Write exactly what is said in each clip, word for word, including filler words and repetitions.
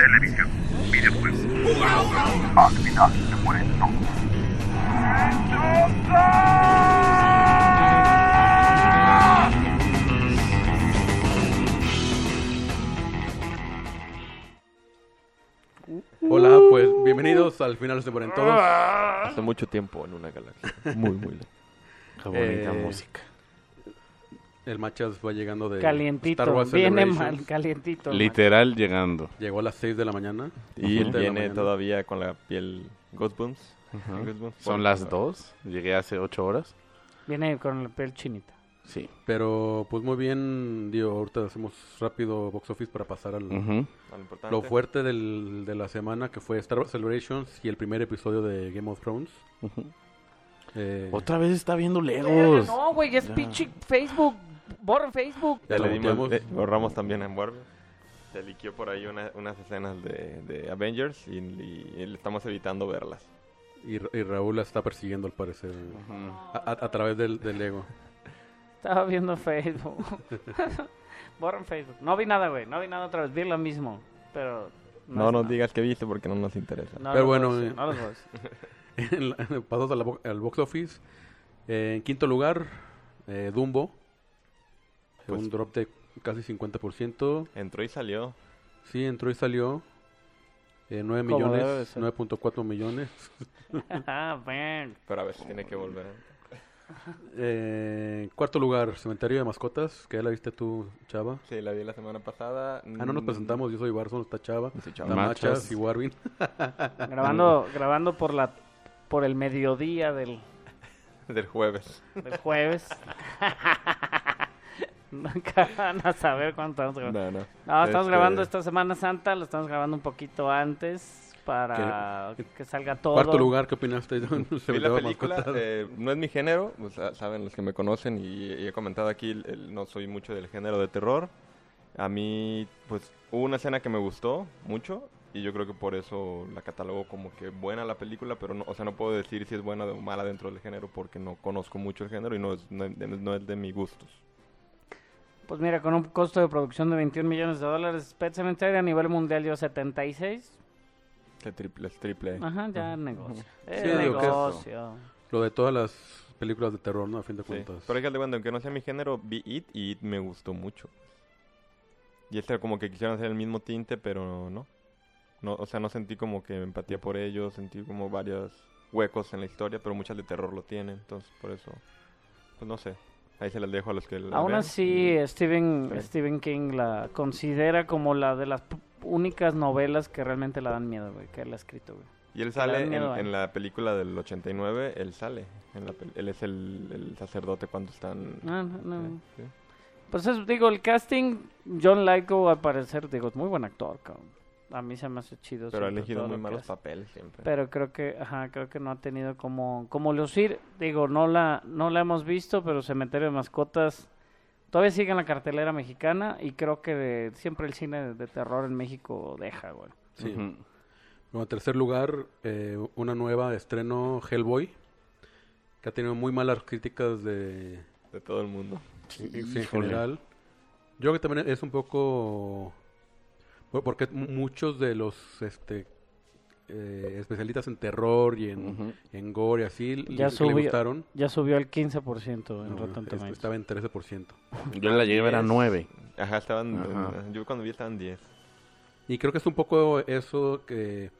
televisión, videojuegos. Al final se mueren todos. Hola, pues bienvenidos al final se mueren todos. Hace mucho tiempo en una galaxia. Muy, muy lejos. Qué bonita Eh, música. El Machas va llegando de Calientito, Star Wars viene Celebrations. mal, calientito. Literal llegando. Llegó a las seis de la mañana. Y siete de la viene mañana. todavía con la piel Goosebumps. Ajá. Goosebumps. Son Bueno, las no. dos. Llegué hace ocho horas. Viene con la piel chinita. Sí. Pero pues muy bien, digo, ahorita hacemos rápido box office para pasar al Ujú. Lo importante. lo fuerte del, de la semana, que fue Star Wars Celebrations y el primer episodio de Game of Thrones. Ujú. Eh, Otra vez está viendo Legos. No, güey, es Ya. pinche Facebook. Borra Facebook. Ya le Lo dimos, muteamos. eh, borramos también en Warner. Se liqueó por ahí una- unas escenas de, de Avengers y, y- y le estamos evitando verlas. y, y Raúl la está persiguiendo al parecer Ujú. a, a- a través del, del Lego. Estaba viendo Facebook. Borra en Facebook. No vi nada, güey. No vi nada otra vez. Vi lo mismo. Pero. No es nos nada. digas que viste porque no nos interesa. No Pero lo voy a bueno, decir, eh. no los voy a decir. En la- Pasamos a la bo- al box office. Eh, en quinto lugar, eh, Dumbo. Pues- un drop de casi cincuenta por ciento. Entró y salió. Sí, entró y salió. Eh, nueve Como debe de millones, ser. nueve punto cuatro millones. Ah, ven. Pero a veces tiene que volver. Eh, cuarto lugar, Cementerio de Mascotas, que ya la viste tú, Chava. Sí, la vi la semana pasada. Ah, no nos presentamos, yo soy Barson, está Chava, Sí, está chava. Machas. Machas y Warvin. Grabando, grabando por la por el mediodía del, Del jueves. del jueves. Nunca van a saber cuánto estamos grabando. No, no. No, estamos Este, grabando esta Semana Santa, lo estamos grabando un poquito antes para ¿Qué- que salga todo. Cuarto lugar, ¿qué opinaste? Vi la Cementerio de película, Mascotas. eh, no es mi género, pues, sa- saben los que me conocen y, y he comentado aquí, el- el- no soy mucho del género de terror. A mí, pues, hubo una escena que me gustó mucho y yo creo que por eso la catalogo como que buena la película, pero no, o sea, no puedo decir si es buena o mala dentro del género porque no conozco mucho el género y no es, no, es de- no es de mis gustos. Pues mira, con un costo de producción de veintiún millones de dólares, Pet Sematary a nivel mundial dio setenta y seis. Es triple, es triple. Ajá, ya negocio. Es Sí, digo que eso. negocio. Lo de todas las películas de terror, ¿no? A fin de Sí. cuentas. Pero fíjate, bueno, aunque no sea mi género, vi It y It me gustó mucho. Y este como que quisieron hacer el mismo tinte, pero no. no. O sea, no sentí como que empatía por ellos, sentí como varios huecos en la historia, pero muchas de terror lo tienen, entonces por eso, pues no sé. Ahí se las dejo a los que la Aún vean. así, Y- Stephen, Sí. Stephen King la considera como la de las p- únicas novelas que realmente le dan miedo, güey, que él ha escrito, güey. Y él le sale dan en, miedo, ¿eh? en la película del ochenta y nueve, él sale. En la pel- él es el, el sacerdote cuando están... No, no, no. Sí, sí. Pues es, digo, el casting, John Lithgow al parecer, digo, es muy buen actor, cabrón. A mí se me hace chido. Pero ha siempre elegido todo muy lo que malos hace. papeles siempre. Pero creo que, ajá, creo que no ha tenido como, como lucir. Digo, no la, no la hemos visto, pero Cementerio de Mascotas todavía sigue en la cartelera mexicana y creo que de- siempre el cine de, de terror en México deja, güey. Sí. Ujú. Bueno, en tercer lugar, eh, una nueva estreno, Hellboy, que ha tenido muy malas críticas de, De todo el mundo. sí, en Híjole. general. Yo creo que también es un poco... por- Porque mu- muchos de los este eh, especialistas en terror y en, Ujú. en gore y así, Ya le, que le subió- gustaron. Ya subió al quince por ciento en No, Rotten es- Tomatoes. estaba en trece por ciento. Yo la llegué a ver a Diez. nueve. Ajá, estaban... Ajá. Yo cuando vi estaban diez. Y creo que es un poco eso que...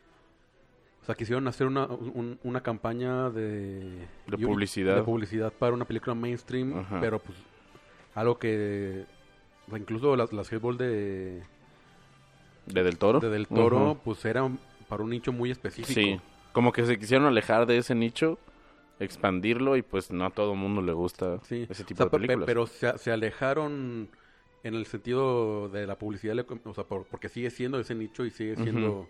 O sea, quisieron hacer una, un- una campaña de... De y un- publicidad. de publicidad para una película mainstream, Ajá. pero pues algo que... O sea, incluso las, las Hellboy de, ¿De Del Toro? de Del Toro, Ujú. pues eran para un nicho muy específico. Sí. Como que se quisieron alejar de ese nicho, expandirlo y pues no a todo el mundo le gusta Sí. ese O tipo sea, de pe- pe- películas. pero se, se alejaron en el sentido de la publicidad, le- o sea, por- porque sigue siendo ese nicho y sigue siendo...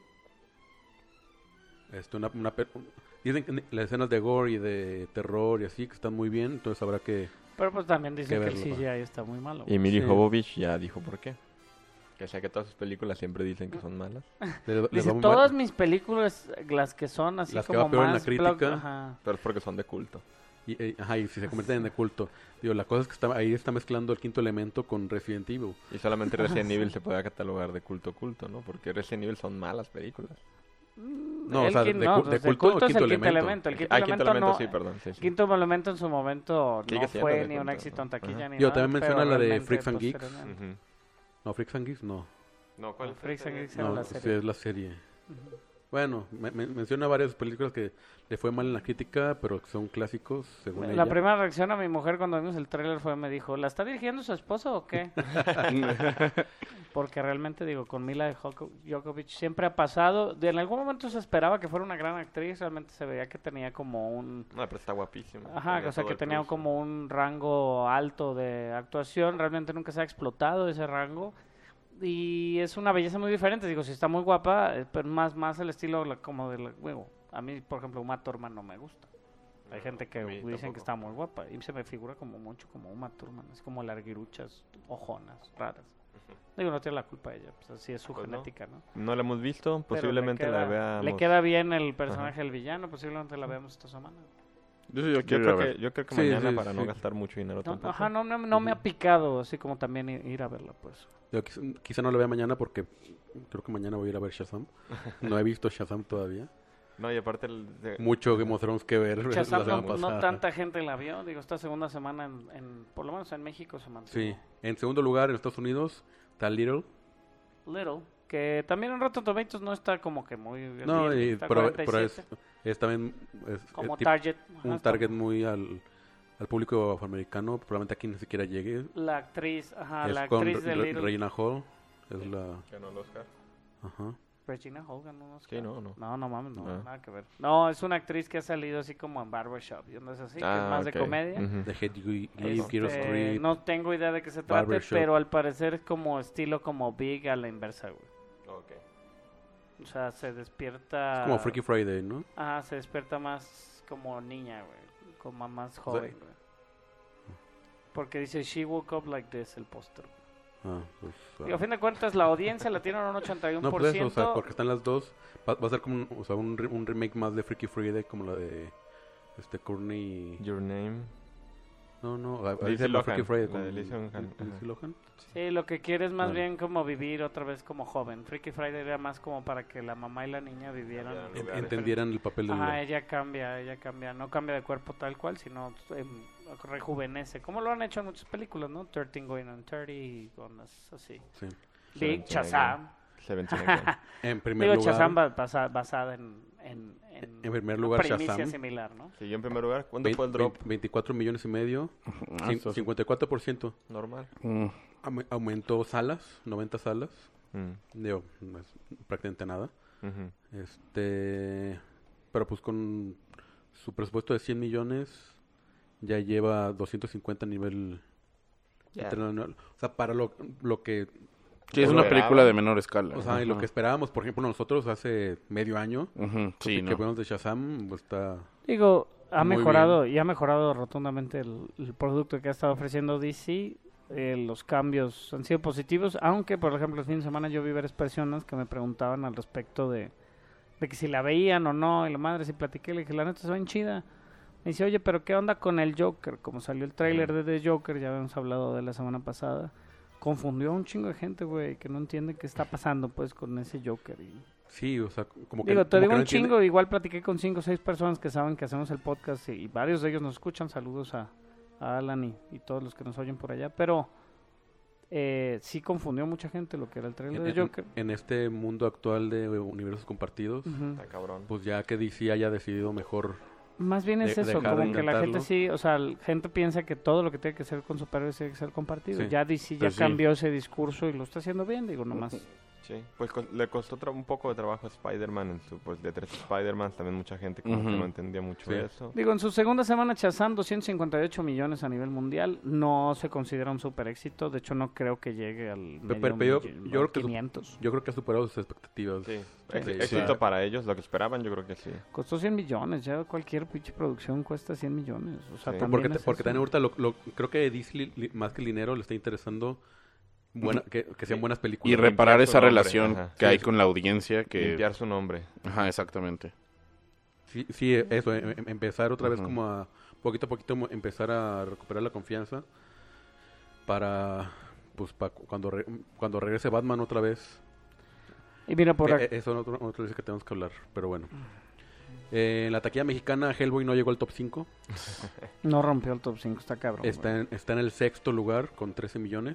Este, una, una per- dicen que las escenas de gore y de terror y así que están muy bien, entonces habrá que... Pero pues también dicen Que que el verlo, C G I está muy malo. Y Miri Sí. Jovovich ya dijo por qué. Que sea que todas sus películas siempre dicen que son malas. le- les Dice, va muy todas mal. mis películas, las que son así Las que como va peor en la más... crítica. block- ajá. Pero es porque son de culto. Y, eh, ajá, y si se convierten en de culto. Digo, la cosa es que está, ahí está mezclando el quinto elemento con Resident Evil. Y solamente Resident Evil se puede catalogar de culto culto, ¿no? Porque Resident Evil son malas películas. No, o El sea, quin- de, no, cu- de pues el culto, culto es quinto el quinto elemento. elemento. El quinto Ah, quinto elemento elemento, no... sí, perdón. Sí, sí. Quinto elemento en su momento Sigue no siendo fue de ni un culto. éxito en taquilla Ajá. ni Yo nada. también menciona pero la de realmente Freaks and Geeks. posteriormente- Ujú. No, Freaks and Geeks no. No, ¿cuál fue Freaks and ese? Geeks era No, la sí serie. es la serie. Bueno, me- me- menciona varias películas que le fue mal en la crítica, pero que son clásicos, según La ella. primera reacción a mi mujer cuando vimos el tráiler fue, me dijo, ¿la está dirigiendo su esposo o qué? Porque realmente, digo, con Mila Joko- Jovovich siempre ha pasado. De, en algún momento se esperaba que fuera una gran actriz, realmente se veía que tenía como un... No, pero está guapísima. Ajá, Tenía o sea, todo que el tenía plus. como un rango alto de actuación. Realmente nunca se ha explotado ese rango. Y es una belleza muy diferente. Digo, si está muy guapa, eh, pero más, más el estilo la- como de... la- bueno, a mí, por ejemplo, Uma Thurman no me gusta. Hay gente que A mí dicen tampoco. que está muy guapa. Y se me figura como mucho como Uma Thurman. Es como larguiruchas, ojonas, raras. Digo, no tiene la culpa ella. Pues así es su Pues no. genética, ¿no? No la hemos visto, Pero posiblemente le queda, la veamos. Le queda bien el personaje del villano. Posiblemente la veamos esta semana. Yo sí, yo Yo quiero ir a creo, ver. que, yo creo que Sí, mañana sí, para no sí. gastar mucho dinero No, tampoco. ajá, no, no, no me ha picado así como también i- ir a verla, pues. Yo quizá, quizá no la vea mañana porque creo que mañana voy a ir a ver Shazam. No he visto Shazam todavía. No, y aparte... El, de- Mucho Game of Thrones que ver la Shazam semana no, no pasada. tanta gente la vio. Digo, esta segunda semana, en, en- por lo menos en México se mantuvo. Sí. En segundo lugar, en Estados Unidos, está Little. Little, que también en Rotten Tomatoes no está como que muy No, bien, y- está pero, cuarenta y pero es, siete, es también es, como es tip- target. Ajá, un está- target muy al, al público afroamericano. Probablemente aquí ni siquiera llegue. La actriz, ajá, es la con actriz de Re- Little. Regina Hall. Es la... Ganó el Oscar. Ajá. Regina Hogan, no, Sí, no, no. No, no mames, no, Ah. nada que ver. No, es una actriz que ha salido así como en Barbershop, y no es así, que es más ok. de comedia. Ujú. The Head Lee, Este, Kiro Streep. no tengo idea de qué se trate, Barbershop. pero al parecer es como estilo como Big a la inversa, güey. Ok. O sea, se despierta... Es como Freaky Friday, ¿no? Ajá, se despierta más como niña, güey. Como más joven, güey. Porque dice, she woke up like this, el póster. Ah, pues, ah. Digo, a fin de cuentas, la audiencia la tiene en un ochenta y uno No, por pues ciento. eso, o sea, porque están las dos. Va, va a ser como un, o sea, un, re- un remake más de Freaky Friday, como la de este Courtney. Your Name. No, no, a- a- Lindsay dice la Lohan, Freaky Friday la con de Lindsay Lohan, Lindsay ajá. Lohan. Sí, lo que quiere es más Vale. bien como vivir otra vez como joven. Freaky Friday era más como para que la mamá y la niña vivieran. Cambiaran En- lugares. entendieran el papel de Ajá, la... ella cambia, ella cambia. No cambia de cuerpo tal cual, sino em, rejuvenece. Como lo han hecho en muchas películas, ¿no? trece going on thirty y cosas así. Sí. Big, Seventeen Shazam. Seventeen again. En primer Digo, lugar, Shazam ba- basa- basada en, en, en, en primer una lugar primicia Shazam, similar, ¿no? Sí, yo en primer lugar. ¿Cuánto vein- fue el drop? vein- veinticuatro millones y medio, Ah, cin- está- cincuenta y cuatro por ciento. Normal. Mm. Aume- aumentó salas, noventa salas. Mm. Digo, no es prácticamente nada. Ujú. Este, pero pues con su presupuesto de cien millones ya lleva doscientos cincuenta a nivel Ya. internacional. O sea, para lo, lo que, Sí, es Lo una esperaba. película de menor escala. o sea, y lo Ajá. que esperábamos, por ejemplo, nosotros hace medio año, Ujú, sí, que no. vemos de Shazam, pues está... Digo, ha Muy mejorado y ha mejorado rotundamente el, el producto que ha estado ofreciendo D C. Eh, los cambios han sido positivos, aunque, por ejemplo, el fin de semana yo vi varias personas que me preguntaban al respecto de, de que si la veían o no, y la madre, si platiqué, le dije, la neta, está bien chida. Me dice, oye, pero ¿qué onda con el Joker? Como salió el tráiler de The Joker, ya habíamos hablado de la semana pasada, confundió a un chingo de gente, güey, que no entiende qué está pasando, pues, con ese Joker. Y... Sí, o sea, como que... Digo, te como digo que no un entiende- chingo, igual platiqué con cinco o seis personas que saben que hacemos el podcast y, y varios de ellos nos escuchan. Saludos a, a Alan y, y todos los que nos oyen por allá, pero eh, sí confundió mucha gente lo que era el trailer en, de en- Joker. en este mundo actual de universos compartidos, Ujú. Está cabrón. pues ya que D C haya decidido mejor... Más bien es de- eso, dejar de como que la gente intentarlo. sí, o sea, la gente piensa que todo lo que tiene que ser con superhéroes tiene que ser compartido. Sí. Ya D C ya Pues sí. cambió ese discurso y lo está haciendo bien, digo, nomás. Sí, pues co- le costó tra- un poco de trabajo a Spider-Man en su, pues de tres Spider-Man, también mucha gente como que Ujú. no entendía mucho Sí. eso. Digo, en su segunda semana Shazam, doscientos cincuenta y ocho millones a nivel mundial, no se considera un super éxito, de hecho no creo que llegue al Pero- medio pero yo- millón- yo creo que su- quinientos. Yo creo que ha superado sus expectativas. Sí, Sí. Ex- Sí. éxito para ellos, lo que esperaban, yo creo que sí. Costó cien millones, ya cualquier pinche producción cuesta cien millones, o sea, Sí. también Porque, es te- porque eso. también ahorita lo, lo- creo que D C li- li- más que el dinero le está interesando buena, que, que sean buenas películas. Y reparar Limpiar esa su nombre, relación ajá. que Sí, hay es- con la audiencia que... Limpiar su nombre. Ajá, exactamente. Sí, sí, eso, em- em- empezar otra vez Ujú. como a... poquito a poquito mo- empezar a recuperar la confianza para, pues, pa cu- cuando, re- cuando regrese Batman otra vez. Y mira, por Eh, ac- eh, eso es otro, otro dice que tenemos que hablar, pero bueno. Eh, en la taquilla mexicana, Hellboy no llegó al top cinco. no rompió el top cinco, está cabrón. Está güey. en, está en el sexto lugar con trece millones.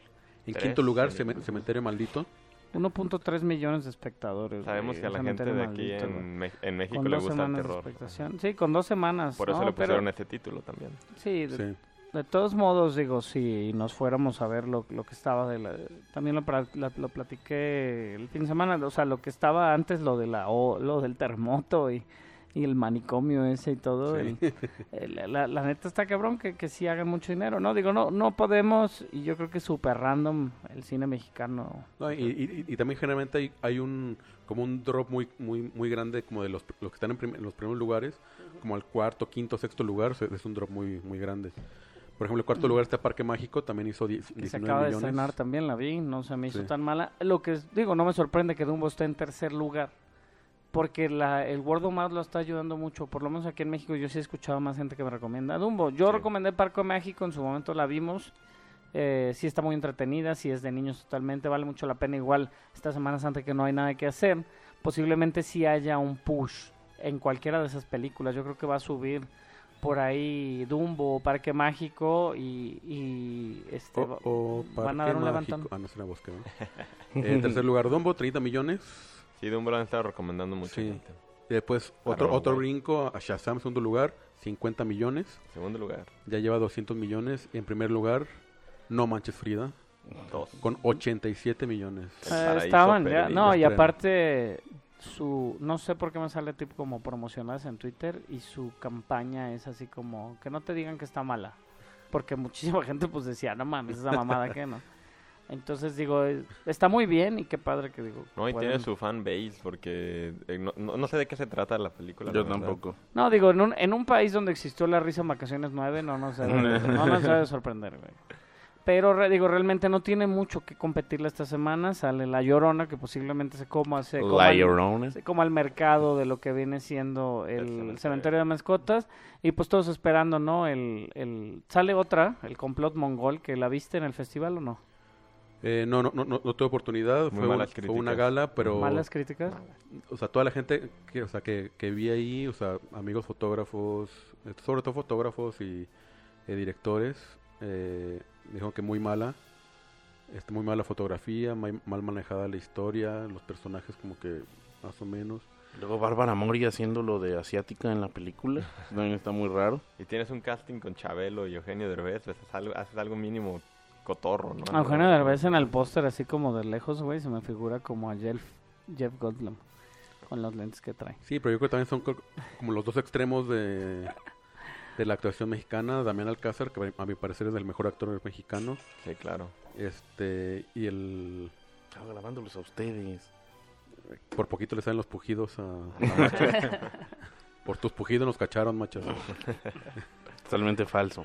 En trece quinto lugar, millones. Ceme- Cementerio Maldito. uno punto tres millones de espectadores. Sabemos güey, que a la el gente de Cementerio aquí Maldito, güey. en, Me- en México Con le dos gusta el semanas de terror. expectación. Sí, con dos semanas. Por eso no, le pero- pusieron ese título también. Sí, de, Sí. de todos modos, digo, si nos fuéramos a ver lo, lo que estaba de la... También lo, pra- la- lo platiqué el fin de semana, o sea, lo que estaba antes, lo de la o- lo del terremoto y, y el manicomio ese y todo. Sí. el- el- la, la neta está cabrón que, que sí hagan mucho dinero, ¿no? Digo, no no podemos, y yo creo que es súper random el cine mexicano. No, y, y- y también generalmente hay, hay un como un drop muy muy muy grande como de los, los que están en, prim- en los primeros lugares, como al cuarto, quinto, sexto lugar, o sea, es un drop muy muy grande. Por ejemplo, el cuarto lugar está Parque Mágico, también hizo die- Que se diecinueve acaba de millones. estrenar también, la vi, no se me hizo Sí. tan mala. Lo que es- digo, no me sorprende que Dumbo esté en tercer lugar, porque la, el word of mouth lo está ayudando mucho. Por lo menos aquí en México yo sí he escuchado más gente que me recomienda Dumbo. Yo Sí. recomendé Parque Mágico, en su momento la vimos. Eh, sí está muy entretenida, sí es de niños totalmente, vale mucho la pena. Igual, esta Semana Santa que no hay nada que hacer, posiblemente sí haya un push en cualquiera de esas películas. Yo creo que va a subir por ahí Dumbo, Parque Mágico y, y este, va- O, o van a Parque dar un Mágico. levantón. Ah, no, es una bosque, ¿no? En tercer lugar, Dumbo, treinta millones. Sí, Dumbo lo han estado recomendando mucha Sí. gente. Y después otro Arroba, otro güey. brinco a Shazam, segundo lugar, cincuenta millones. Segundo lugar, Ya lleva doscientos millones. Y en primer lugar, No Manches Frida, dos. con ochenta y siete millones. El Eh, paraíso estaban ya, perdido. no, y Estreno. aparte su, no sé por qué me sale tipo como promocionadas en Twitter y su campaña es así como que no te digan que está mala, porque muchísima gente pues decía, no mames, esa mamada que no. Entonces digo, eh, está muy bien y qué padre que digo. No, y pueden- tiene su fan base porque eh, no, no, no sé de qué se trata la película. Yo la verdad. tampoco. No, digo, en un, en un país donde existió la risa en vacaciones nueve, no nos debe, no nos debe sorprender, güey. Pero re- digo, realmente no tiene mucho que competirle esta semana. Sale La Llorona, que posiblemente se coma, se coma La el- Llorona. se coma el mercado de lo que viene siendo el, El cementerio. cementerio. de mascotas. Y pues todos esperando, ¿no? El, el Sale otra, el complot mongol, que la viste en el festival o no. Eh, no, no, no, no, no tuve oportunidad. Muy Fue, un- malas fue una críticas. gala, pero... Malas críticas. O sea, toda la gente que, o sea, que, que vi ahí, o sea, amigos fotógrafos, eh, sobre todo fotógrafos y eh, directores, eh, dijeron que muy mala, este, muy mala fotografía, mal, mal manejada la historia, los personajes como que más o menos. Luego Bárbara Mori haciendo lo de asiática en la película. También está muy raro. Y tienes un casting con Chabelo y Eugenio Derbez, pues, haces algo, haces algo mínimo cotorro, ¿no? A Eugenio Derbez en el póster, así como de lejos, güey, se me figura como a Jeff, Jeff Goldblum, con los lentes que trae. Sí, pero yo creo que también son co- como los dos extremos de, de la actuación mexicana. Damián Alcázar, que a mi parecer es el mejor actor mexicano, Sí, claro. este y el... Estaba grabándolos a ustedes. Por poquito le salen los pujidos a, a Machos. Por tus pujidos nos cacharon, machos. Totalmente falso.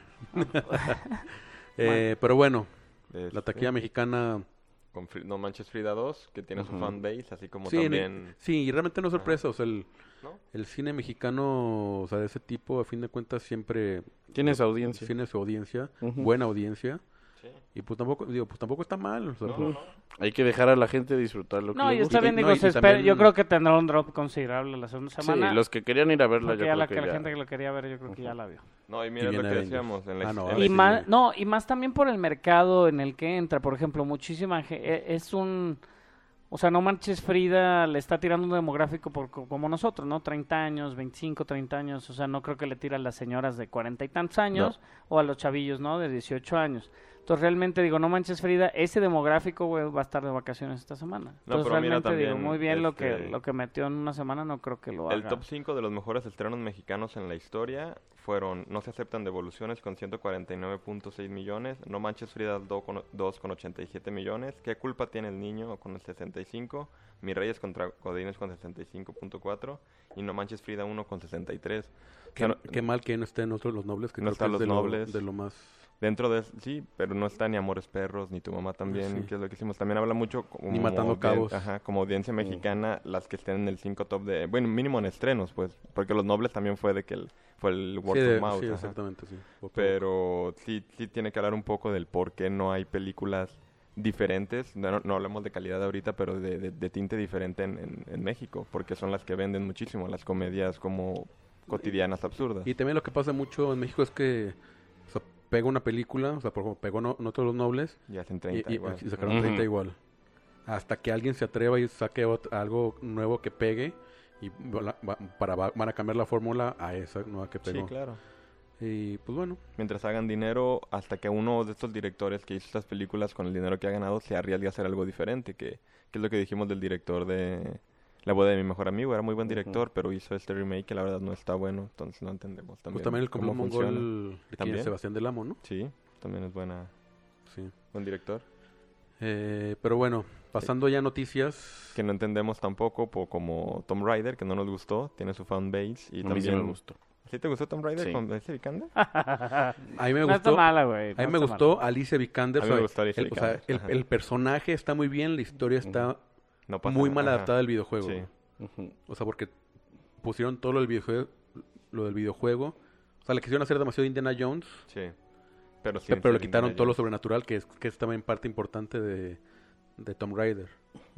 Eh, pero bueno, Este, la taquilla mexicana... con Fri- No Manches Frida dos, que tiene su Ujú. fan base, así como Sí, también... sí, y realmente no es sorpresa. O sea, el, ¿No? el cine mexicano, o sea, de ese tipo, a fin de cuentas, siempre Tienes audiencia. tiene su audiencia, Ujú. buena audiencia. Sí. Y pues tampoco, digo, pues tampoco está mal. O sea, No, pues, no, no. Hay que dejar a la gente disfrutar lo que No, le y gusta. está bien, Y- digo, no, y- se y espera- también- yo creo que tendrá un drop considerable la segunda semana. Sí, los que querían ir a verla, yo porque ya creo la, que que la ya... gente que lo quería ver, yo creo que ya la vio. No, y mira viene lo que Avengers. decíamos. En la, Ah, no, en ahora la- Y sí, más, güey. no, y más también por el mercado en el que entra, por ejemplo, muchísima gente, es un, o sea, No Manches Frida le está tirando un demográfico por, co- como nosotros, ¿no? treinta años, veinticinco, treinta años, o sea, no creo que le tire a las señoras de cuarenta y tantos años o a los chavillos, ¿no? De dieciocho años. Entonces, realmente digo, No Manches Frida, ese demográfico, güey, va a estar de vacaciones esta semana. No, Entonces, pero mira realmente digo, también, muy bien lo que este, lo que metió en una semana, no creo que lo haga. El top cinco de los mejores estrenos mexicanos en la historia fueron No se aceptan devoluciones con ciento cuarenta y nueve punto seis millones, No Manches Frida dos con ochenta y siete millones, ¿Qué culpa tiene el niño con el sesenta y cinco? Mis Reyes contra Godines con sesenta y cinco punto cuatro y No Manches Frida uno con sesenta y tres. O sea, qué, no- qué mal que no estén otros los nobles, que No creo que están es Los de lo- Nobles. de lo más... dentro de... Sí, pero no está ni Amores Perros, ni Tu Mamá también, Sí. que es lo que hicimos. También habla mucho como... Ni Matando audien- Cabos. Ajá, como audiencia mexicana, las que estén en el cinco top de... Bueno, mínimo en estrenos, pues. Porque Los Nobles también fue de que el, fue el word Sí, of de- mouth. sí, ajá. exactamente, sí. Poco- Pero sí, sí tiene que hablar un poco del por qué no hay películas diferentes, no, no hablamos de calidad ahorita, pero de, de, de tinte diferente en, en, en México, porque son las que venden muchísimo, las comedias como cotidianas absurdas. Y también lo que pasa mucho en México es que o sea, pega una película, o sea, por ejemplo, pegó no, no todos los nobles Y hacen y, treinta y- igual. y sacaron Ujú. treinta igual. Hasta que alguien se atreva y saque ot- algo nuevo que pegue y va- va- para, va- van a cambiar la fórmula a esa nueva que Sí, pegó. claro. Y pues bueno, Mientras hagan dinero, hasta que uno de estos directores que hizo estas películas con el dinero que ha ganado se arriesgue a hacer algo diferente, que, que es lo que dijimos del director de La boda de mi mejor amigo. Era muy buen director, pero hizo este remake que la verdad no está bueno, entonces no entendemos también pues también el cómo complot funciona. mongol de quién es También. Sebastián Del Amo, ¿no? Sí, también es buena, Sí. buen director. Eh, pero bueno, pasando ya a noticias. Que no entendemos tampoco, po- como Tomb Raider, que no nos gustó, tiene su fan base. Y A mí sí también... me gustó. ¿Sí te gustó Tomb Raider Sí. con Alicia Vikander? A mí me No está gustó. mala, güey. A mí me gustó Alicia Vikander. A o mí me sea, gustó Alicia el, o sea, Vikander, el- ajá. el personaje está muy bien, la historia está No pasa muy nada, mal ajá. adaptada al videojuego. Sí. Ujú. O sea, porque pusieron todo lo del videojuego, lo del videojuego. O sea, le quisieron hacer demasiado Indiana Jones, Sí. Pero, sí, pe- pero le sí, quitaron Indiana todo lo Jones. sobrenatural, que es, que es también parte importante de, de Tomb Raider.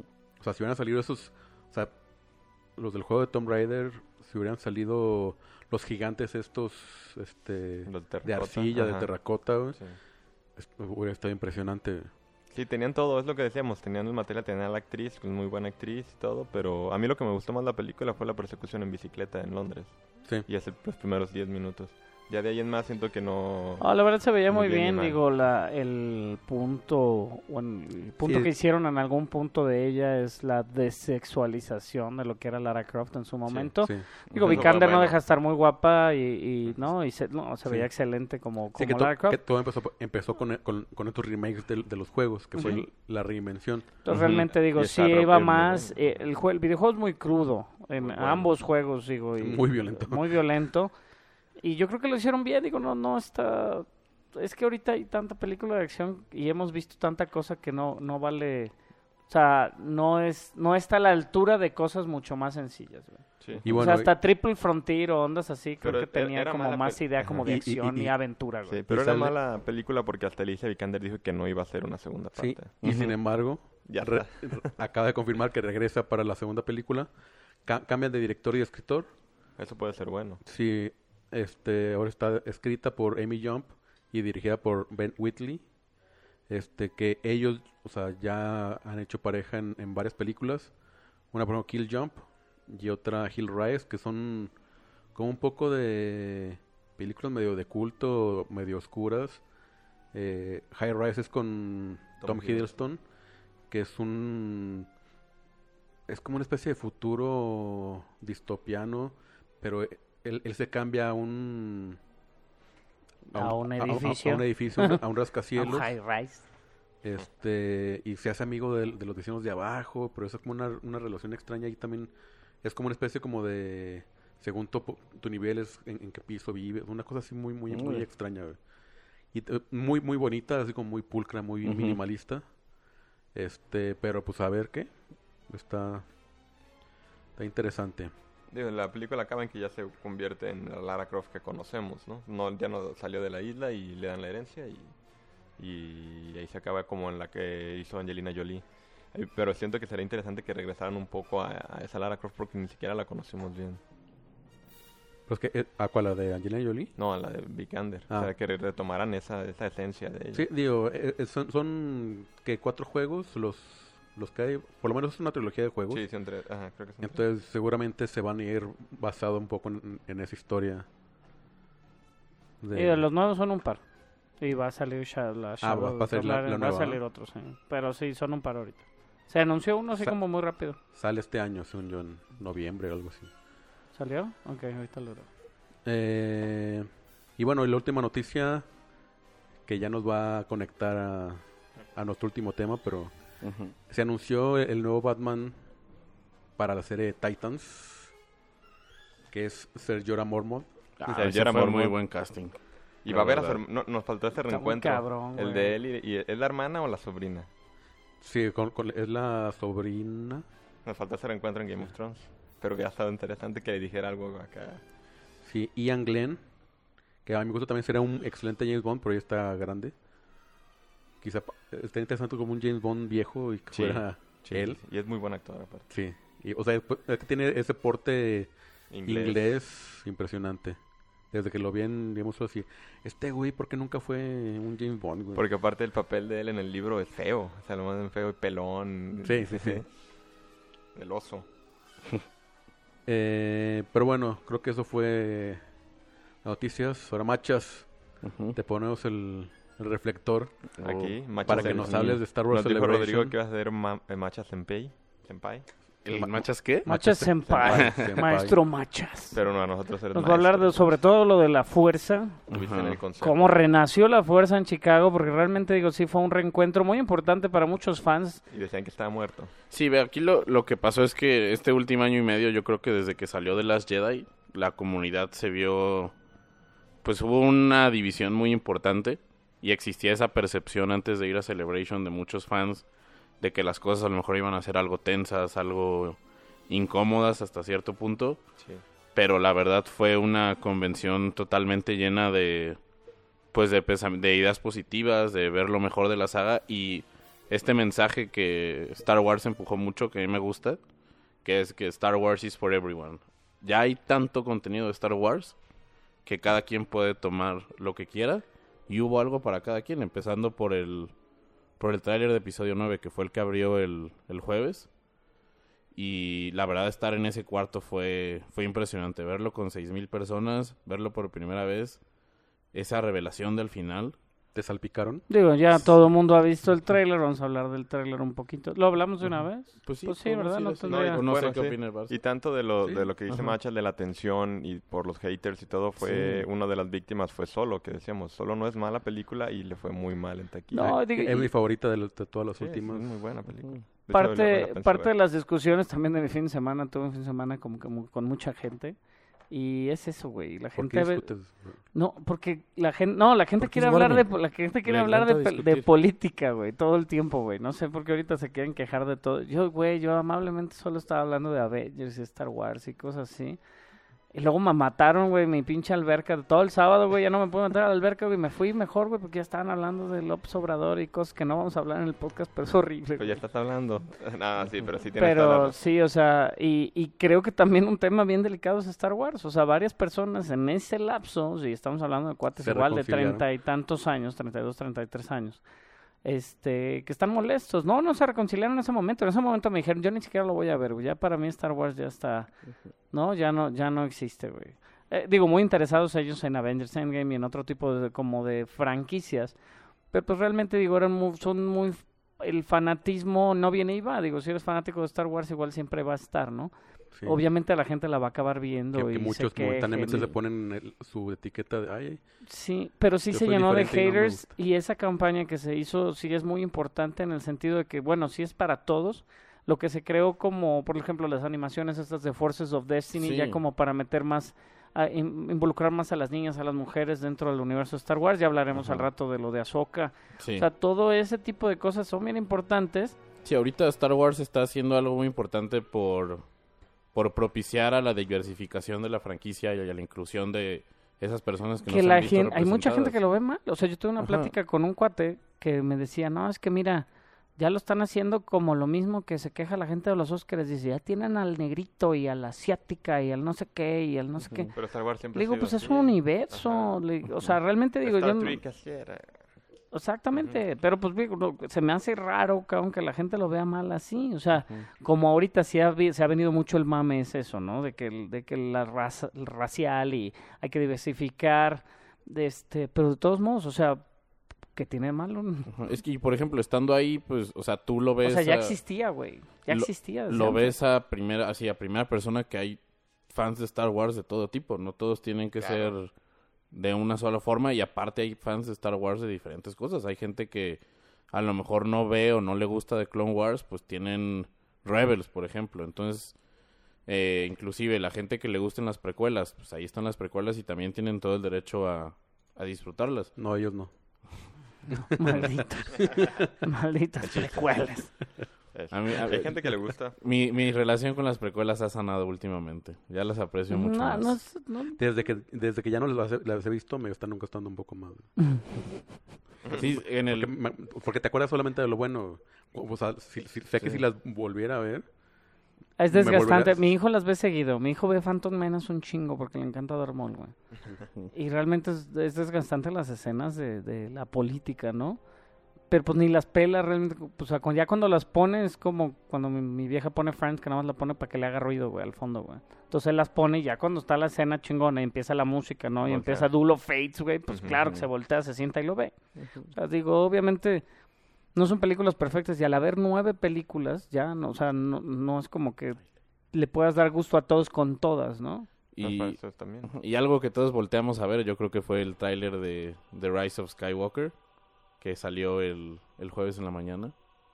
O sea, si hubieran salido esos... O sea, los del juego de Tomb Raider, si hubieran salido los gigantes estos este Los de terracota, arcilla, de ajá. terracota, güey, Sí. es- hubiera estado impresionante. Sí, tenían todo, es lo que decíamos, tenían el material, tenían a la actriz, pues muy buena actriz y todo, pero a mí lo que me gustó más la película fue la persecución en bicicleta en Londres. Sí. Y hace los primeros diez minutos. Ya de ahí en más siento que no... Ah, la verdad se veía Muy muy bien y bien, mal. digo, la, el punto, bueno, el punto Sí. que hicieron en algún punto de ella es la desexualización de lo que era Lara Croft en su momento. Sí. Digo, Eso fue Vikander no bueno. deja de estar muy guapa y, y no, y se, no, se Sí. veía excelente como, Sí, como que, to- Lara Croft. que todo empezó, empezó con, con, con estos remakes de, de los juegos, que fue Ujú. el- la reinvención. Entonces Ujú. realmente digo, Y sí está iba rápido, más, muy eh, el, jue- el videojuego es muy crudo en Muy bueno. ambos juegos, digo. Y, Muy violento. Muy violento. Y yo creo que lo hicieron bien, digo, no, no está... Es que ahorita hay tanta película de acción y hemos visto tanta cosa que no, no vale... O sea, no es no está a la altura de cosas mucho más sencillas, güey. Sí. Y O bueno, sea, hasta Triple Frontier o ondas así, creo Pero que era- tenía era como mala más pe- idea como de Y- y- acción y, y- aventura, güey. Sí, pero Y era sale- mala película porque hasta Alicia Vikander dijo que no iba a hacer una segunda sí, parte. y sin embargo, Ya re- está. acaba de confirmar que regresa para la segunda película. Ca- cambian de director y escritor. Eso puede ser bueno. Sí, este, ahora está escrita por Amy Jump y dirigida por Ben Whitley. Este, que ellos, o sea, ya han hecho pareja en, en varias películas. Una, por ejemplo, Kill Jump y otra Hill Rise, que son como un poco de películas medio de culto, medio oscuras. Eh, High Rise es con Tom, Tom Hiddleston, que es un... Es como una especie de futuro distopiano, pero él, él se cambia a un... A un a- a- edificio. A, un edificio, a un Un rascacielos. high rise. Este, y se hace amigo de, de los vecinos de abajo, pero eso es como una, una relación extraña y también es como una especie como de, según tu, tu nivel es en, en qué piso vives, una cosa así muy, muy, muy Órale. extraña, güey. Y eh, muy, muy bonita, así como muy pulcra, muy Ujú. minimalista. Este, pero pues a ver qué, está, está interesante. Digo, la película acaba en que ya se convierte en la Lara Croft que conocemos, ¿no? no ya no salió de la isla y le dan la herencia y, y ahí se acaba como en la que hizo Angelina Jolie. Eh, Pero siento que sería interesante que regresaran un poco a, a esa Lara Croft porque ni siquiera la conocemos bien. Pues que, eh, ¿a cuál, la de Angelina Jolie? No, a la de Vikander. Ah. O sea, que re- retomaran esa, esa esencia de ella. Sí, digo, eh, eh, son, son que cuatro juegos los, los que hay, por lo menos es una trilogía de juegos. Sí, son tres. Ajá, creo que son tres. Entonces seguramente se van a ir basado un poco en, en esa historia. de- Y de los nuevos son un par. Y va a salir Sha- la Shadow va- va a of ser la- Tomb la Raider, va a nueva, salir ¿no? otros, sí. Pero sí, son un par ahorita. Se anunció uno así Sa- como muy rápido. Sale este año, según yo, en noviembre o algo así. ¿Salió? Ok, ahorita lo veo. Eh, y bueno, y la última noticia que ya nos va a conectar a, a nuestro último tema, pero Ujú. se anunció el nuevo Batman para la serie Titans, que es Sergio Mormont. Ah, Sergio ese fue Mormont. muy buen casting. Y La va a haber a su verdad. herm- no, nos faltó ese Está muy reencuentro. cabrón, el güey. de él y, y ¿es la hermana o la sobrina? Sí, con, con- es la sobrina. Nos faltó ese reencuentro en Game of Thrones. Pero que ha estado interesante que le dijera algo acá. Sí, Ian Glenn. Que a mi gusto también sería un excelente James Bond, pero ya está grande. Quizá pa- está interesante como un James Bond viejo y que Sí, fuera Sí, él. sí, y es muy buen actor aparte. Sí. Y, o sea, es es que tiene ese porte Inglés. inglés, impresionante. Desde que lo vi en, digamos así, este güey, ¿por qué nunca fue un James Bond, güey? Porque aparte el papel de él en el libro es feo. O sea, lo más feo y pelón. Sí, sí, sí. El oso. Eh, pero bueno, creo que eso fue noticias. Ahora, Machas, Ujú. te ponemos el, el reflector Aquí, Oh, Macha para que Senpai. nos hables de Star Wars Nos dijo Celebration. Rodrigo que ibas a hacer ma- eh, Macha Senpai. Senpai. ¿El Machas qué? Machas Senpai, Senpai. maestro Machas. Pero no, a nosotros eres Nos va a hablar de, maestro. sobre todo lo de la fuerza, Tuviste Ajá. en el consejo. cómo renació la fuerza en Chicago, porque realmente digo, sí fue un reencuentro muy importante para muchos fans. Y decían que estaba muerto. Sí, ve, aquí lo, lo que pasó es que este último año y medio, yo creo que desde que salió de Last Jedi, la comunidad se vio, pues hubo una división muy importante y existía esa percepción antes de ir a Celebration de muchos fans de que las cosas a lo mejor iban a ser algo tensas, algo incómodas hasta cierto punto, Sí. pero la verdad fue una convención totalmente llena de, pues de, pesa- de ideas positivas, de ver lo mejor de la saga y este mensaje que Star Wars empujó mucho, que a mí me gusta, que es que Star Wars is for everyone. Ya hay tanto contenido de Star Wars que cada quien puede tomar lo que quiera y hubo algo para cada quien, empezando por el por el tráiler de episodio nueve, que fue el que abrió el, el jueves. Y la verdad, estar en ese cuarto fue, fue impresionante. Verlo con seis mil personas, verlo por primera vez, esa revelación del final. ¿Te salpicaron? Digo, ya todo el mundo ha visto el tráiler, vamos a hablar del tráiler un poquito. ¿Lo hablamos de una vez? Pues sí, Pues sí, podemos ¿verdad? ir No así. tendría- O no Bueno, sé qué sí. opina el Barça. Y tanto de lo, Sí. de lo que dice Ajá. Machas de la tensión y por los haters y todo, fue Sí. una de las víctimas fue Solo, que decíamos, Solo no es mala película y le fue muy mal en taquilla. No, digo, Es y- mi favorita de, los- de todas las Sí, últimas. es muy buena película. Ujú. De hecho, la- la parte, pensé parte ver. de las discusiones también de mi fin de semana, tuve un fin de semana como que mu- con mucha gente. Y es eso, güey. La ¿Por gente qué ve- discutes? no, porque la gente, no, la gente Porque quiere es hablar de, Warner. po- la gente quiere Le hablar de, encanta pe- de discutir. política, güey, todo el tiempo, güey. No sé por qué ahorita se quieren quejar de todo. Yo, güey, yo amablemente solo estaba hablando de Avengers y Star Wars y cosas así. Y luego me mataron, güey, mi pinche alberca. Todo el sábado, güey, ya no me puedo meter a la alberca, güey. Me fui mejor, güey, porque ya estaban hablando de López Obrador y cosas que no vamos a hablar en el podcast, pero es horrible. Pero güey. ya estás hablando. No, sí, pero sí tienes toda la Pero razón. sí, o sea, y, y creo que también un tema bien delicado es Star Wars. O sea, varias personas en ese lapso, si estamos hablando de cuates Se igual de reconciliaron. treinta y tantos años, treinta y dos, treinta y tres años, este, que están molestos. No, no se reconciliaron en ese momento. En ese momento me dijeron, yo ni siquiera lo voy a ver, güey. Ya para mí Star Wars ya está, no, ya no, ya no existe, güey. Eh, digo, muy interesados ellos en Avengers Endgame y en otro tipo de, como de franquicias. Pero pues realmente, digo, eran muy, son muy... El fanatismo no viene y va. Digo, si eres fanático de Star Wars, igual siempre va a estar, ¿no? Sí. Obviamente la gente la va a acabar viendo. Que, y que se muchos momentáneamente quejen se y- ponen el- su etiqueta de... Ay, Sí, pero sí Yo se soy llenó de diferente y no me haters gusta. y esa campaña que se hizo sí es muy importante en el sentido de que, bueno, sí es para todos. Lo que se creó como, por ejemplo, las animaciones estas de Forces of Destiny, Sí. ya como para meter más, a in- involucrar más a las niñas, a las mujeres dentro del universo de Star Wars. Ya hablaremos al Ajá. rato de lo de Ahsoka. Sí. O sea, todo ese tipo de cosas son bien importantes. Sí, ahorita Star Wars está haciendo algo muy importante por, por propiciar a la diversificación de la franquicia y a la inclusión de esas personas que, Que no se la han visto gente, hay mucha gente que representadas. lo ve mal. O sea, yo tuve una Ajá. plática con un cuate que me decía, no, es que mira, ya lo están haciendo como lo mismo que se queja la gente de los Oscars. Dice, ya tienen al negrito y a la asiática y al no sé qué y al no sé qué. Pero Star Wars siempre Le digo, ha sido pues es así. un universo. Ajá. le- o sea, realmente digo, Star yo... no- Trek así era. Exactamente, pero pues digo, no, se me hace raro, cabrón, que la gente lo vea mal así. O sea, Ujú. como ahorita sí ha vi- se ha venido mucho el mame, es eso, ¿no? De que, el- de que la raza el racial y hay que diversificar, de este, pero de todos modos, o sea, que tiene de malo. Ajá. Es que, por ejemplo, estando ahí, pues, o sea, tú lo O ves... sea, ya a- existía, güey. Ya lo- existía. desde Lo antes. ves a primera, así, a primera persona que hay fans de Star Wars de todo tipo. No todos tienen que Claro. ser de una sola forma y aparte hay fans de Star Wars de diferentes cosas. Hay gente que a lo mejor no ve o no le gusta de Clone Wars, pues tienen Rebels, por ejemplo. Entonces, eh, inclusive la gente que le gusten las precuelas, pues ahí están las precuelas y también tienen todo el derecho a, a disfrutarlas. No, ellos no. Malditos. Malditas precuelas. Es- A mí- a- hay gente que le gusta. Mi, mi relación con las precuelas ha sanado últimamente. Ya las aprecio mucho No, más. no, es- no. Desde que, desde que ya no las, he- las he visto, me están costando un poco más. Sí, en Porque, el... me- porque te acuerdas solamente de lo bueno. O sea, si, si- sé que Sí. si las volviera a ver... Es me desgastante. volvería- Mi hijo las ve seguido. Mi hijo ve Phantom Menace un chingo porque le encanta Darth Maul, güey. Y realmente es, es desgastante las escenas de, de la política, ¿no? Pero pues ni las pela realmente. O sea, cu- ya cuando las pone es como cuando mi, mi vieja pone Friends, que nada más la pone para que le haga ruido, güey, al fondo, güey. Entonces él las pone y ya cuando está la escena chingona y empieza la música, ¿no? Y Voltea. empieza Duel of Fates, güey, pues Ujú, claro que ujú. se voltea, se sienta y lo ve. O sea, digo, obviamente no son películas perfectas y al haber nueve películas ya, no, o sea, no, no es como que le puedas dar gusto a todos con todas, ¿no? Y, Pues, eso también. y algo que todos volteamos a ver, yo creo que fue el tráiler de The Rise of Skywalker, que salió el, el jueves en la mañana.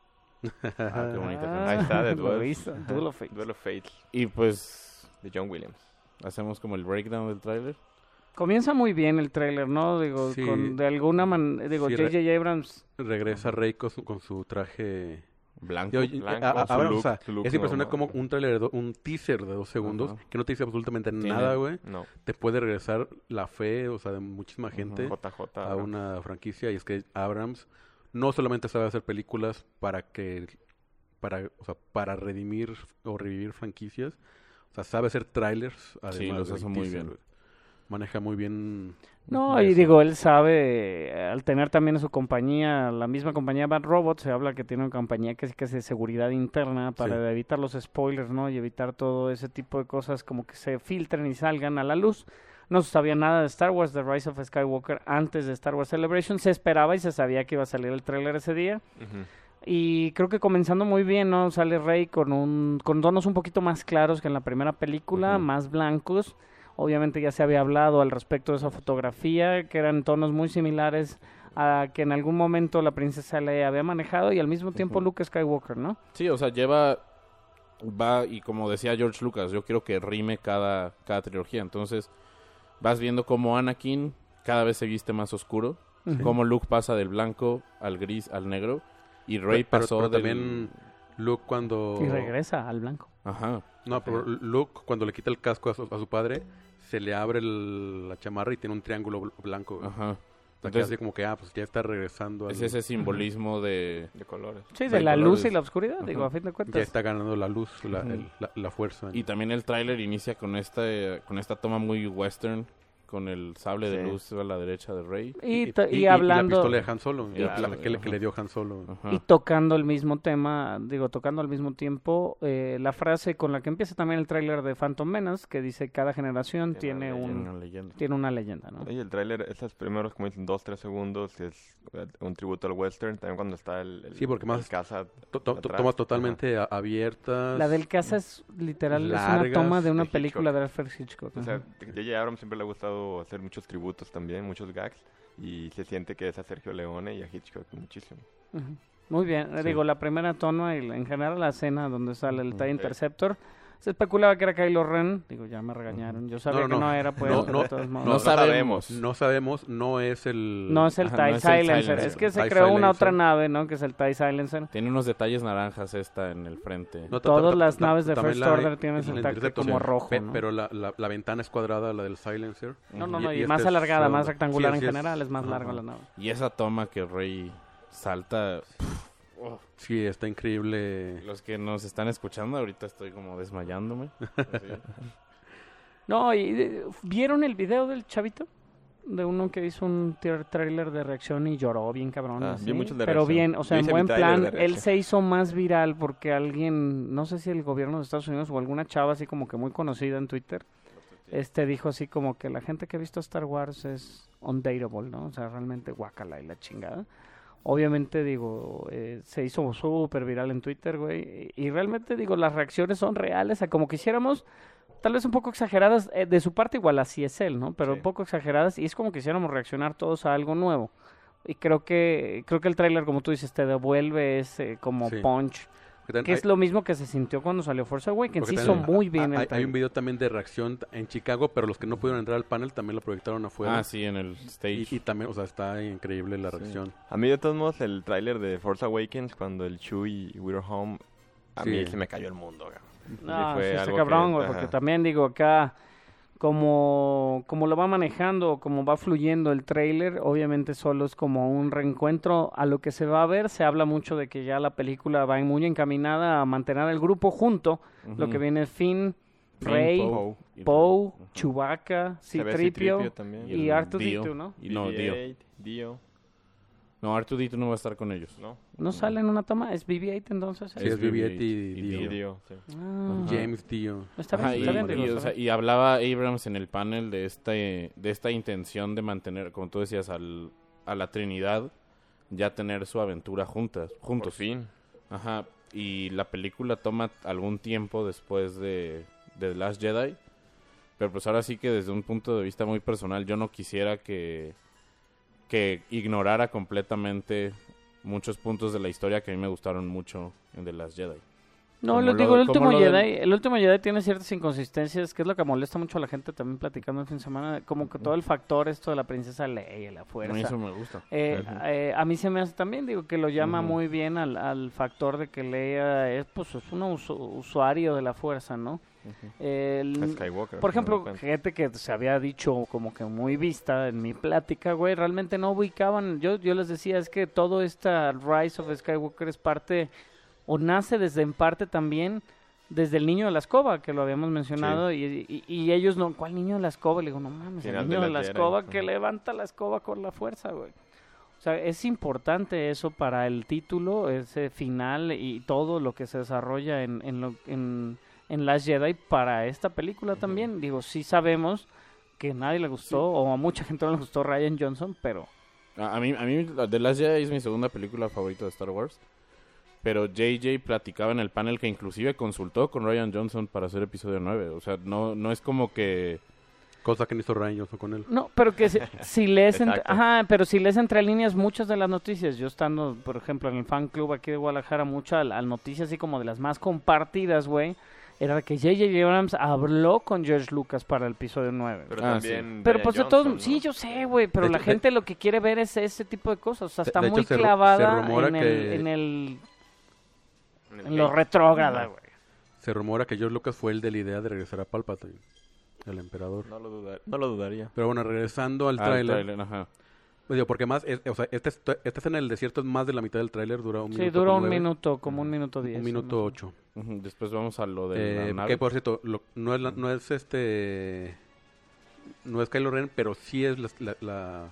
Ah, qué bonita canción. Ahí está, de Lo Duel. hizo, Duel of Fates. Duel of Fates Y pues de John Williams. hacemos como el breakdown del tráiler. Comienza muy bien el tráiler, ¿no? Digo, Sí. con, de alguna manera, digo, Sí, J J Abrams, Regresa Rey con su, con su traje... Blanco. Yo- blanco, a- a- su ahora, o look- sea, su look es impresionante normal. como un trailer, de do- un teaser de dos segundos, Ajá. que no te dice absolutamente Tiene- nada, güey. No. Te puede regresar la fe, o sea, de muchísima gente J J. a una franquicia. Y es que Abrams no solamente sabe hacer películas para que, para, o sea, para redimir o revivir franquicias, o sea, sabe hacer trailers. Además los del hace muy teaser, bien. güey. Maneja muy bien. no, eso. y digo, él sabe, eh, al tener también su compañía, la misma compañía Bad Robot, se habla que tiene una compañía que es que es de seguridad interna para Sí. evitar los spoilers, ¿no? Y evitar todo ese tipo de cosas como que se filtren y salgan a la luz. No se sabía nada de Star Wars, The Rise of Skywalker, antes de Star Wars Celebration. Se esperaba y se sabía que iba a salir el tráiler ese día. Ujú. Y creo que comenzando muy bien, ¿no? Sale Rey con un con tonos un poquito más claros que en la primera película, Ujú. más blancos. Obviamente ya se había hablado al respecto de esa fotografía, que eran tonos muy similares a que en algún momento la princesa Leia había manejado y al mismo tiempo Ujú. Luke Skywalker, ¿no? Sí, o sea, lleva, va, y como decía George Lucas, yo quiero que rime cada, cada trilogía. Entonces, vas viendo cómo Anakin cada vez se viste más oscuro, Ujú. cómo Luke pasa del blanco al gris al negro, y Rey Pero- pero- pasó pero del... también Luke cuando... Y regresa al blanco. Ajá. No, pero Luke cuando le quita el casco a su, a su padre, se le abre el- la chamarra y tiene un triángulo bl- blanco. güey. Ajá. O sea, que Entonces, así como que, ah, pues ya está regresando. es al- ese simbolismo de... De colores. Sí, Sí, de la colores. luz y la oscuridad, digo, Ajá. a fin de Ya cuentas. está ganando la luz, la, Ujú. el- la, la fuerza. Y también el tráiler inicia con esta, con esta toma muy western, con el sable de Sí. luz a la derecha de Rey. Y, to- y la hablando... pistola de Han Solo, Y la- la- la que, le, que le ajá. dio Han Solo. Ajá. Y tocando el mismo tema, digo, tocando al mismo tiempo, eh, la frase con la que empieza también el tráiler de Phantom Menace, que dice cada generación Tiene tiene una Tiene un una leyenda. tiene una leyenda, ¿no? Y el tráiler, esos primeros, como dicen, dos, tres segundos, es eh, un tributo al western. También cuando está el, el- Sí, porque más- el casa To- to- atrás. tomas totalmente a- abiertas. La del casa es literal, es una largas toma de una de película Hitchcock. de Alfred Hitchcock. O sea, ajá. J J Abrams siempre le ha gustado hacer muchos tributos también, muchos gags. Y se siente que es a Sergio Leone y a Hitchcock muchísimo. Ujú. Muy bien, eh, Sí. digo, la primera toma y la- en general la escena donde sale el TIE Sí. Interceptor, se especulaba que era Kylo Ren, digo, ya me regañaron, yo sabía No, que no, no era, pues, no, pero no, de todos modos. no no sabemos. sabemos. No sabemos, no es el... No es el Ajá, TIE no es el Silencer, Silencer. es que se TIE creó una Silencer. otra nave, ¿no? Que es el TIE Silencer. Tiene unos detalles naranjas esta en el frente. No, ta- Todas ta- las ta- naves de también First la- Order tienen el ese tacto Interceptor, como sí. rojo, Pe- ¿no? Pero la, la, la ventana es cuadrada, la del Silencer. No, no, Y- no, y, y más este es alargada, más redondo. rectangular Sí, en así es. general, es más larga Ajá. la nave. Y esa toma que Rey salta... Sí, está increíble. Los que nos están escuchando, ahorita estoy como desmayándome. Así. No, y eh, ¿vieron el video del chavito? De uno que hizo un tra- trailer de reacción y lloró bien cabrón. Ah, así. vi muchos de Pero reacción. bien, o sea, Yo en hice mi buen trailer plan, de él reacción. se hizo más viral porque alguien, no sé si el gobierno de Estados Unidos o alguna chava así como que muy conocida en Twitter, este dijo así como que la gente que ha visto Star Wars es undateable, ¿no? O sea, realmente guacala y la chingada. Obviamente, digo, eh, se hizo súper viral en Twitter, güey. Y, y realmente, digo, las reacciones son reales a como quisiéramos, tal vez un poco exageradas. eh, de su parte, igual así es él, ¿no? Pero Sí. un poco exageradas. Y es como quisiéramos reaccionar todos a algo nuevo. Y creo que creo que el tráiler, como tú dices, te devuelve ese como Sí. punch Porque también Que hay- es lo mismo que se sintió cuando salió Force Awakens. porque Hizo también muy bien hay, el hay un trailer. video también de reacción en Chicago, pero los que no pudieron entrar al panel también lo proyectaron afuera. Ah, sí, en el stage. y, y también, o sea, está increíble la reacción. A mí, de todos modos, el tráiler de Force Awakens, cuando el Chewie y We're Home, a Sí. mí se me cayó el mundo, güey. No, fue sí está algo cabrón, que- güey, ajá. porque también digo acá, como, como lo va manejando, como va fluyendo el trailer, obviamente solo es como un reencuentro a lo que se va a ver. Se habla mucho de que ya la película va muy encaminada a mantener al grupo junto, lo que viene Finn, Finn, Rey, Poe, y- Poe, Ujú. Chewbacca, Se ve C-tres P O C-tres P O también. y el R dos D Dio. dos, ¿no? Y no, B B Dio. ocho, Dio, No, R dos D dos no va a estar con ellos. ¿no? ¿No sale en una toma? ¿Es B B ocho entonces? Sí, es B B ocho y y Dio. Y Dio, sí. Ah, James Dio. está bien, Ajá, está y, bien, digo, y, o está sea, bien. y hablaba Abrams en el panel de esta, de esta intención de mantener, como tú decías, al, a la Trinidad ya tener su aventura juntas, Por juntos. fin. Ajá, y la película toma algún tiempo después de, de The Last Jedi, pero pues ahora sí que desde un punto de vista muy personal yo no quisiera que, que ignorara completamente muchos puntos de la historia que a mí me gustaron mucho en The Last Jedi. No, Como lo lo- digo, el como último lo del- Jedi, el último Jedi tiene ciertas inconsistencias, que es lo que molesta mucho a la gente también platicando el fin de semana, como que todo el factor esto de la princesa Leia, la A mí fuerza. eso me gusta. Eh, Ujú. eh, a mí se me hace también, digo, que lo llama Ujú. muy bien al, al factor de que Leia es, pues, es un usu- usuario de la fuerza, ¿no? Ujú. El- Skywalker. por al final ejemplo, de cuentas. gente que se había dicho como que muy vista en mi plática, güey, realmente no ubicaban. Yo, yo les decía, es que todo esta Rise of Skywalker es parte, o nace desde en parte también, desde el niño de la escoba, que lo habíamos mencionado, y, y, y ellos no, ¿cuál niño de la escoba? Le digo, no mames, el Final niño de de la la Jedi, escoba ajá. que levanta la escoba con la fuerza, güey. O sea, es importante eso para el título, ese final y todo lo que se desarrolla en, en, lo, en, en Last Jedi para esta película también. Digo, sí sabemos que a nadie le gustó, o a mucha gente no le gustó Rian Johnson, pero A, a mí, a mí la- The Last Jedi es mi segunda película favorita de Star Wars. Pero J J platicaba en el panel que inclusive consultó con Rian Johnson para hacer episodio nueve. O sea, no, no es como que... Cosa que no hizo Ryan Johnson con él. no, pero que si, si lees entre, Exacto. ajá, pero si lees entre líneas muchas de las noticias, yo estando, por ejemplo, en el fan club aquí de Guadalajara, muchas noticias así como de las más compartidas, güey, era que J J Abrams habló con George Lucas para el episodio nueve. Pero Ah, también. Pero Rian pues de Johnson, todos, ¿no? sí, yo sé, güey, pero De la hecho- gente lo que quiere ver es ese tipo de cosas, o sea, De- está de hecho, muy se ru- se clavada rumora en, el, que- en el, En el en lo gate. retrógrada, güey. Se rumora que George Lucas fue el de la idea de regresar a Palpatine, el emperador. No lo, dudar- no lo dudaría. Pero bueno, regresando al al tráiler. tráiler, ajá. Pues digo, porque más, es- o sea, esta, est- esta escena en el desierto es más de la mitad del tráiler, dura un Sí, minuto. dura con un nueve, minuto, como un minuto diez. Un sí, minuto más o ocho. Ujú, Después vamos a lo de la Eh, nave. que por cierto, lo- no es la- no es este, no es Kylo Ren, pero sí es la, la- la-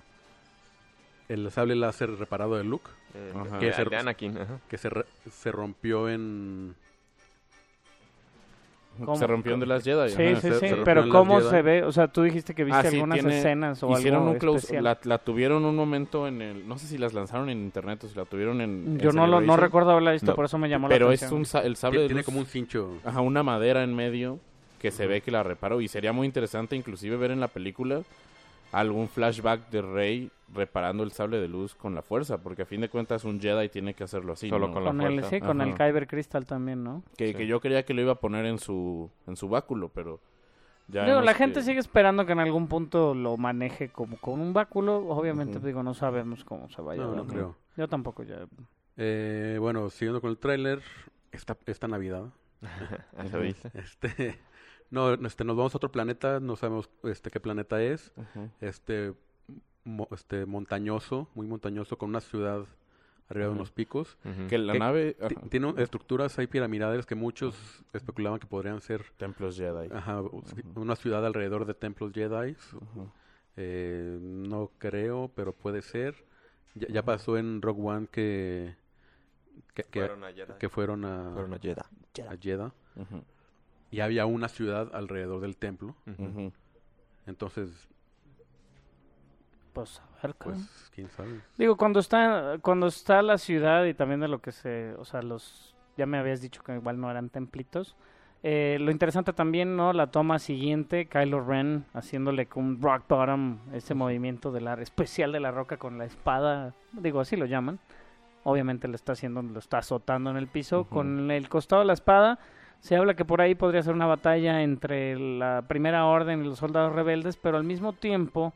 el sable láser reparado de Luke, Eh, Ajá. de- Que se- de Anakin. Ajá. que se, re- se rompió en, ¿Cómo? Se rompió en The Last Jedi. Sí, ajá. sí, se- sí, se rompió pero en ¿cómo Last se Jedi. ve? O sea, tú dijiste que viste Ah, sí, algunas tiene- escenas o hicieron algo un close, especial. la, la tuvieron un momento en el, no sé si las lanzaron en internet o si la tuvieron en, Yo en no lo no Celebration, recuerdo haberla visto, No, por eso me llamó pero la es atención. un sa- el sable de tiene luz, como un cincho. ajá, una madera en medio que se ve que la reparó y sería muy interesante inclusive ver en la película algún flashback de Rey reparando el sable de luz con la fuerza, porque a fin de cuentas un Jedi tiene que hacerlo así, Solo ¿no? con la Con el, fuerza. sí, con el Ajá. Kyber Crystal también, ¿no? que, Sí. que yo creía que lo iba a poner en su en su báculo, pero ya Digo, vemos la gente que- sigue esperando que en algún punto lo maneje como con un báculo. Obviamente, Ujú. digo, no sabemos cómo se vaya a No, ver, no creo. Yo tampoco ya. Eh, bueno, siguiendo con el tráiler, esta, esta Navidad, Eso dice. este, no, este, nos vamos a otro planeta, no sabemos este qué planeta es, Ujú. este, mo- este montañoso, muy montañoso, con una ciudad arriba de Ujú. unos picos. Ujú. que la ¿Qué- nave Ti- ajá, Tiene un- estructuras ahí piramidales que muchos especulaban que podrían ser templos Jedi. ajá, u- una ciudad alrededor de templos Jedi. Ujú. Eh, no creo, pero puede ser. Ya, ya pasó en Rogue One que que, que- Fueron a Jedha. que fueron a, Fueron a Jedha. a Jedha Ujú. y había una ciudad alrededor del templo. Ujú. Ujú. Entonces, Pues a ver, pues, cabrón. quién sabe. Digo, cuando está cuando está la ciudad y también de lo que se, o sea, los ya me habías dicho que igual no eran templitos. Eh, lo interesante también, ¿no? La toma siguiente, Kylo Ren haciéndole con un rock bottom, ese movimiento de la especial de la roca con la espada, digo, así lo llaman. obviamente le está haciendo, lo está azotando en el piso. Ujú. Con el costado de la espada, se habla que por ahí podría ser una batalla entre la Primera Orden y los soldados rebeldes, pero al mismo tiempo...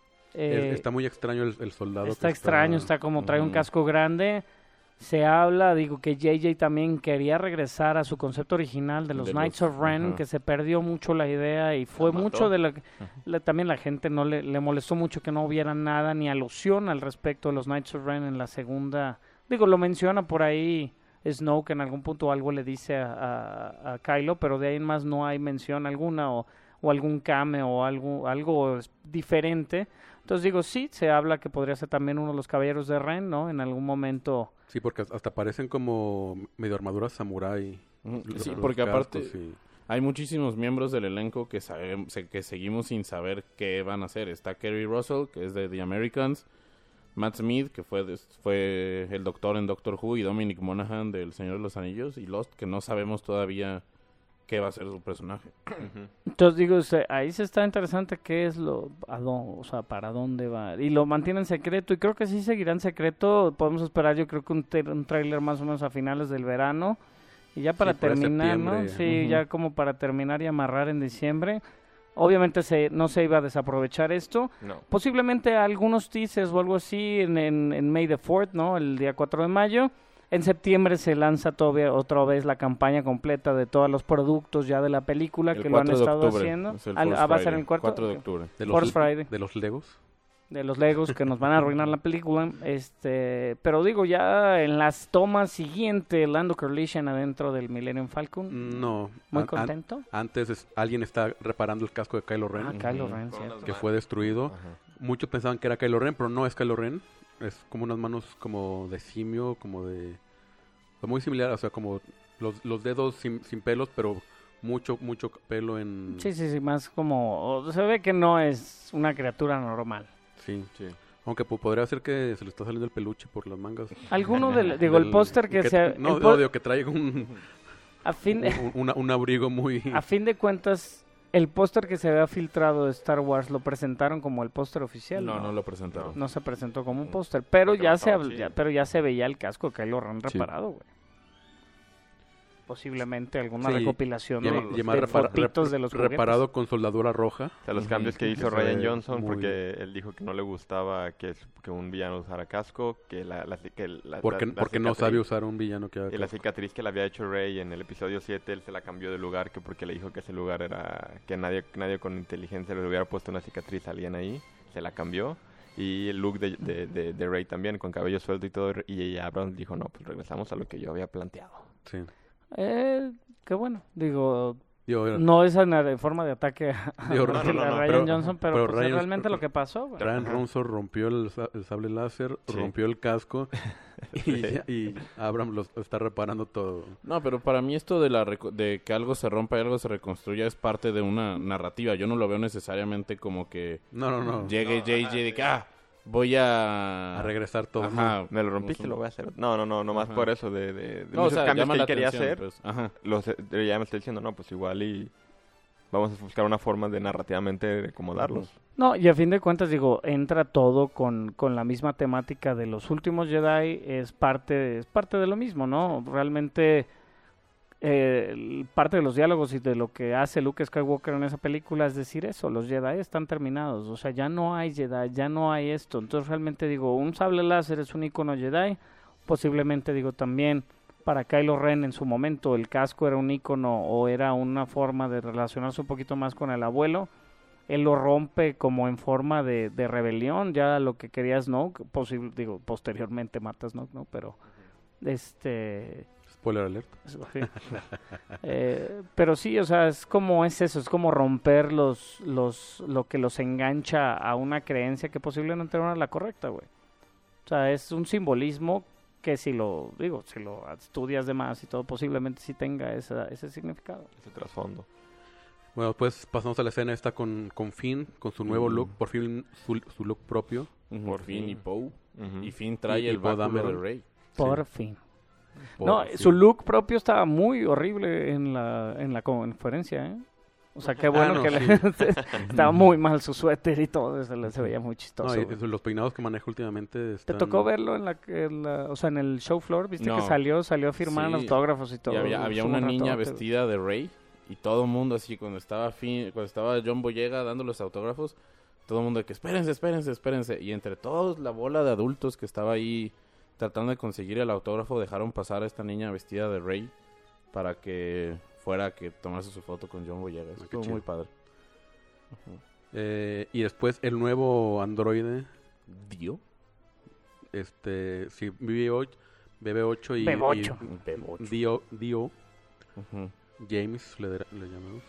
eh, Es- está muy extraño el, el soldado. está que extraño, está como trae un Ujú. casco grande. Se habla, digo, que J J también quería regresar a su concepto original de los De Knights los- of Ren, ajá. que se perdió mucho la idea y fue La mató. mucho de la, la- también la gente no le, le molestó mucho que no hubiera nada ni alusión al respecto de los Knights of Ren en la segunda. Digo, lo menciona por ahí Snoke en algún punto, algo le dice a, a, a Kylo, pero de ahí en más no hay mención alguna o, o algún cameo o algo, algo es- diferente. Entonces digo, sí, se habla que podría ser también uno de los caballeros de Ren, ¿no? En algún momento. Sí, porque hasta parecen como medio armaduras samurái. Ujú. los- Sí, los porque aparte cascos y- hay muchísimos miembros del elenco que sabem- se- que seguimos sin saber qué van a hacer. Está Kerry Russell, que es de The Americans, Matt Smith, que fue de- fue el doctor en Doctor Who, y Dominic Monaghan del Señor de los Anillos, y Lost, que no sabemos todavía qué va a ser su personaje. Ujú. Entonces digo, se- ahí se está interesante qué es lo, a dó- o sea, para dónde va. Y lo mantienen secreto y creo que sí seguirán secreto. Podemos esperar yo creo que un, ter- un tráiler más o menos a finales del verano. Y ya para Sí, por ahí terminar, ¿no? septiembre. Sí, Ujú. ya como para terminar y amarrar en diciembre. Obviamente se, no se iba a desaprovechar esto. No. Posiblemente algunos teasers o algo así en, en, en May the fourth, ¿no? El día cuatro de mayo. En septiembre se lanza todavía otra vez la campaña completa de todos los productos ya de la película El que lo han cuatro de estado octubre, haciendo. es el Ah, Force ah, va a ser Friday, el cuarto. cuatro de Ok. octubre. de Force los, Friday. de los Legos. De los Legos que nos van a arruinar la película. Este, pero digo, ya en las tomas siguientes, Lando Calrissian adentro del Millennium Falcon. No. Muy an- an- contento. antes es- alguien está reparando el casco de Kylo Ren, Ah, Kylo Ujú. Ren, Con cierto. las que manos. fue destruido. Ajá. Muchos pensaban que era Kylo Ren, pero no es Kylo Ren. Es como unas manos como de simio, como de... o muy similar, o sea, como los, los dedos sin, sin pelos, pero mucho, mucho pelo en... Sí, sí, sí, más como... o- se ve que no es una criatura normal. Sí. Sí. Aunque po- podría ser que se le está saliendo el peluche por las mangas. Alguno del... Digo, el Del- póster que, se... No, el no, po- digo que traiga un, a, fin, un, una- un abrigo muy... a fin de cuentas, el póster que se había filtrado de Star Wars lo presentaron como el póster oficial. No, no lo presentaron. No se presentó como un póster, pero Porque ya no se, estaba hab- chido. ya- pero ya se veía el casco de Kylo Ren Sí. reparado, güey. Posiblemente alguna Sí, recopilación Llama- de, llama de repara- fotitos rep- de los reparado con soldadura roja. O sea, los Ujú. cambios que hizo Que fue Ryan Johnson, muy- porque él dijo que no le gustaba que, es- que un villano usara casco, que la, la, que la- Porque, la- la porque no cicatriz- sabe usar un villano que haga Y la casco. cicatriz que le había hecho Rey en el episodio siete, él se la cambió de lugar, que porque le dijo que ese lugar era... que nadie, nadie con inteligencia le hubiera puesto una cicatriz a alguien ahí, se la cambió. Y el look de, de, de, de Rey también, con cabello suelto y todo, y Abrams dijo, no, pues regresamos a lo que yo había planteado. Sí. Eh, qué bueno. Digo, Digo, era- no es una de forma de ataque a, Digo, a no, no, no, Ryan pero- Johnson, pero, pero pues, es Ryan- realmente lo que pasó, güey. Ryan Ajá. Ronson rompió el, sa- el sable láser, Sí. rompió el casco y, Sí. ya- y Abrams lo está reparando todo. No, pero para mí esto de la reco- de que algo se rompa y algo se reconstruya es parte de una narrativa. Yo no lo veo necesariamente como que No, no, no. llegue J J de que, ah, voy a... A regresar todo. Ajá. Me lo rompiste, lo voy a hacer. No, no, no, nomás Ajá. por eso de, de, de No, o muchos sea, cambios llama que la él quería atención, hacer. pues, ajá. Los, eh, ya me estoy diciendo, no, pues igual y vamos a buscar una forma de narrativamente acomodarlos. No, y a fin de cuentas, digo, entra todo con, con la misma temática de los últimos Jedi, es parte, es parte de lo mismo, ¿no? Realmente, eh, el- parte de los diálogos y de lo que hace Luke Skywalker en esa película es decir eso, los Jedi están terminados, o sea, ya no hay Jedi, ya no hay esto. Entonces, realmente, digo, un sable láser es un icono Jedi, posiblemente, digo, también para Kylo Ren en su momento el casco era un icono o era una forma de relacionarse un poquito más con el abuelo. Él lo rompe como en forma de, de rebelión, ya lo que quería Snoke, posible, digo, posteriormente mata a Snoke, ¿no? Pero, este... Spoiler alert. sí. Eh, pero sí, o sea, es como es eso, es como romper los, los, lo que los engancha a una creencia que posiblemente no era la correcta, güey. O sea, es un simbolismo que si lo, digo, si lo estudias de más y todo, posiblemente sí tenga esa, ese significado. Ese trasfondo. Bueno, pues pasamos a la escena esta con, con Finn, con su nuevo Mm. look, por fin su, su look propio. Por fin, y Poe. Ujú. Y Finn trae Y- y el Poe báculo de Dameron. Rey. Por fin. Por No, fin. su look propio estaba muy horrible en la, en la conferencia, ¿eh? O sea, qué bueno Ah, no, que le... estaba muy mal su suéter y todo, se, le, se veía muy chistoso. No, y güey. eso, los peinados que maneja últimamente ¿Te están... tocó verlo en la, en la, o sea, en el show floor? ¿Viste No. que salió, salió a firmar Sí. autógrafos y todo? Y había, había Estuvo una un niña ratote, güey. vestida de Rey y todo el mundo así, cuando estaba fin, cuando estaba John Boyega dando los autógrafos, todo el mundo de que espérense, espérense, espérense. Y entre todos, la bola de adultos que estaba ahí tratando de conseguir el autógrafo, dejaron pasar a esta niña vestida de Rey para que fuera a que tomase su foto con John Boyega. Eso Ah, qué estuvo chido. muy padre. Eh, y después el nuevo androide, ¿Dio? este, sí, B B ocho, B B ocho y, B B ocho. y Dio, Dio, Ujú. James le, le llamamos.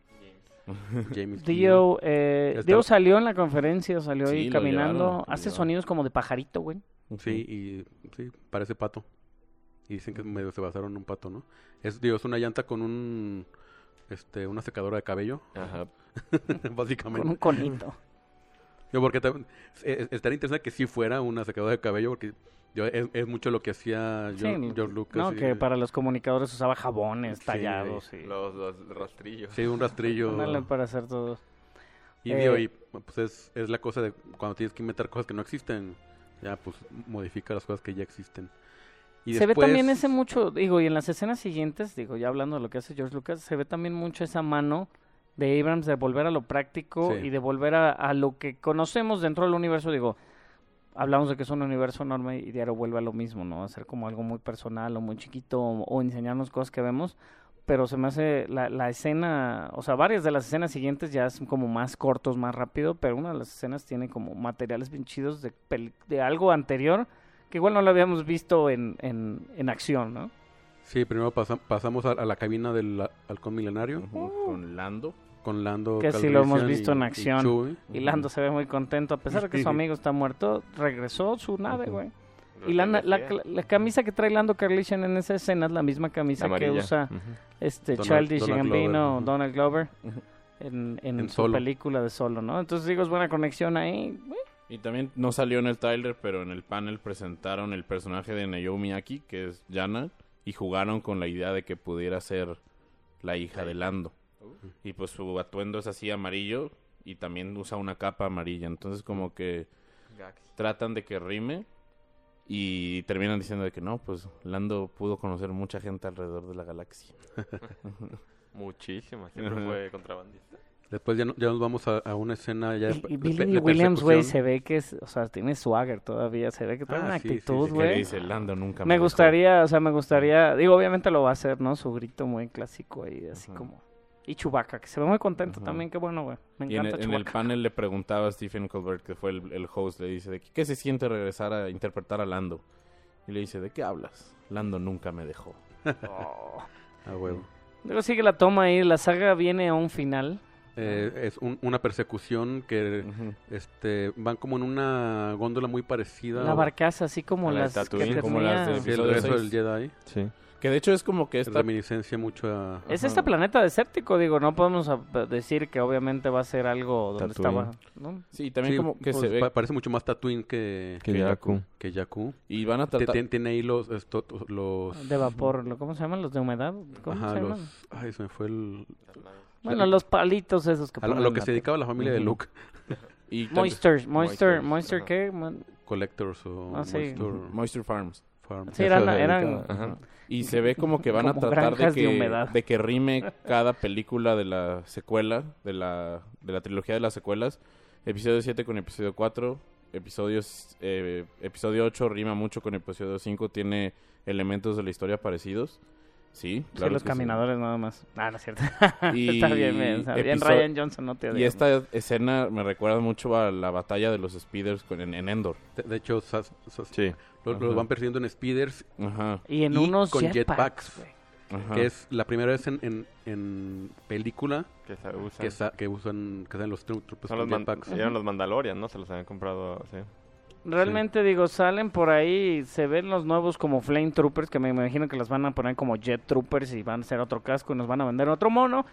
James Dio, eh, Está- Dio salió en la conferencia, salió Sí, ahí lo caminando, llevaron, lo hace llevaron. sonidos como de pajarito, güey. Sí, y sí, parece pato. Y dicen que medio se basaron en un pato, ¿no? Es, digo, es una llanta con un, este, una secadora de cabello, Ajá. básicamente. Con un conito. Yo porque tam- es- estaría interesante que sí fuera una secadora de cabello, porque yo, es, es mucho lo que hacía Sí, George, George Lucas. no, y- que para los comunicadores usaba jabones Sí, tallados y... Los, los rastrillos. Sí, un rastrillo. Ándale, para hacer todo. Y, Eh, digo, y pues es, es la cosa de cuando tienes que inventar cosas que no existen, ya pues modifica las cosas que ya existen. Y se después- ve también ese mucho, digo, y en las escenas siguientes, digo, ya hablando de lo que hace George Lucas, se ve también mucho esa mano de Abrams de volver a lo práctico Sí. y de volver a, a lo que conocemos dentro del universo, digo, hablamos de que es un universo enorme y diario vuelve a lo mismo, ¿no? A ser como algo muy personal o muy chiquito o, o enseñarnos cosas que vemos, pero se me hace la, la escena, o sea, varias de las escenas siguientes ya son como más cortos, más rápido, pero una de las escenas tiene como materiales bien chidos de, peli- de algo anterior que igual no lo habíamos visto en, en, en acción, ¿no? Sí, primero pasa- pasamos a, a la cabina del a- halcón milenario Ujú, Con Lando. con Lando Que sí lo hemos Calrissian visto y- en y acción. Chewie. Y Lando se ve muy contento, a pesar de que su amigo está muerto, regresó su nave, güey. Y la, la, la, la camisa que trae Lando Calrissian en esa escena es la misma camisa que Amarilla. usa Ujú. este Donald- Childish Donald Gambino, Glover, ujú. Donald Glover, Ujú. en, en, En su Solo. película de Solo, ¿no? Entonces digo, es buena conexión ahí. güey. Y también no salió en el trailer, pero en el panel presentaron el personaje de Naomi Aki, que es Yana, y jugaron con la idea de que pudiera ser la hija de Lando. Y pues su atuendo es así amarillo y también usa una capa amarilla. Entonces como que Gags. tratan de que rime y terminan diciendo de que no, pues Lando pudo conocer mucha gente alrededor de la galaxia. Muchísimas. Siempre Ajá. fue contrabandista. Después ya, no- ya nos vamos a, a una escena ya de, Y, y de- Billy de Williams, güey, persecución. se ve que es, o sea, tiene swagger todavía, se ve que tiene Ah, una sí, sí, actitud, sí, Que le güey. dice Lando nunca Me dejó". gustaría, o sea, me gustaría, digo, obviamente lo va a hacer, ¿no? Su grito muy clásico ahí, así Ajá. como... Y Chewbacca, que se ve muy contento Ajá. también, qué bueno, güey. Me Y en encanta el, en el Chewbacca. panel le preguntaba a Stephen Colbert, que fue el, el host, le dice, de que, ¿qué se siente regresar a interpretar a Lando? Y le dice, ¿de qué hablas? Lando nunca me dejó. Oh. Ah, huevo. Luego sigue la toma ahí, la saga viene a un final. Eh, es un- una persecución que Ujú. este van como en una góndola muy parecida. La barcaza, así como A la de las que Tatooine, tenía... como las de- Sí, el Episodio regreso seis. del Jedi. Sí. Que de hecho es como que Es esta... reminiscencia mucho a... Es Ajá. este planeta desértico, digo, no podemos a- decir que obviamente va a ser algo donde Tatooine. estaba, ¿no? Sí, también Sí, como que pues, se ve... pa- parece mucho más Tatooine que, Que Jakku. que Jakku. Y van a Te- tratar... tien- Tiene ahí los... esto- los De vapor, ¿lo- ¿cómo se llaman? ¿Los de humedad? ¿Cómo ajá, se los... llaman? Ay, se me fue el... Bueno, los palitos esos que A lo, ponen lo en que la se dedicaba la familia de Ujú. Luke. y tam- Moisture, Moisture, Moistures, Moisture, ajá. ¿qué? Mon- Collectors o Ah, sí. Moisture Moisture Farms. Farm. Sí, Eso eran, se eran dedicaba. Ajá. Y se ve como que van a Como tratar de granjas de que, humedad. de que rime cada película de la secuela, de la, de la trilogía de las secuelas. Episodio siete con episodio cuatro. Episodios, eh, episodio ocho rima mucho con episodio cinco. Tiene elementos de la historia parecidos. Sí, sí, claro los que sí. caminadores nada más. Ah, no es cierto. Y Está bien, bien, está bien. episo- Ryan Johnson, no te Y odiamos. esta escena me recuerda mucho a la batalla de los Speeders con, en, en Endor. De, de hecho, sas- sas- Sí. lo- los Ajá. van persiguiendo en speeders, Ajá, Y en y unos con jetpacks, jetpacks. güey. ajá. que es la primera vez en, en, en película Que se usan. que, sa- que usan que salen los Stormtroopers Son con los man- jetpacks. eran los Mandalorian, ¿no? Se los habían comprado, sí. Realmente, digo, salen por ahí, se ven los nuevos como Flame Troopers, que me imagino que los van a poner como Jet Troopers y van a hacer otro casco y nos van a vender otro mono.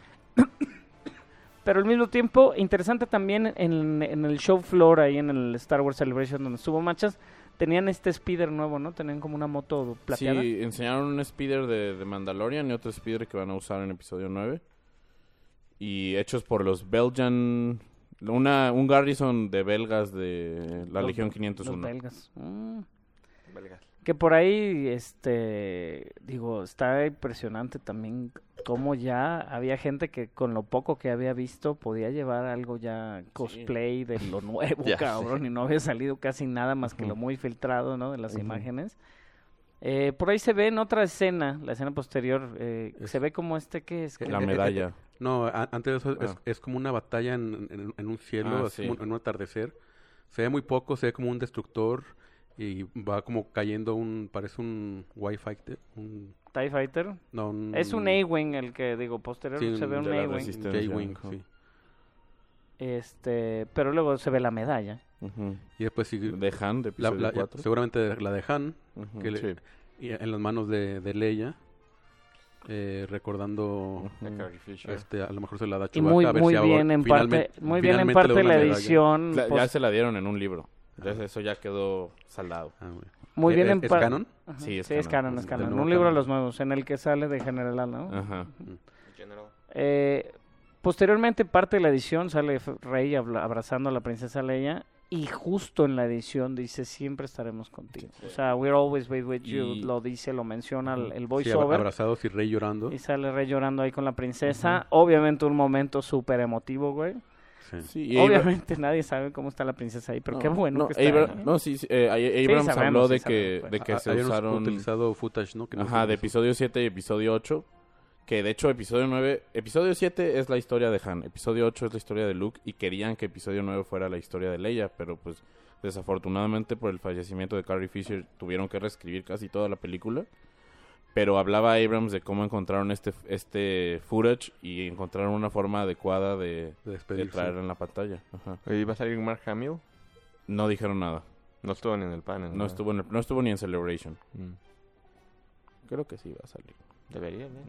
Pero al mismo tiempo, interesante también en, en el show floor, ahí en el Star Wars Celebration, donde estuvo Machas, tenían este speeder nuevo, ¿no? Tenían como una moto plateada. Sí, enseñaron un speeder de, de Mandalorian y otro speeder que van a usar en episodio nueve. y hechos por los Belgian, una un garrison de belgas de la Los- Legión quinientos Los uno. belgas. Mm. Belgas. Que por ahí, este, digo, está impresionante también cómo ya había gente que con lo poco que había visto podía llevar algo ya cosplay de lo nuevo, Ya cabrón, y no había salido casi nada más que lo muy filtrado, ¿no? De las imágenes. Eh, por ahí se ve en otra escena, la escena posterior, eh, Es- se ve como este que es como- La medalla. No, a- antes de eso es, Ah. es como una batalla en, en- en un cielo, Ah, así sí. como en un atardecer. Se ve muy poco, se ve como un destructor y va como cayendo un, parece un Wi-Fi, un, TIE Fighter. no, un... Es un A-Wing el que, digo, posterior Sí, se ve de un la A-Wing. Resistencia. J-Wing, ajá. sí. Este, pero luego se ve la medalla. Ujú. Y después sigue De Han, de la- episodio la- cuatro. seguramente la de Han, Ujú, que le- sí. y en las manos de, de Leia, eh, recordando, Ujú. A Carrie Fisher. este, a lo mejor se la da Y Chewbacca, muy, a ver muy si ahora bien en parte, finalmente- muy bien en finalmente parte le da la una medalla. edición. La- pues, ya se la dieron en un libro. Entonces eso ya quedó saldado. Ah, güey. muy ¿E- bien ¿Es, en es parte. canon? Ajá. Sí, es Sí, es canon. canon, es Del canon. nuevo Un libro de canon. los nuevos, en el que sale de General, ¿no? Ajá. General. Eh, posteriormente, parte de la edición sale F- Rey abla- abrazando a la princesa Leia. Y justo en la edición dice, siempre estaremos contigo. O sea, we're always with, with you. Y- Lo dice, lo menciona el, el Sí, voiceover. abrazados y Rey llorando. Y sale Rey llorando ahí con la princesa. Obviamente un momento súper emotivo, güey. Sí. Sí, y Abra- Obviamente nadie sabe cómo está la princesa ahí, pero no, qué bueno no, que está Abra- ahí. no, sí, sí, eh, a- Abrams sabemos, habló sí de sabemos, que, pues. de que Ah, se habían usaron... utilizado footage, ¿no? Que no Ajá, se de usó. episodio siete y episodio ocho. Que de hecho episodio nueve... Episodio siete es la historia de Han. Episodio ocho es la historia de Luke. Y querían que episodio nueve fuera la historia de Leia. Pero pues desafortunadamente por el fallecimiento de Carrie Fisher tuvieron que reescribir casi toda la película. Pero hablaba Abrams de cómo encontraron este este footage. Y encontraron una forma adecuada de, de de despedirse. traerlo en la pantalla. Ajá. Oye, ¿iba a salir Mark Hamill? No dijeron nada. No estuvo ni en el panel. No estuvo, en el- no estuvo ni en Celebration. Mm. Creo que sí va a salir. Debería, ¿no?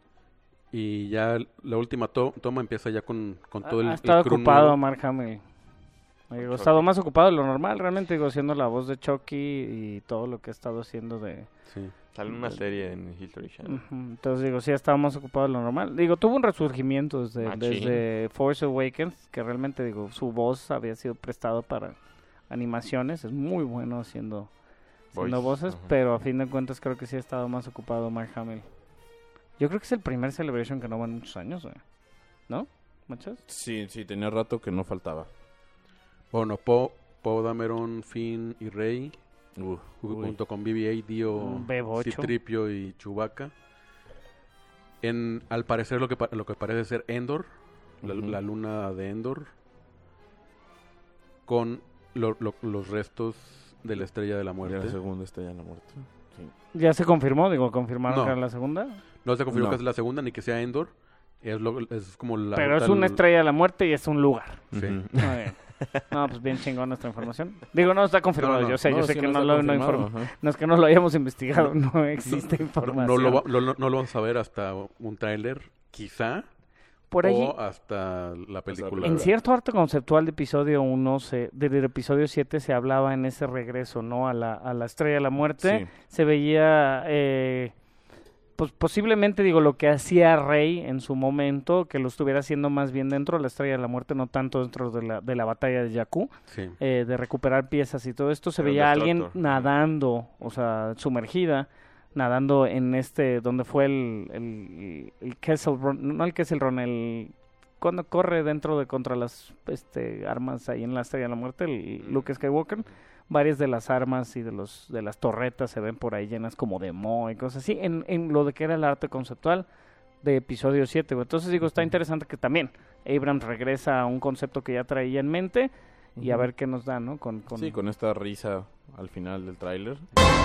Y ya la última to- toma empieza ya con, con todo el, ha el estado crew ocupado nuevo. Mark Hamill. Digo, ha Chucky. estado más ocupado de lo normal, realmente, digo, siendo la voz de Chucky y todo lo que ha estado haciendo de... Sí. Sale una serie en History Channel. Ujú, entonces, digo, sí ha estado más ocupado de lo normal. Digo, tuvo un resurgimiento desde, Machín. desde Force Awakens, que realmente, digo, su voz había sido prestado para animaciones. Es muy bueno haciendo, haciendo Voice, voces, ajá. pero a fin de cuentas creo que sí ha estado más ocupado Mark Hamill. Yo creo que es el primer Celebration que no va en muchos años, güey. ¿No? ¿Muchos? Sí, sí, tenía rato que no faltaba. Bueno, Poe, Poe Dameron, Finn y Rey, Uh, ju- uy. junto con B B ocho, Dio, Un B ocho. Citripio y Chewbacca. En, al parecer lo que, pa- lo que parece ser Endor, la, Ujú. la luna de Endor, con lo- lo- los restos de la Estrella de la De Muerte. la segunda estrella de la muerte. Sí. ¿Ya se confirmó? Digo, ¿confirmaron No. que era la segunda? No se confirmó No. que es la segunda ni que sea Endor. Es, lo, es como la... Pero es tal- una estrella de la muerte y es un lugar. Sí. Ujú. Muy bien. No, pues bien chingón nuestra información. Digo, no está confirmado, No, no, yo sé, yo sé sí, que no, está lo no, confirmado, inform- ajá. no es que no lo hayamos investigado, no existe No, información. no lo, va- lo- no- no lo vamos a ver hasta un tráiler, quizá, Por ahí, o hasta la película. en cierto arte conceptual de episodio uno, se, de- del episodio siete se hablaba en ese regreso, ¿no? A la, a la estrella de la muerte. Sí. Se veía, eh, pues posiblemente, digo, lo que hacía Rey en su momento, que lo estuviera haciendo más bien dentro de la estrella de la muerte, no tanto dentro de la, de la batalla de Jakku. Sí. eh, de recuperar piezas y todo esto, se Pero veía a alguien Destructor. nadando, o sea, sumergida, nadando en este, donde fue el, el, el Kessel Run, no el Kessel Run, el, cuando corre dentro de contra las este, armas ahí en la Estrella de la Muerte, el Luke Skywalker, varias de las armas y de los de las torretas se ven por ahí llenas como de moho y cosas así, en, en lo de que era el arte conceptual de episodio siete, güey. Entonces digo, está interesante que también Abrams regresa a un concepto que ya traía en mente y a Ujú. ver qué nos da, ¿no? Con, con... Sí, con esta risa al final del tráiler.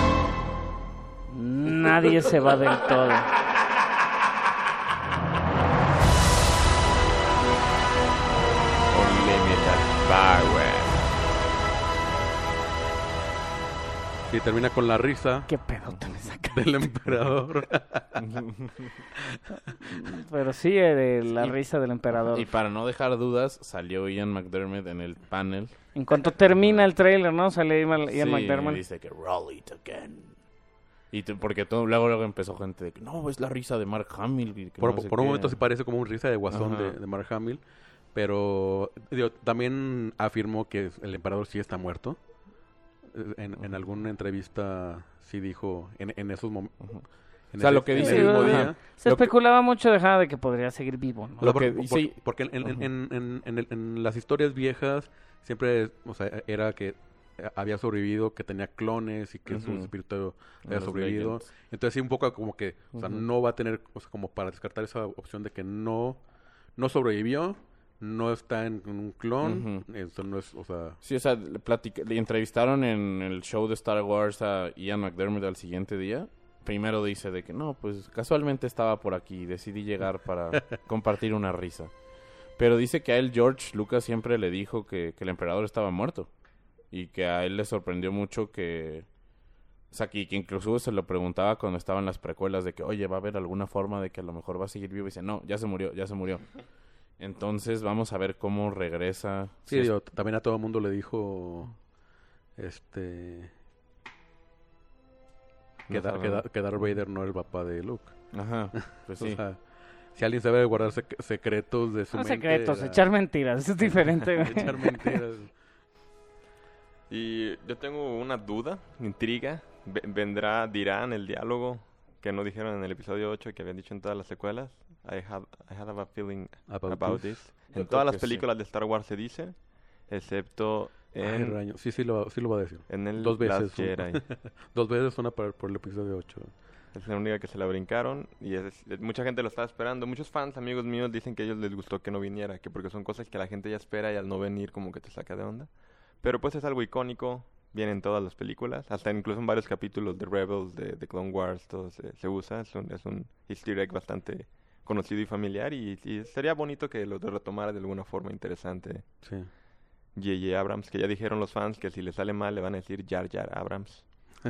Nadie se va del todo. Unlimited Power. Sí, termina con la risa Qué pedota me saca. del emperador. Pero sí, eh, de la Y- risa del emperador. Y para no dejar dudas, salió Ian McDermott en el panel. En cuanto termina el trailer, ¿no? Sale Ian, Ian Sí, McDermott. dice que roll it again. Y te- porque todo, luego, luego empezó gente de que no, es la risa de Mark Hamill. y que Por, no sé por un qué". momento sí parece como un risa de guasón Ajá. de, de Mark Hamill, pero digo, también afirmó que el emperador sí está muerto. Eh, En, en alguna entrevista sí dijo en, en esos momentos. Ujú. O sea, lo que dice- el mismo ajá. día. Se Lo que- especulaba mucho de, ajá, de que podría seguir vivo, ¿no? Lo Por- que por- dice- porque en, en- Ujú. en- en- en el- en las historias viejas siempre, o sea, era que había sobrevivido, que tenía clones y que su Ujú. espíritu En había los sobrevivido. Legends. Entonces sí, un poco como que, o sea, Ujú. no va a tener, o sea, como para descartar esa opción de que no, no sobrevivió, no está en, en un clon, eso no es, o sea, Sí, o sea, le, platica- le entrevistaron en el show de Star Wars a Ian McDermott al siguiente día. Primero dice de que no, pues casualmente estaba por aquí, decidí llegar para compartir una risa. Pero dice que a él George Lucas siempre le dijo que, que el emperador estaba muerto. Y que a él le sorprendió mucho que... O sea, que, que incluso se lo preguntaba cuando estaban las precuelas de que, oye, ¿va a haber alguna forma de que a lo mejor va a seguir vivo? Y dice, no, ya se murió, ya se murió. Entonces vamos a ver cómo regresa. sí, Si es- digo, también a todo el mundo le dijo, este, que, No Dar- que, sabemos. Dar- que Darth Vader no era el papá de Luke. Ajá, pues O sí. sea, si alguien sabe guardar sec- secretos de su No mente... secretos, era- echar mentiras, es diferente, güey. echar mentiras. Y yo tengo una duda, intriga. Ve- ¿Vendrá, dirán el diálogo que no dijeron en el episodio ocho que habían dicho en todas las secuelas? I have, I have a feeling About about, this. this. Yo En creo todas las que sí. películas de Star Wars se dice, excepto Ay, en, raño. Sí, sí lo, sí lo va a decir. en el Dos veces. Last Jedi. Dos veces una por, por el episodio ocho. Es la única que se la brincaron y es, es- mucha gente lo estaba esperando. Muchos fans, amigos míos, dicen que a ellos les gustó que no viniera, que porque son cosas que la gente ya espera y al no venir como que te saca de onda. Pero pues es algo icónico, viene en todas las películas, hasta incluso en varios capítulos de Rebels, de, de Clone Wars, todo se, se usa. Es un, es un easter egg bastante conocido y familiar y, y sería bonito que lo retomara de alguna forma interesante. Sí. J J Abrams, que ya dijeron los fans que si le sale mal le van a decir Jar Jar Abrams.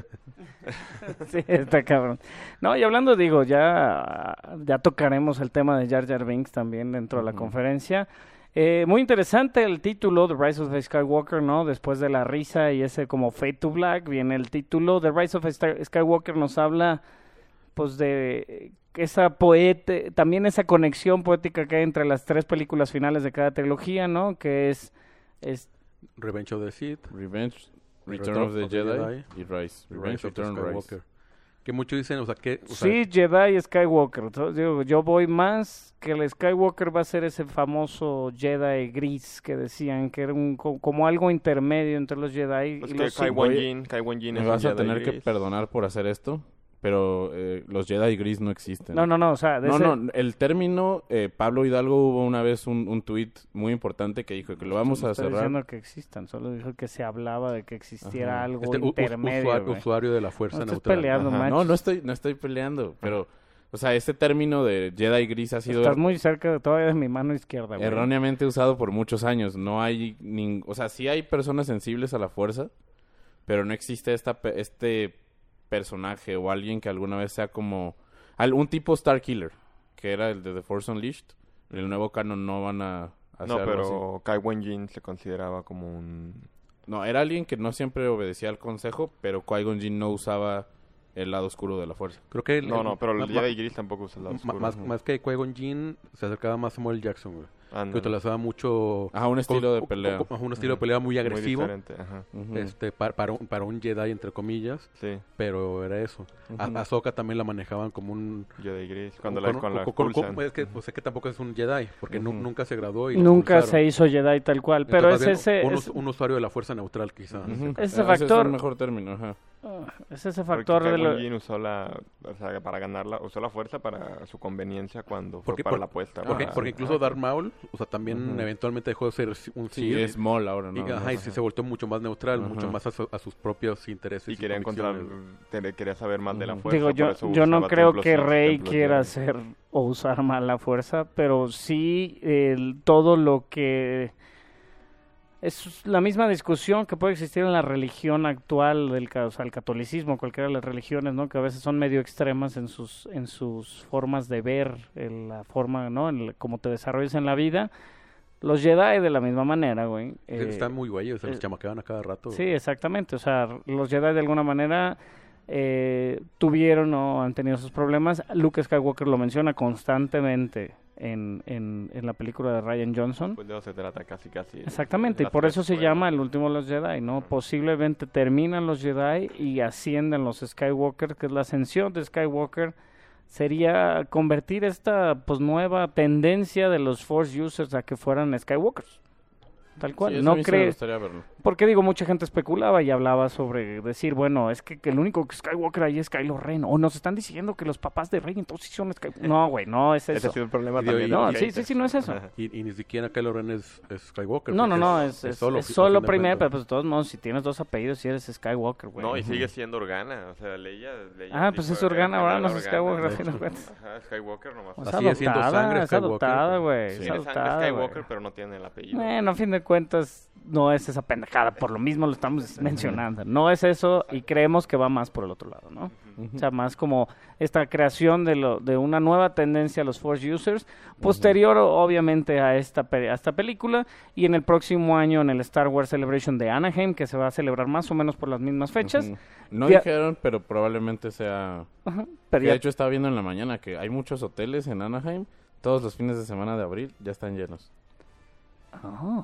Sí, está cabrón. No, y hablando, digo, ya, ya tocaremos el tema de Jar Jar Binks también dentro de la Ujú. conferencia. Eh, muy interesante el título, The Rise of Skywalker, ¿no? Después de la risa y ese como Fade to Black, viene el título. The Rise of Star- Skywalker nos habla, pues, de esa poete, también esa conexión poética que hay entre las tres películas finales de cada trilogía, ¿no? Que es, es Revenge of the Sith. Revenge, Return, Return of the of the Jedi, Jedi, y Rise. The Revenge, Rise of the Return, Rise. Skywalker. Que muchos dicen, o sea, que... O sea, sí, Jedi y Skywalker. Entonces, digo, yo voy más que el Skywalker va a ser ese famoso Jedi gris que decían que era un co- como algo intermedio entre los Jedi Pues y que los Kai Sith. Wan Oye, Jinn, Kai Wan Jinn Me es un vas a Jedi tener que gris. perdonar por hacer esto, pero eh, los Jedi gris no existen. No, no, no, o sea, de No, ese- no, el término, eh, Pablo Hidalgo hubo una vez un, un tuit muy importante que dijo que lo vamos no a estoy cerrar. diciendo que existan, solo dijo que se hablaba de que existiera Ajá. algo este, u- u- intermedio. usuario, güey. usuario de la fuerza No estés neutral. peleando, Ajá. macho. No, no estoy, no estoy peleando, pero, o sea, este término de Jedi gris ha sido Estás muy cerca de todavía de mi mano izquierda, güey. erróneamente usado por muchos años. No hay, nin- o sea, sí hay personas sensibles a la fuerza, pero no existe esta, pe- este personaje o alguien que alguna vez sea como algún tipo Starkiller, que era el de The Force Unleashed. En el nuevo canon no van a hacer No, algo así. pero Kai Wan Jinn se consideraba como un... No, era alguien que no siempre obedecía al consejo, pero Qui-Gon Jinn no usaba el lado oscuro de la fuerza. Creo que... el- No, no, pero el ma- Jedi gris tampoco usa el lado ma- oscuro. más, Ujú. más que Qui-Gon Jinn, se acercaba más a Samuel Jackson, güey. Que Ándale. utilizaba mucho... Ajá, un estilo de co- co- pelea. co- un estilo de pelea muy agresivo. diferente, ajá. Ujú. este para, para, un, para un Jedi, entre comillas. Sí, Pero era eso. A Ujú. Ahsoka también la manejaban como un... Jedi gris. Cuando con- la, con la con- con- expulsan. con- es que, pues, es que tampoco es un Jedi, porque nu- Ujú. nunca se graduó y lo Nunca se expulsaron. hizo Jedi tal cual, pero es Entonces, más bien ese, un, es, us- un usuario de la fuerza neutral, quizá. Ujú. ese Ese factor- es el mejor término, ajá. ah, es ese Porque factor de Kai lo... Wan Jinn usó la, o sea, para ganarla, usó la fuerza para su conveniencia cuando fue Porque- para por- la apuesta. Porque, para- porque incluso Darth Maul, o sea, también Ujú. eventualmente dejó de ser un Sí, Sith. es Maul ahora, y, ¿no? ajá, y No, sí se volvió mucho más neutral, Ajá. mucho más a, su- a sus propios intereses. y quería encontrar, convicciones. te- quería saber más de la Ujú. fuerza. Digo, por yo, eso yo no usaba creo templos que Sith, Rey templos quiera Jedi. hacer o usar mal la fuerza, pero sí el, todo lo que... Es la misma discusión que puede existir en la religión actual, del, ca- o sea, el catolicismo, cualquiera de las religiones, ¿no? Que a veces son medio extremas en sus en sus formas de ver, en la forma, ¿no? En el- cómo te desarrollas en la vida. Los Jedi de la misma manera, güey. eh, Están muy güeyes, se los eh, chamaqueaban a cada rato. Sí, exactamente. O sea, los Jedi de alguna manera eh, tuvieron o han tenido sus problemas. Luke Skywalker lo menciona constantemente en, en, en la película de Rian Johnson. Pues de eso se trata casi, casi. Exactamente, y las por tres eso se precuelas. llama El último de los Jedi, ¿no? Posiblemente terminan los Jedi y ascienden los Skywalker, que es la ascensión de Skywalker. Sería convertir esta pues nueva tendencia de los Force users a que fueran Skywalkers. Tal cual, Sí, eso a no mí sí me crees. gustaría verlo. Porque digo, mucha gente especulaba y hablaba sobre decir, bueno, es que, que el único que Skywalker ahí es Kylo Ren. O nos están diciendo que los papás de Rey entonces sí son Skywalker. No, güey, no es Ese eso. ha sido el problema Y de también. ahí- de No, los sí, sí, haters. sí, no es eso. Ajá. Y, y ni siquiera Kylo Ren es, es Skywalker. No, no, porque no, es, es, solo, es fi- solo a fin de primer, pero cuentas. pues de todos modos, si tienes dos apellidos, si eres Skywalker, güey. No, y sigue siendo Organa, o sea, Leia... Leia Ah, dijo, pues es "Era Organa, ahora no Organa". es Skywalker, a de fin de hecho. cuentas. Ajá, Skywalker nomás. O sea, Sigue siendo adoptada, sangre es Skywalker, adoptada, pero- güey. Sí. Es Tiene sangre adoptada, Skywalker, güey. pero no tiene el apellido. Bueno, a fin de cuentas, no es esa pendejada, por lo mismo lo estamos mencionando. No es eso y creemos que va más por el otro lado, ¿no? O sea, más como esta creación de, lo, de una nueva tendencia a los Force users, posterior obviamente a esta, pe- a esta película, y en el próximo año en el Star Wars Celebration de Anaheim, que se va a celebrar más o menos por las mismas fechas. Ujú. No Ya- dijeron, pero probablemente sea... Ajá, Que pero de ya- hecho estaba viendo en la mañana que hay muchos hoteles en Anaheim. Todos los fines de semana de abril ya están llenos. Ah,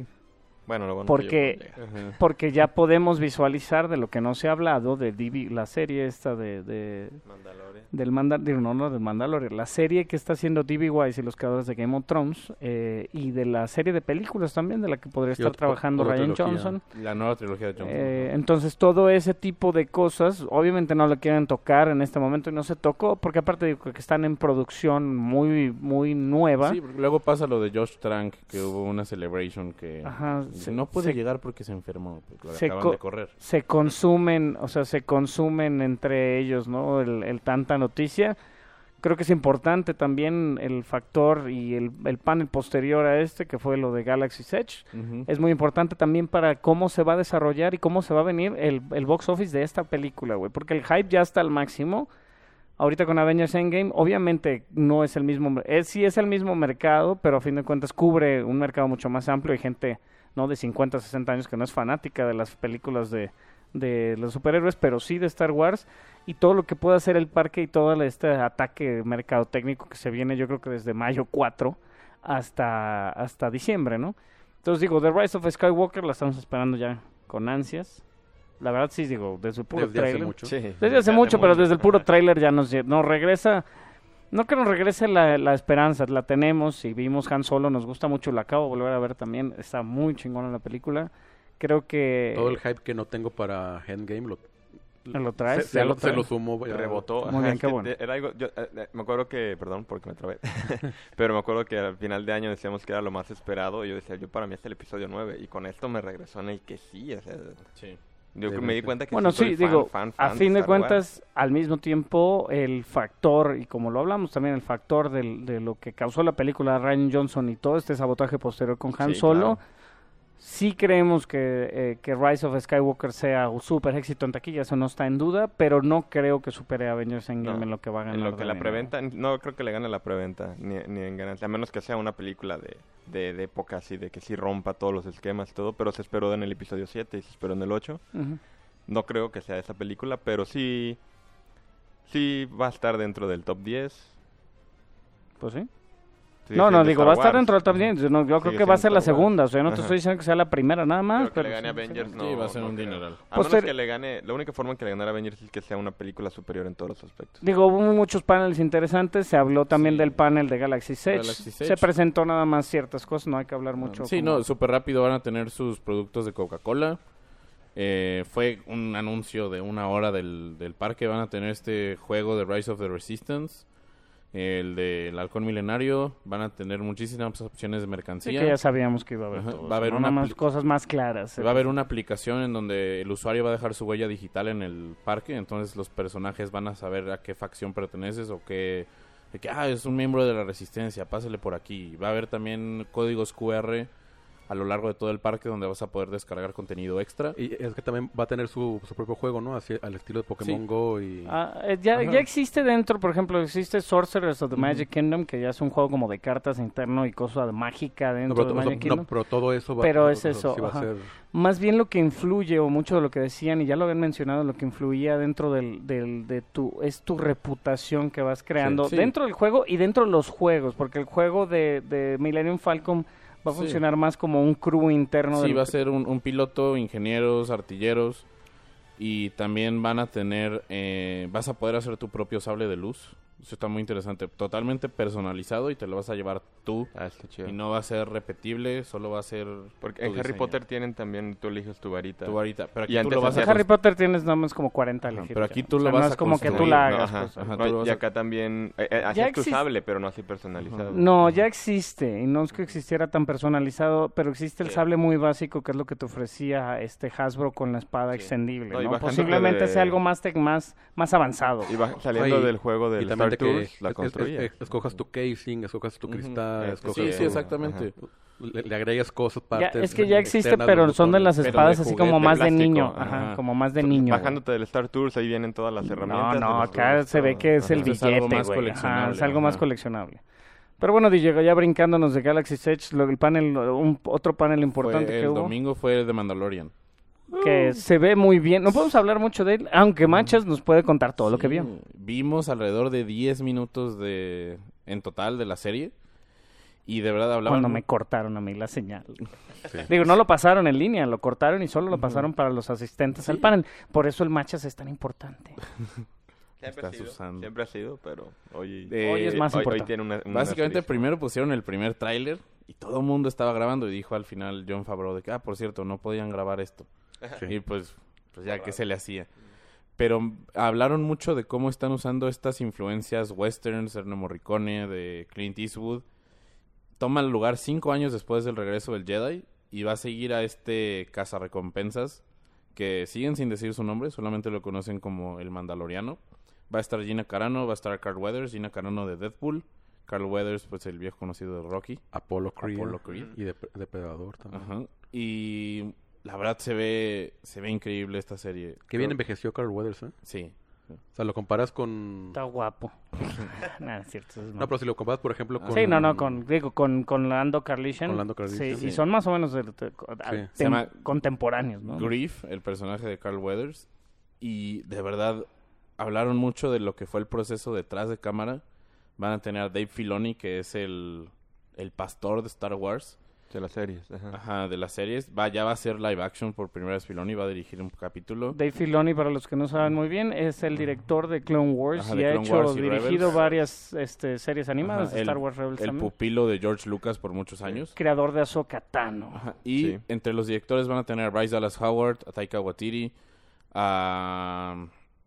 Bueno, lo bueno Porque- que yo puedo llegar. porque ya podemos visualizar de lo que no se ha hablado, de D V la serie esta de... de Mandalorian. del Mandal digo, no, no, del Mandalorian, la serie que está haciendo D B Wise y los creadores de Game of Thrones, eh, y de la serie de películas también, de la que podría Y estar otra- trabajando otra Rian trilogía. Johnson. La nueva trilogía de Johnson. Eh, entonces todo ese tipo de cosas, obviamente no lo quieren tocar en este momento y no se tocó, porque aparte digo que están en producción muy, muy nueva. Sí, porque luego pasa lo de Josh Trank, que hubo una celebration que Ajá, se- no puede se- llegar porque se enfermó, porque lo se acaban co- de correr. se consumen, o sea, se consumen entre ellos, ¿no? El, el tanta noticia. Creo que es importante también el factor y el, el panel posterior a este, que fue lo de Galaxy's Edge. Ujú. Es muy importante también para cómo se va a desarrollar y cómo se va a venir el, el box office de esta película, güey. Porque el hype ya está al máximo. Ahorita con Avengers Endgame, obviamente no es el mismo, mer- es, sí es el mismo mercado, pero a fin de cuentas cubre un mercado mucho más amplio. Hay gente, ¿no? De cincuenta, sesenta años que no es fanática de las películas de, de los superhéroes, pero sí de Star Wars. Y todo lo que pueda hacer el parque y todo este ataque mercadotécnico que se viene, yo creo que desde mayo cuatro hasta, hasta diciembre, ¿no? Entonces digo, The Rise of Skywalker la estamos esperando ya con ansias. La verdad sí, digo, desde el puro Desde hace trailer. mucho. Sí, Desde hace mucho, pero desde el puro tráiler ya nos, lle- nos regresa. No que nos regrese la, la esperanza, la tenemos y vimos Han Solo, nos gusta mucho, la acabo de volver a ver también, está muy chingona la película. Creo que Todo el hype que no tengo para Endgame lo, ¿Lo traes? Se, se ¿Ya lo, lo se traes? lo sumo. ya. Rebotó. Muy Ajá, bien, es qué que bueno. Era algo, yo, eh, eh, me acuerdo que, perdón porque me trabé, pero me acuerdo que al final de año decíamos que era lo más esperado. Y yo decía, yo para mí es el episodio nueve. Y con esto me regresó en el que sí. O sea, Sí. yo Debe me di ser. cuenta que Bueno, soy sí, fan, digo, fan, a fan fin de Star Wars. cuentas, al mismo tiempo, el factor, y como lo hablamos también, el factor del- de lo que causó la película de Rian Johnson y todo este sabotaje posterior con Han Sí, Solo, claro. sí creemos que, eh, que Rise of Skywalker sea un super éxito en taquilla, eso no está en duda, pero no creo que supere a Avengers Endgame No, en lo que va a ganar. En lo que de la dinero. preventa, no creo que le gane la preventa, ni, ni en ganancia, a menos que sea una película de, de, de época así, de que sí rompa todos los esquemas y todo, pero se esperó en el episodio siete y se esperó en el ocho. Ujú. No creo que sea esa película, pero sí, sí va a estar dentro del top diez. Pues sí. Sigue No, no, siendo digo, Star va a estar Wars. dentro del top diez. Yo, no, yo creo Sigue que va a ser siendo la Star Wars. segunda. O sea, no te Ajá. estoy diciendo que sea la primera nada más. Pero que le pero gane a sí, sí. Avengers, no. Sí, va a ser no un creo. dineral. A Poster- menos que le gane, la única forma en que le ganara a Avengers es que sea una película superior en todos los aspectos. Digo, hubo muchos paneles interesantes. Se habló también Sí. del panel de Galaxy's Edge. Galaxy's Se Edge. presentó nada más ciertas cosas. No hay que hablar mucho. Sí, como- no, súper rápido van a tener sus productos de Coca-Cola. Eh, fue un anuncio de una hora del, del parque. Van a tener este juego de Rise of the Resistance, el del halcón milenario. Van a tener muchísimas opciones de Sí, mercancía. que ya sabíamos que iba a haber Ajá, todo va a eso, haber ¿no? una Nada más apli- cosas más claras. Va a haber una aplicación en donde el usuario va a dejar su huella digital en el parque, entonces los personajes van a saber a qué facción perteneces o qué, de que ah, es un miembro de la resistencia, pásale por aquí. Va a haber también códigos Q R a lo largo de todo el parque donde vas a poder descargar contenido extra. Y es que también va a tener su, su propio juego, ¿no? Así, al estilo de Pokémon Sí. Go y... Ah, eh, ya, ya existe dentro, por ejemplo, existe Sorcerers of the Magic Kingdom, que ya es un juego como de cartas interno y cosa mágica No, dentro pero, de o sea, Magic Kingdom. no, pero todo eso va, Pero o- es o- eso, sí va a ajá. ser... Más bien lo que influye, o mucho de lo que decían, y ya lo habían mencionado, lo que influía dentro del, del, de tu, es tu reputación que vas creando Sí. dentro del juego y dentro de los juegos, porque el juego de, de Millennium Falcon va a Sí. funcionar más como un crew interno. Sí, del- va a ser un, un piloto, ingenieros, artilleros, y también van a tener, eh, vas a poder hacer tu propio sable de luz. Eso está muy interesante, totalmente personalizado y te lo vas a llevar tú. Ah, está chido. Y no va a ser repetible, solo va a ser Porque tu en Harry diseño, Potter tienen también, tú eliges tu varita. tu varita. Pero aquí Y tú antes lo vas hacía- a En Harry Potter tienes nada más como cuarenta Ajá, elegir pero ya. aquí tú O lo sea, vas no a es como que tú construir, la No, hagas. ajá, pues, ajá, no, tú lo vas y a- acá también, eh, eh, así Ya es tu existe- sable, pero no así personalizado. No, ya existe, y no es que existiera tan personalizado, pero existe el Sí. sable muy básico, que es lo que te ofrecía este Hasbro con la espada extendible, No, y ¿no? bajándote Posiblemente de- sea algo más, tec- más, más avanzado. Y va saliendo Ay, del juego y del también Star de que Tours, la es- es- construye. es- escojas tu casing, escojas tu Ujú. cristal, Eh, escojas Sí, sí, tu- exactamente. Le, le agregas cosas, Ya, partes. es que ya existe, externas, pero los son de botones. las Pero de espadas así como juguete, más de plástico, niño, ajá. ajá, como más de niño. güey. Bajándote del Star Tours, ahí vienen todas las No, herramientas. no, los acá juegos, se ve todo. que es el Esto es billete, algo más güey. Ajá, coleccionable, es algo más ajá. coleccionable. Pero bueno, D J, ya brincándonos de Galaxy's Edge, lo- el panel, un, otro panel importante Fue que el hubo, domingo fue el de Mandalorian. que se ve muy bien. No podemos hablar mucho de él, aunque Machas nos puede contar todo lo que Sí, vio. Vimos alrededor de diez minutos de en total de la serie. Y de verdad hablaban... Cuando me cortaron a mí la señal. Digo, no lo pasaron en línea, lo cortaron y solo lo pasaron para los asistentes al panel. Por eso el Machas es tan importante. Siempre ha Está sido, usando. siempre ha sido, pero hoy, Eh, Hoy es más hoy, hoy importante. tiene una, una Básicamente asterisco. primero pusieron el primer tráiler y todo el mundo estaba grabando y dijo al final Jon Favreau de que, ah, por cierto, no podían grabar esto. Sí. Y pues, pues ya que se le hacía. Pero mm, hablaron mucho de cómo están usando estas influencias westerns, Ennio Morricone, de Clint Eastwood. Toma lugar cinco años después del regreso del Jedi y va a seguir a este cazarrecompensas que siguen sin decir su nombre, solamente lo conocen como el Mandaloriano. Va a estar Gina Carano, va a estar Carl Weathers, Gina Carano de Deadpool, Carl Weathers, pues el viejo conocido de Rocky. Apollo Creed. Apollo Creed. Y de, Depredador también. Ajá. Y la verdad se ve se ve increíble esta serie. Qué bien Creo- envejeció Carl Weathers, ¿eh? Sí. O sea, lo comparas con... Está guapo. Nada, es cierto. eso es No, malo. pero si lo comparas, por ejemplo, con... Sí, no, no, con, digo, con, con Lando Carlisian. Con Lando Calrissian, Sí, sí. y son más o menos de- de- de- tem- Se llama contemporáneos, ¿no? Grief, el personaje de Carl Weathers. Y de verdad hablaron mucho de lo que fue el proceso detrás de cámara. Van a tener a Dave Filoni, que es el, el pastor de Star Wars. De las series. Ajá. Ajá, de las series. Va, ya va a ser live action por primera vez Filoni, va a dirigir un capítulo. Dave Filoni, para los que no saben muy bien, es el director de Clone Wars Ajá, y de ha Clone hecho, Wars y dirigido Rebels. varias este, series animadas Ajá, de el- Star Wars Rebels El también. pupilo de George Lucas por muchos años. Creador de Ahsoka Tano. Ajá, y Sí. entre los directores van a tener a Bryce Dallas Howard, a Taika Waititi, a,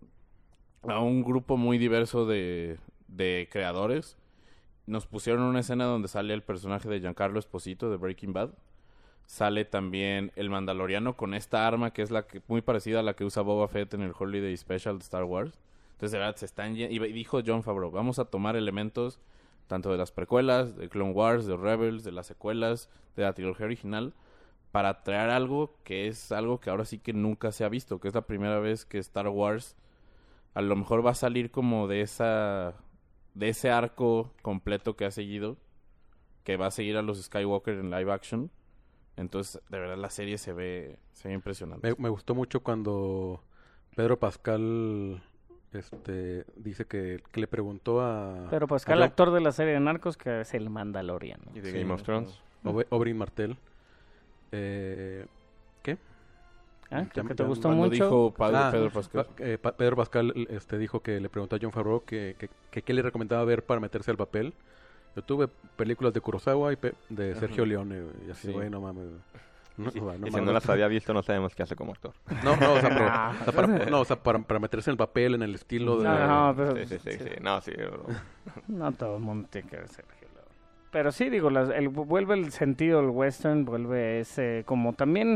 a un grupo muy diverso de, de creadores. Nos pusieron una escena donde sale el personaje de Giancarlo Esposito de Breaking Bad. Sale también el Mandaloriano con esta arma que es la que muy parecida a la que usa Boba Fett en el Holiday Special de Star Wars. Entonces, de verdad, se están... lle- Y dijo Jon Favreau, vamos a tomar elementos tanto de las precuelas, de Clone Wars, de Rebels, de las secuelas, de la trilogía original, para traer algo que es algo que ahora sí que nunca se ha visto, que es la primera vez que Star Wars a lo mejor va a salir como de esa de ese arco completo que ha seguido, que va a seguir a los Skywalker en live action. Entonces, de verdad la serie se ve se ve impresionante. Me, me gustó mucho cuando Pedro Pascal este dice que, que le preguntó a... Pero Pascal, a actor de la serie de Narcos, que es el Mandaloriano. Y de Sí, Game of Thrones. Obe- Oberyn Martell. Eh, ¿Qué? ¿Ah? Ya- ¿Que te ya- gustó Cuando mucho? dijo Padre Ah, Pedro Pascal. Pa- eh, Pa- Pedro Pascal este, dijo que le preguntó a Jon Favreau que, que, que qué le recomendaba ver para meterse al papel. Yo tuve películas de Kurosawa y pe- de Sergio Leone, güey, y así, Sí. güey, no mames. güey. No, Y, güey, no y si mames. no las había visto, no sabemos qué hace como actor. No, no, o sea, pero- Ah. o sea, para, no, o sea, para, para meterse en el papel, en el estilo de... No, no, pero- Sí, sí, sí, sí. No, sí. bro. No todo el mundo tiene que ver Sergio Leone. Pero sí, digo, las- el, vuelve el sentido del western, vuelve ese, como también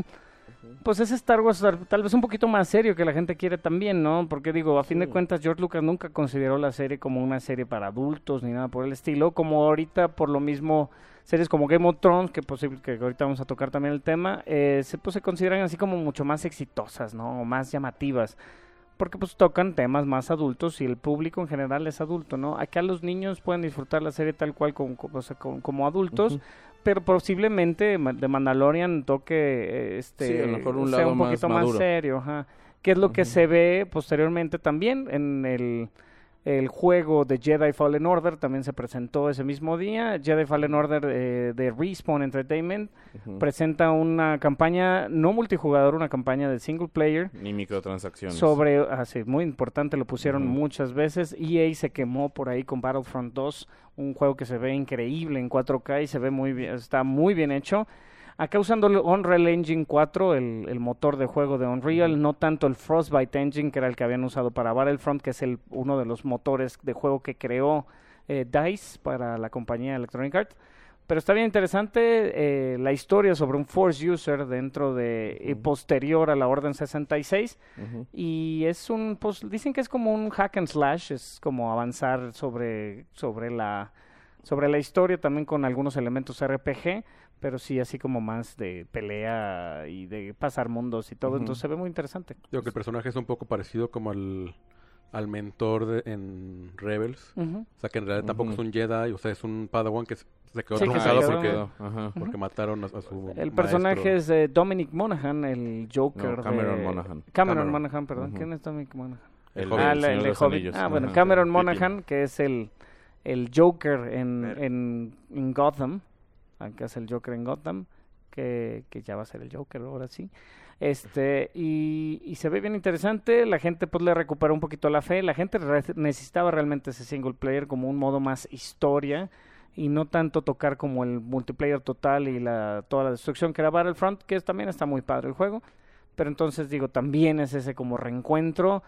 pues es Star Wars tal vez un poquito más serio que la gente quiere también, ¿no? Porque digo, a fin de Sí. cuentas George Lucas nunca consideró la serie como una serie para adultos ni nada por el estilo, como ahorita por lo mismo series como Game of Thrones, que posible que ahorita vamos a tocar también el tema, eh, se, pues, se consideran así como mucho más exitosas, ¿no? O más llamativas. Porque pues tocan temas más adultos y el público en general es adulto, ¿no? Acá los niños pueden disfrutar la serie tal cual como, como, o sea, como, como adultos, Ujú. pero posiblemente Ma- de Mandalorian toque eh, este Sí, a lo mejor un sea lado un más poquito más, maduro. serio, ajá. Que es lo que Ujú. se ve posteriormente también en el el juego de Jedi Fallen Order, también se presentó ese mismo día. Jedi Fallen Order eh, de Respawn Entertainment Ujú. presenta una campaña no multijugador, una campaña de single player Ni microtransacciones. sobre, así, muy importante, lo pusieron Ujú. muchas veces. E A se quemó por ahí con Battlefront dos, un juego que se ve increíble en cuatro K y se ve muy bien, está muy bien hecho. Acá usando el Unreal Engine cuatro, el, el motor de juego de Unreal, Ujú. no tanto el Frostbite Engine, que era el que habían usado para Battlefront, que es el, uno de los motores de juego que creó eh, DICE para la compañía Electronic Arts. Pero está bien interesante eh, la historia sobre un Force User dentro de, y Ujú. posterior a la Orden sesenta y seis. Ujú. Y es un, pues dicen que es como un hack and slash, es como avanzar sobre, sobre la, sobre la historia también con algunos elementos R P G, pero sí así como más de pelea y de pasar mundos y todo, Ujú. entonces se ve muy interesante. Digo que el personaje es un poco parecido como al, al mentor de- en Rebels. Ujú. O sea, que en realidad tampoco Ujú. es un Jedi, o sea, es un Padawan que se se quedó Sí, que se truncado quedó. porque, Ajá. porque mataron a, a su El personaje maestro. es eh, Dominic Monaghan, el Joker No, Cameron de... Monaghan. Cameron, Cameron. Monaghan, perdón. Ujú. ¿Quién es Dominic Monaghan? El, El del Ah, Hobbit. la- el Señor de de los Hobbit. Anillos. Ah, bueno, Ajá. Cameron Pippin. Monaghan, que es el, el Joker en, Mer. en, en Gotham. Acá es el Joker en Gotham, que, que ya va a ser el Joker ahora sí. Este, y, y se ve bien interesante. La gente pues le recuperó un poquito la fe. La gente re- necesitaba realmente ese single player como un modo más historia y no tanto tocar como el multiplayer total y la toda la destrucción que era Battlefront, que es- también está muy padre el juego. Pero entonces digo, también es ese como reencuentro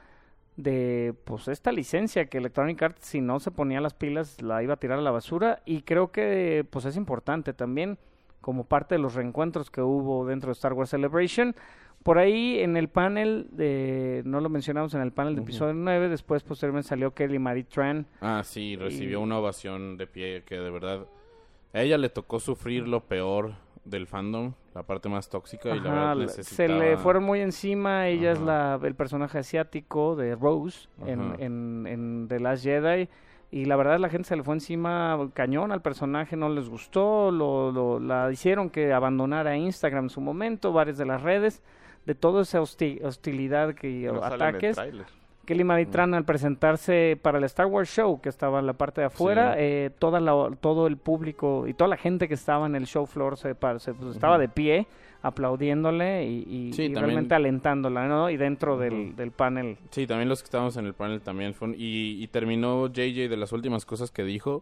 de pues esta licencia que Electronic Arts, si no se ponía las pilas, la iba a tirar a la basura, y creo que pues es importante también como parte de los reencuentros que hubo dentro de Star Wars Celebration. Por ahí en el panel de, no lo mencionamos en el panel de Ujú. episodio nueve, después posteriormente salió Kelly Marie Tran. Ah, sí, recibió Y- una ovación de pie que de verdad a ella le tocó sufrir lo peor del fandom, la parte más tóxica y la Ajá, verdad la- necesitaba... se le fueron muy encima. Ella es Ajá. la, el personaje asiático de Rose en, Ajá. en, en The Last Jedi, y la verdad la gente se le fue encima cañón al personaje, no les gustó, lo, lo- la hicieron que abandonara Instagram en su momento, varias de las redes, de toda esa hosti- hostilidad que No o sale en el ataques. tráiler. Kelly Marie Tran, al presentarse para el Star Wars Show, que estaba en la parte de afuera, Sí. eh, toda la, todo el público y toda la gente que estaba en el show floor se, par- se- pues, estaba Ujú. de pie aplaudiéndole y, y- Sí, y también- realmente alentándola, ¿no? Y dentro del, Ujú. del panel. Sí, también los que estábamos en el panel también fueron... Y, y terminó J J de las últimas cosas que dijo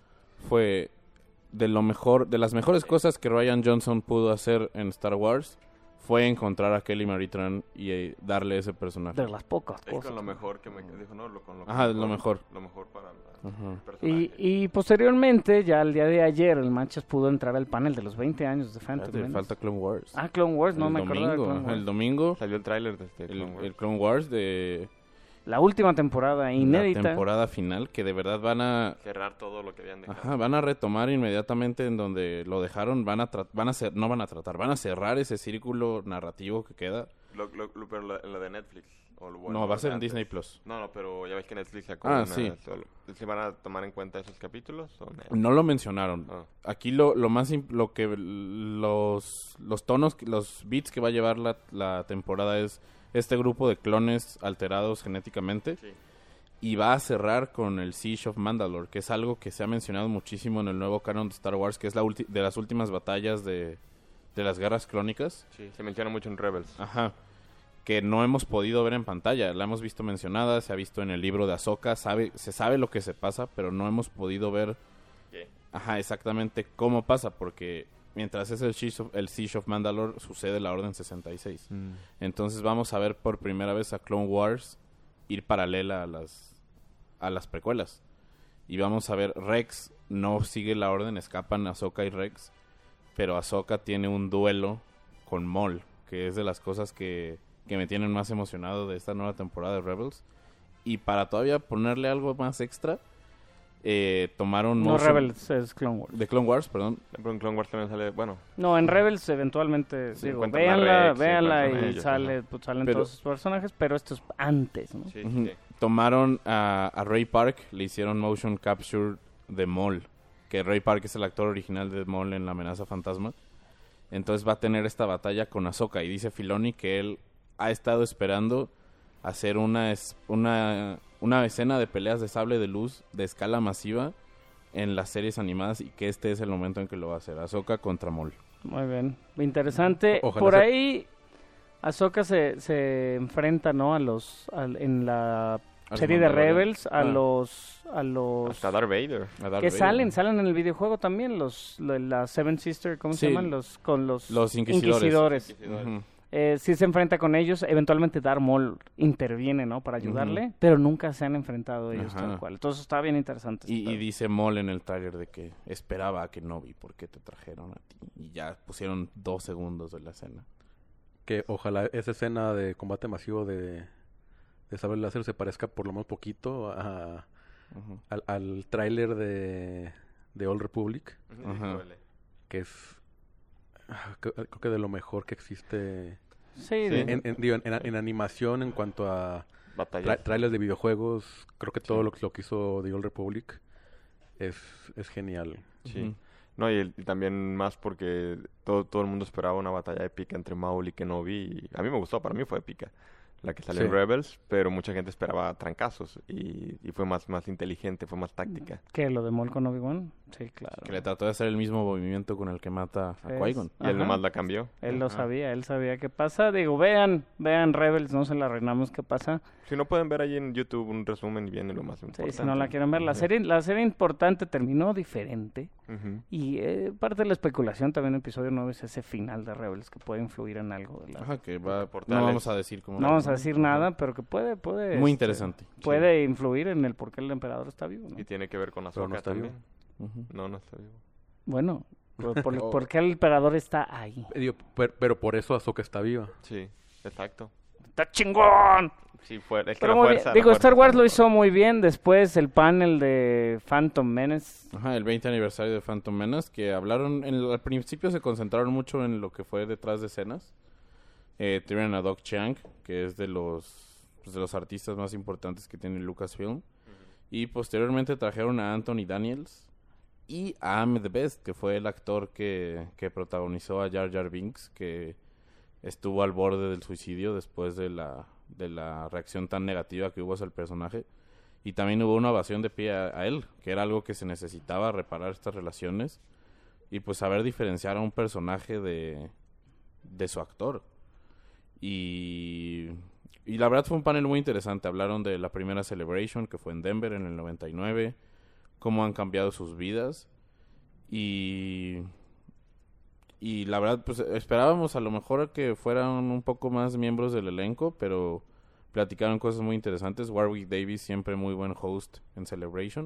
fue de lo mejor, de las mejores cosas que Rian Johnson pudo hacer en Star Wars fue encontrar a Kelly Marie Tran y eh, darle ese personaje. De las pocas Es cosas. con lo mejor que me dijo, no, lo, con lo Ajá, lo mejor. Lo mejor para la- Ajá. el personaje. Y, y posteriormente, ya el día de ayer, el Manchas pudo entrar al panel de los veinte años de Phantom Espérate, Menace. falta Clone Wars. Ah, Clone Wars, no el me acordaba de domingo, Clone ajá, Wars. el domingo, Salió el tráiler de este el, Clone Wars. el Clone Wars de La última temporada inédita. la temporada final, que de verdad van a Cerrar todo lo que habían dejado. ajá, van a retomar inmediatamente en donde lo dejaron, van a tra- van a cer- no van a tratar, van a cerrar ese círculo narrativo que queda. Lo, lo, lo- pero la, la de Netflix. O lo bueno, No, va a lo ser de en antes. Disney Plus. No, no, pero ya ves que Netflix sacó Ah, una sí. solo. ¿Se van a tomar en cuenta esos capítulos? O no? No lo mencionaron. Ah. Aquí lo, lo más imp- lo que los los tonos, los beats que va a llevar la, la temporada es este grupo de clones alterados genéticamente. Sí. Y va a cerrar con el Siege of Mandalore, que es algo que se ha mencionado muchísimo en el nuevo canon de Star Wars, que es la ulti- de las últimas batallas de, de las guerras clónicas. Sí, se menciona mucho en Rebels. Ajá. Que no hemos podido ver en pantalla. La hemos visto mencionada, se ha visto en el libro de Ahsoka, sabe, se sabe lo que se pasa, pero no hemos podido ver ¿Qué? ajá, exactamente cómo pasa, porque mientras es el Siege of, el Siege of Mandalore, sucede la Orden sesenta y seis. Entonces vamos a ver por primera vez a Clone Wars ir paralela a las a las precuelas. Y vamos a ver, Rex no sigue la orden, escapan Ahsoka y Rex, pero Ahsoka tiene un duelo con Maul, que que es de las cosas que, que me tienen más emocionado de esta nueva temporada de Rebels. Y para todavía ponerle algo más extra, eh, tomaron... No, motion- Rebels es Clone Wars. De Clone Wars, perdón. Pero en Clone Wars también sale, bueno, No, en Rebels eventualmente, Sí, digo, encuentran a véanla, Rex, véanla encuentran a y ellos, sale, ajá. pues, salen Pero- todos sus personajes, pero esto es antes, ¿no? sí, Ujú. sí. Tomaron a, a Ray Park, le hicieron motion capture de Maul, que Ray Park es el actor original de Maul en La Amenaza Fantasma. Entonces va a tener esta batalla con Ahsoka, y dice Filoni que él ha estado esperando hacer una, es- una, una escena de peleas de sable de luz de escala masiva en las series animadas, y que este es el momento en que lo va a hacer. Ahsoka contra Maul. Muy bien, interesante. Ojalá Por sea- ahí, Ahsoka se, se enfrenta, ¿no? A los, al- en la A los serie de Mandalorian. Rebels, a Ah. los, a los Hasta Darth Vader. A Darth que Vader. salen, salen en el videojuego también, los, lo- la Seven Sister, ¿cómo se Sí. llaman? Los, con los, Los inquisidores. inquisidores. Ujú. Eh, sí se enfrenta con ellos, eventualmente Darth Maul interviene, ¿no? Para ayudarle, Ujú. pero nunca se han enfrentado ellos Ajá. tal cual. Entonces está bien interesante. Y, este y pedo. dice Maul en el tráiler de que esperaba a Kenobi, ¿por qué te trajeron a ti? Y ya pusieron dos segundos de la escena. Que ojalá esa escena de combate masivo de, de sable láser se parezca por lo menos poquito a, Ujú. al, al tráiler de, de Old Republic, Ajá. que es ah, creo creo que de lo mejor que existe Sí, Sí. de- en, en- digo, en, en- en animación en cuanto a Batalla. tra- trailers de videojuegos. Creo que todo lo, que- lo que hizo The Old Republic es, es genial. Sí. Ujú. No, y, el- y también más porque todo, todo el mundo esperaba una batalla épica entre Maul y Kenobi. Y a mí me gustó, para mí fue épica la que salió en Sí. Rebels, pero mucha gente esperaba trancazos y, y fue más, más inteligente, fue más táctica. ¿Qué? ¿Lo de Maul con Obi-Wan? Sí, claro. Que le trató de hacer el mismo movimiento con el que mata a Es- Qui-Gon. Y él Ajá. nomás la cambió. Él lo Ajá. sabía, él sabía qué pasa. Digo, vean, vean Rebels, no se la arruinamos qué pasa. Si no pueden ver ahí en YouTube un resumen y viene lo más Sí, importante. si no la quieren ver, la Sí. serie, la serie importante terminó diferente. Ujú. Y eh, parte de la especulación también en episodio nueve es ese final de Rebels que puede influir en algo de la... Ajá, que va, Portales. no vamos a decir cómo. No vamos a decir nada, pero que puede, puede... Muy este, interesante. Puede influir en el por qué el emperador está vivo, ¿no? Y tiene que ver con Pero Ahsoka no está también. Ujú. No, no está vivo. Bueno, por, por- Oh. ¿por qué el emperador está ahí? Eh, digo, per- pero por eso Ahsoka está viva. Sí, exacto. ¡Está chingón! Sí, fue, es que Pero la muy bien. fuerza, la Digo, fuerza Star Wars está lo mejor. hizo muy bien. Después el panel de Phantom Menace. Ajá, el veinte aniversario de Phantom Menace, que hablaron, en el- al principio se concentraron mucho en lo que fue detrás de escenas. Eh, tuvieron a Doc Chiang, que es de los, pues, de los artistas más importantes que tiene Lucasfilm. Y posteriormente trajeron a Anthony Daniels y a Ahmed Best, que fue el actor que, que protagonizó a Jar Jar Binks, que estuvo al borde del suicidio después de la, de la reacción tan negativa que hubo hacia el personaje. Y también hubo una ovación de pie a, a él, que era algo que se necesitaba, reparar estas relaciones y pues saber diferenciar a un personaje de, de su actor. Y, y la verdad fue un panel muy interesante. Hablaron de la primera Celebration, que fue en Denver en el noventa y nueve, cómo han cambiado sus vidas. Y, y la verdad, pues esperábamos a lo mejor que fueran un poco más miembros del elenco, pero platicaron cosas muy interesantes. Warwick Davis, siempre muy buen host en Celebration.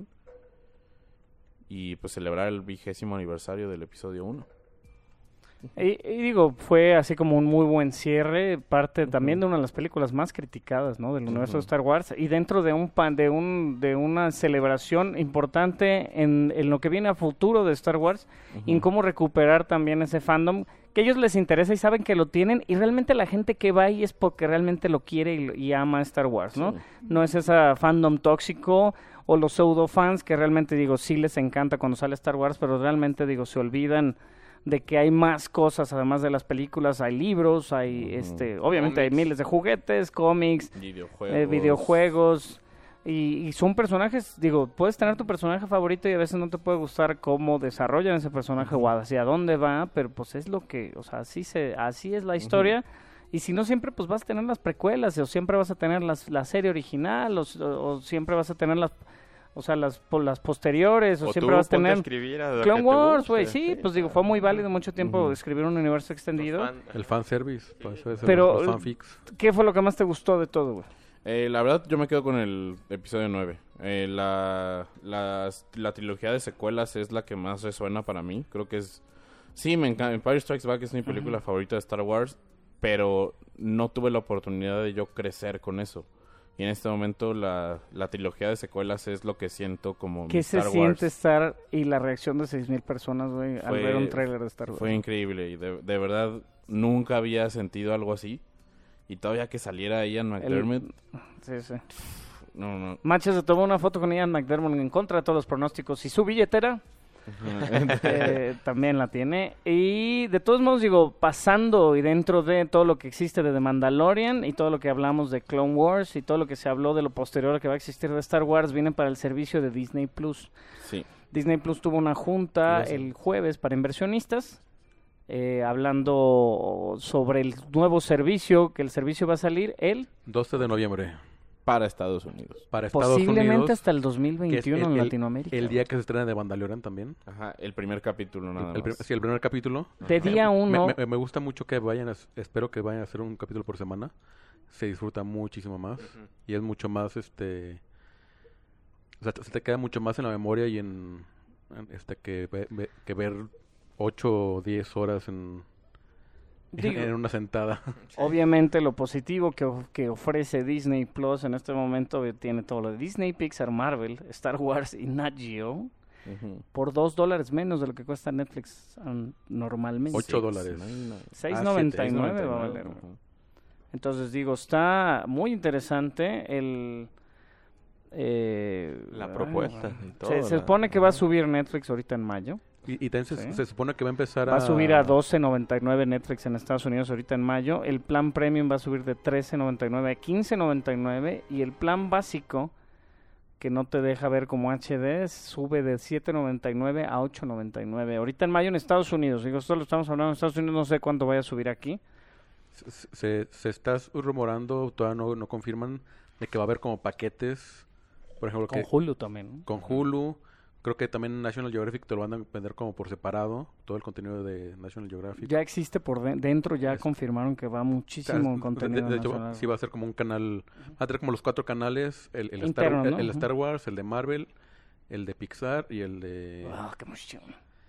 Y pues celebrar el vigésimo aniversario del episodio uno. Y, y digo, fue así como un muy buen cierre, parte también de una de las películas más criticadas, ¿no? Del universo de Star Wars, y dentro de un pan, de un de una celebración importante en, en lo que viene a futuro de Star Wars, y en cómo recuperar también ese fandom que a ellos les interesa y saben que lo tienen, y realmente la gente que va ahí es porque realmente lo quiere y, y ama Star Wars, ¿no? Sí. No es esa fandom tóxico o los pseudo fans que realmente digo sí les encanta cuando sale Star Wars, pero realmente digo se olvidan de que hay más cosas además de las películas, hay libros, hay Ujú. este, obviamente hay Cómics. miles de juguetes, cómics, Videojuegos. eh, videojuegos y, y son personajes, digo, puedes tener tu personaje favorito y a veces no te puede gustar cómo desarrollan ese personaje o hacia dónde va, pero pues es lo que, o sea, así se, así es la historia. Y si no, siempre pues vas a tener las precuelas, o siempre vas a tener las, la serie original, o, o- o siempre vas a tener las, o sea, las, po- las posteriores, o, O siempre tú vas a ponte tener escribir a lo Clone que te Wars, guste, güey, sí, pues digo, fue muy válido mucho tiempo Ujú. escribir un universo extendido. Los fan- El fanservice, para eso es el- Pero- los fanfics. ¿Qué fue lo que más te gustó de todo, güey? Eh, la verdad, yo me quedo con el episodio nueve. Eh, la, las- la trilogía de secuelas es la que más resuena para mí. Creo que es... Sí, me encanta. Empire Strikes Back es mi película favorita de Star Wars. pero no tuve la oportunidad de yo crecer con eso. Y en este momento la, la trilogía de secuelas es lo que siento como ¿Qué mi se Star siente Wars. estar y la reacción de seis mil personas, güey, al Fue- ver un tráiler de Star Wars? Fue increíble y de, de verdad nunca había sentido algo así. Y todavía que saliera Ian McDermott, Sí, sí. no, no. Manches se tomó una foto con Ian McDermott en contra de todos los pronósticos. Y su billetera eh, también la tiene. Y de todos modos, digo, pasando y dentro de todo lo que existe de The Mandalorian y todo lo que hablamos de Clone Wars y todo lo que se habló de lo posterior que va a existir de Star Wars, viene para el servicio de Disney Plus. Sí. Disney Plus tuvo una junta Sí, sí. el jueves para inversionistas, eh, hablando sobre el nuevo servicio, que el servicio va a salir el doce de noviembre Para Estados Unidos. para Estados posiblemente Unidos. hasta el dos mil que es veintiuno el- en el- Latinoamérica. El día que se estrena de Mandalorian también. Ajá, el primer capítulo nada El, prim- más. sí, el primer capítulo. De día Me- uno, Me, me gusta mucho que vayan, a, espero que vayan a hacer un capítulo por semana. Se disfruta muchísimo más. Y es mucho más, este... O sea, te- se te queda mucho más en la memoria y en... en, este que, ve- ve- que ver ocho o diez horas en, Digo- en una sentada. obviamente lo positivo que, of- que ofrece Disney Plus en este momento eh, tiene todo lo de Disney, Pixar, Marvel, Star Wars y Nat Geo Ujú. por dos dólares menos de lo que cuesta Netflix um, normalmente. Ocho dólares. seis Ah, noventa y siete, nueve va a valer. güey. Entonces digo, está muy interesante el... eh, La ay, propuesta bueno. y todo, Se, se la- supone que va a subir Netflix ahorita en mayo. Y, y también se, Sí. se supone que va a empezar a... Va a subir a doce noventa y nueve Netflix en Estados Unidos ahorita en mayo. El plan premium va a subir de trece noventa y nueve a quince noventa y nueve. Y el plan básico, que no te deja ver como H D, sube de siete noventa y nueve a ocho noventa y nueve. Ahorita en mayo en Estados Unidos. Digo, esto lo estamos hablando en Estados Unidos, no sé cuánto vaya a subir aquí. Se, se, se está rumorando, todavía no, no confirman, de que va a haber como paquetes, por ejemplo, Con que Hulu también, ¿no? con Hulu. Creo que también National Geographic te lo van a vender como por separado, todo el contenido de National Geographic. Ya existe por de- dentro, ya Es- confirmaron que va O sea, muchísimo de- contenido de, hecho, nacional. sí va a ser como un canal, va a tener como los cuatro canales, el, el, Star, Internos, el- ¿no? el Ujú. Star Wars, el de Marvel, el de Pixar y el de Ah, qué emoción.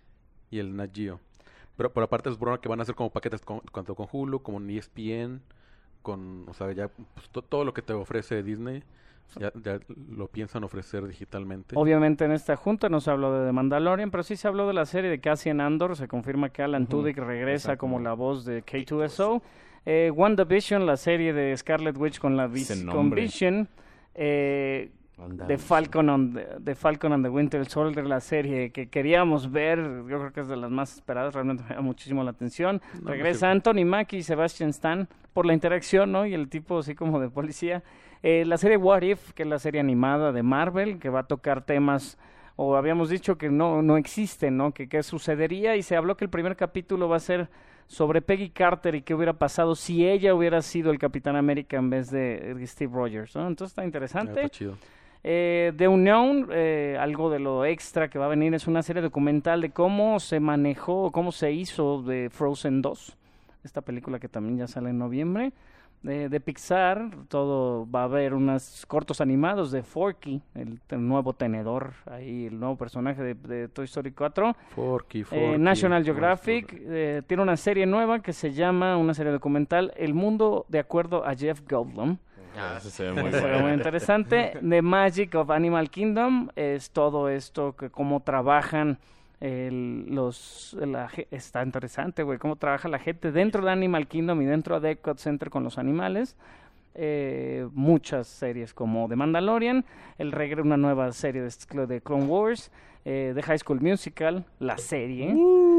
y el Nat Geo. Pero por aparte es broma que van a hacer como paquetes con, tanto con Hulu como en E S P N, con, o sea, ya pues, to- todo lo que te ofrece Disney, ya, ya lo piensan ofrecer digitalmente. Obviamente en esta junta no se habló de The Mandalorian, pero sí se habló de la serie de Cassian Andor. Se confirma que Alan Ujú, Tudyk regresa exacto. como la voz de K dos S O. Eh, WandaVision, la serie de Scarlet Witch con la vis- Ese con nombre. Vision. Eh, The Falcon, on the, the Falcon and the Winter Soldier, la serie que queríamos ver, yo creo que es de las más esperadas, realmente me da muchísimo la atención. No, Regresa sí. Anthony Mackie y Sebastian Stan por la interacción, ¿no? Y el tipo así como de policía. Eh, la serie What If, que es la serie animada de Marvel, que va a tocar temas, o habíamos dicho que no, no existen, ¿no? Que qué sucedería, y se habló que el primer capítulo va a ser sobre Peggy Carter y qué hubiera pasado si ella hubiera sido el Capitán América en vez de eh, Steve Rogers, ¿no? Entonces está Ah, interesante. está chido. Eh, The Unknown, eh, algo de lo extra que va a venir, es una serie documental de cómo se manejó, cómo se hizo de Frozen dos, esta película que también ya sale en noviembre. De, de Pixar, todo va a haber unos cortos animados de Forky, el, el nuevo tenedor, ahí el nuevo personaje de, de Toy Story cuatro. Forky, Eh, Forky, National Forky. Geographic eh, tiene una serie nueva que se llama, una serie documental, El Mundo de acuerdo a Jeff Goldblum. Ah, ese se ve muy Se ve bueno. muy interesante. The Magic of Animal Kingdom es todo esto, que cómo trabajan el- los... La, ge- está interesante, güey, cómo trabaja la gente dentro de Animal Kingdom y dentro de Epcot Center con los animales. Eh, muchas series como The Mandalorian, el regreso una nueva serie de, Cl- de Clone Wars, eh, The High School Musical, la serie,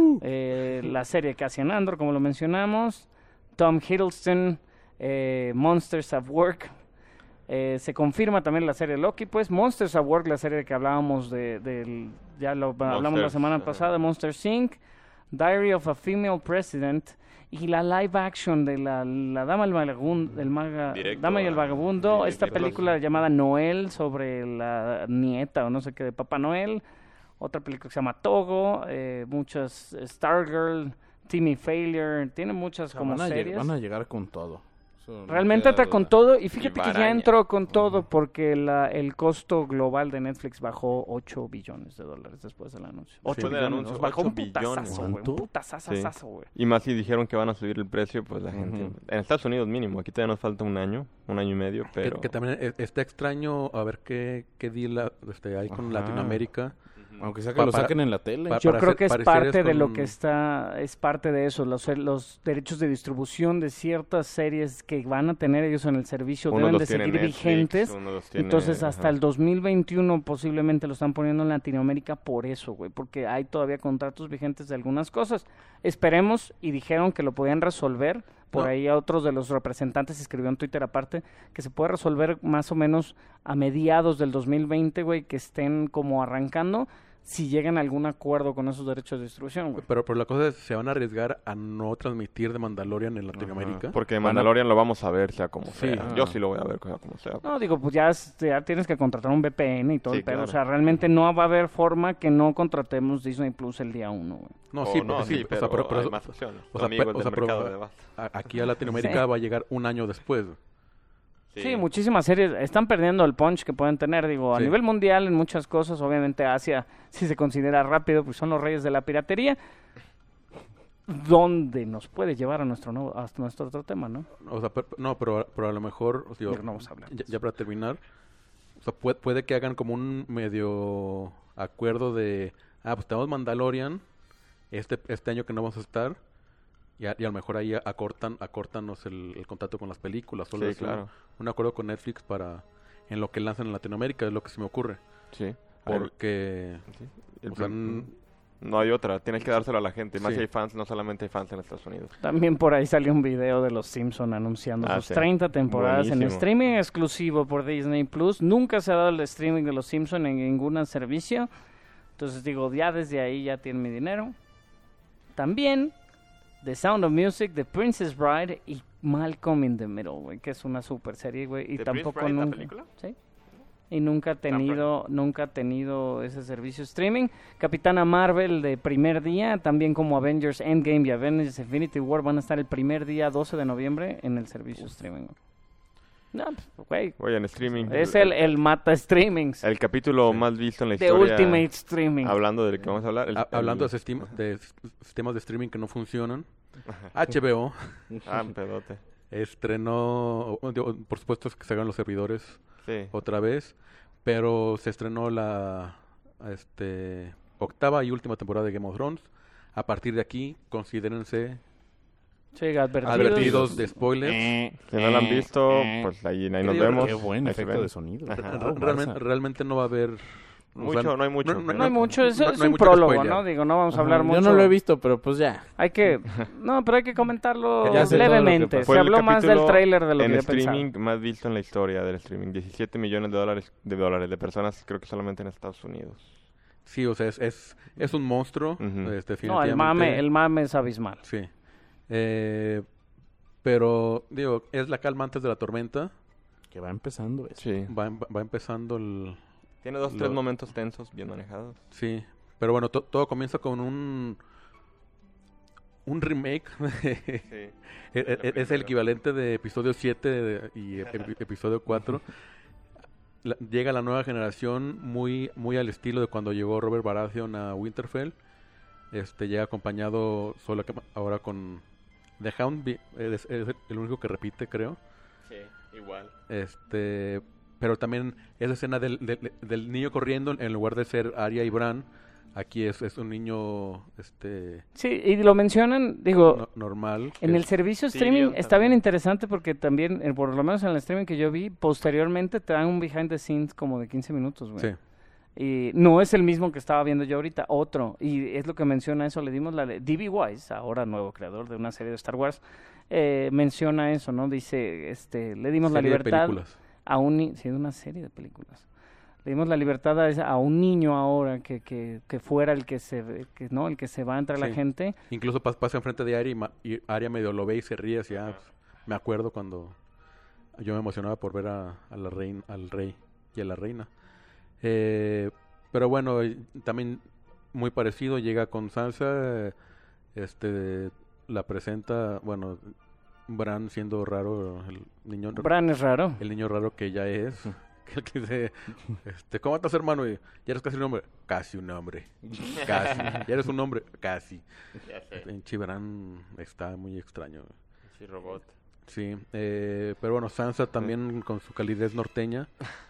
eh, la serie Cassian Andor, como lo mencionamos, Tom Hiddleston, eh, Monsters at Work. Eh, se confirma también la serie Loki, pues Monsters at Work, la serie que hablábamos de, del, ya lo hablamos la Monsters, semana ajá. pasada, Monsters incorporated, Diary of a Female President y la live action de la, la Dama, el Vagabundo, el maga, Directo Dama y el a- Vagabundo, directo esta a- película llamada Noel sobre la nieta o no sé qué de Papá Noel, otra película que se llama Togo, eh, muchas Stargirl, Timmy Failure, tiene muchas O sea, como van, a lleg- series. van a llegar con todo. O Eso no Realmente queda entra duda. con todo y fíjate que ya Baraña. entró con todo porque la, el costo global de Netflix bajó ocho billones de dólares después del anuncio. ocho Después del billones, anuncio, nos bajó un ocho billones. putazazo, güey, un ¿Cuánto? putazazazazo, güey. Y más si dijeron que van a subir el precio, pues la gente... Ujú. En Estados Unidos mínimo, aquí todavía nos falta un año, un año y medio, Que, pero... que también e- está extraño a ver qué, qué deal la- este, hay con Ajá. Latinoamérica. Aunque sea que Pa- lo para- saquen en la tele. pa- Yo para creo hacer- que es para parte series de lo con- que está, es parte de eso, los, los derechos de distribución de ciertas series que van a tener ellos en el servicio Uno deben los de tiene seguir Netflix, vigentes. uno los tiene- Entonces hasta ajá. el dos mil veintiuno posiblemente lo están poniendo en Latinoamérica por eso, güey, porque hay todavía contratos vigentes de algunas cosas. Esperemos, y dijeron que lo podían resolver, por No. ahí a otros de los representantes escribió en Twitter aparte, que se puede resolver más o menos a mediados del dos mil veinte, güey, que estén como arrancando, si llegan a algún acuerdo con esos derechos de distribución, güey. Pero, pero la cosa es, se van a arriesgar a no transmitir de Mandalorian en Ajá, Latinoamérica. Porque Van a- Mandalorian lo vamos a ver, sea como Sí. sea. Ah. Yo sí lo voy a ver, sea como sea. No, digo, pues ya, es- ya tienes que contratar un V P N y todo Sí, el pedo. claro. O sea, realmente no va a haber forma que no contratemos Disney Plus el día uno, güey. No, O sí, no, pero, sí, sí, o pero, sea, pero- pero hay eso- más opciones. o sea, Amigos pe- o del sea, pero- mercado de base. a- aquí a Latinoamérica Sí. va a llegar un año después. Sí. muchísimas series están perdiendo el punch que pueden tener, digo, a Sí. nivel mundial en muchas cosas, obviamente Asia si se considera rápido, pues son los reyes de la piratería. ¿Dónde nos puede llevar a nuestro nuevo, a nuestro otro tema, no? O sea, pe- no, pero, pero a lo mejor, o sea, digo, Pero no vamos a hablar de ya, eso. ya para terminar, o sea, puede, puede que hagan como un medio acuerdo de, ah, pues tenemos Mandalorian, este, este año que no vamos a estar, y a, y a lo mejor ahí acortan, acórtanos el, el contacto con las películas, solo Sí, es un- claro. un, acuerdo con Netflix para, en lo que lanzan en Latinoamérica, es lo que se me ocurre, Sí. porque, Sí. El o sea, plan- n- no hay otra, tienes que dárselo a la gente. Más Sí. si hay fans, no solamente hay fans en Estados Unidos. También por ahí salió un video de los Simpson anunciando Ah, sus sí. treinta temporadas en Buenísimo. streaming exclusivo por Disney Plus. Nunca se ha dado el streaming de los Simpson en ningún servicio. Entonces digo, ya desde ahí ya tienen mi dinero. También The Sound of Music, The Princess Bride y Malcolm in the Middle, güey, que es una super serie, güey, y ¿The tampoco Prince Bride, la nunca, película? ¿sí? Y nunca ha tenido, nunca ha tenido ese servicio streaming. Capitana Marvel de primer día, también como Avengers Endgame y Avengers Infinity War van a estar el primer día doce de noviembre en el servicio streaming. No, pues, güey, Oye, en streaming. es el, el mata streamings, el capítulo más visto en la de historia. Ultimate Streaming. Hablando del que vamos a hablar. el- a- hablando el- de, sistema- de s- sistemas de streaming que no funcionan, H B O Ah, un pedote. estrenó, o- digo, por supuesto es que se hagan los servidores Sí. otra vez, pero se estrenó la este octava y última temporada de Game of Thrones. A partir de aquí, considérense Sí, advertidos. advertidos de spoilers. Eh, Si no lo han eh, visto, eh. pues ahí, ahí Qué nos digo, vemos. Qué buen Ahí se efecto ven. de sonido. Ajá. Bravo, Realmente, Barça. realmente no va a haber... o Mucho, sea, no hay mucho. No hay mucho, eso no- es no hay un mucho que prólogo, spoilear. ¿no? Digo, no vamos a Ajá, hablar mucho. Yo no lo he visto, pero pues ya. Hay que, no, pero hay que comentarlo Ya sé todo lo que levemente. pasó. Se Fue el habló más del capítulo tráiler de lo en que yo pensaba. streaming más visto en la historia del streaming. diecisiete millones de dólares de dólares de personas, creo que solamente en Estados Unidos. Sí, o sea, es, es, es un monstruo. Ujú. este, No, el definitivamente. mame, el mame es abismal. Sí. Eh, pero, digo, es la calma antes de la tormenta. Que va empezando eso. Sí. Va, em- va empezando el... Tiene dos, Lo- tres momentos tensos bien manejados. Sí, pero bueno, to- todo comienza con un un remake. E- e- es el equivalente de episodio siete de- y ep- episodio cuatro. La- llega la nueva generación muy muy al estilo de cuando llegó Robert Baratheon a Winterfell. Este llega acompañado solo que ahora con The Hound, vi- es, es el único que repite, creo. Sí, igual. Este, pero también esa escena del, del, del niño corriendo en lugar de ser Arya y Bran, aquí es, es un niño este Sí, y lo mencionan, digo, no- normal. en que el es- servicio Sí, streaming yo está bien también. interesante porque también, eh, por lo menos en el streaming que yo vi, posteriormente te dan un behind the scenes como de quince minutos, güey. sí, Y no es el mismo que estaba viendo yo ahorita, otro. Y es lo que menciona eso, le dimos la... D B Wise, ahora nuevo creador de una serie de Star Wars, eh, menciona eso, ¿no? Dice, este, le dimos la serie de libertad películas. a un... ni- Sí, de una serie de películas. Le dimos la libertad a, esa- a un niño ahora que, que, que fuera el que se que, no el que se va entre la Sí. gente. Incluso pas- pasa enfrente de Arya y, ma- y Arya medio lo ve y se ríe así, ah, pues, me acuerdo cuando yo me emocionaba por ver a, a la reina, al rey y a la reina. Eh, pero bueno, y también muy parecido, llega con Sansa, eh, este la presenta, bueno, Bran siendo raro, el niño, Bran es raro. el niño raro que ya es. Que el que dice, este, ¿cómo estás, hermano? Y, ya eres casi un hombre. Casi un hombre. Casi. Ya eres un hombre. Casi. Ya sé. En Chibran está muy extraño. Sí, robot. Sí, eh, pero bueno, Sansa también con su calidez norteña.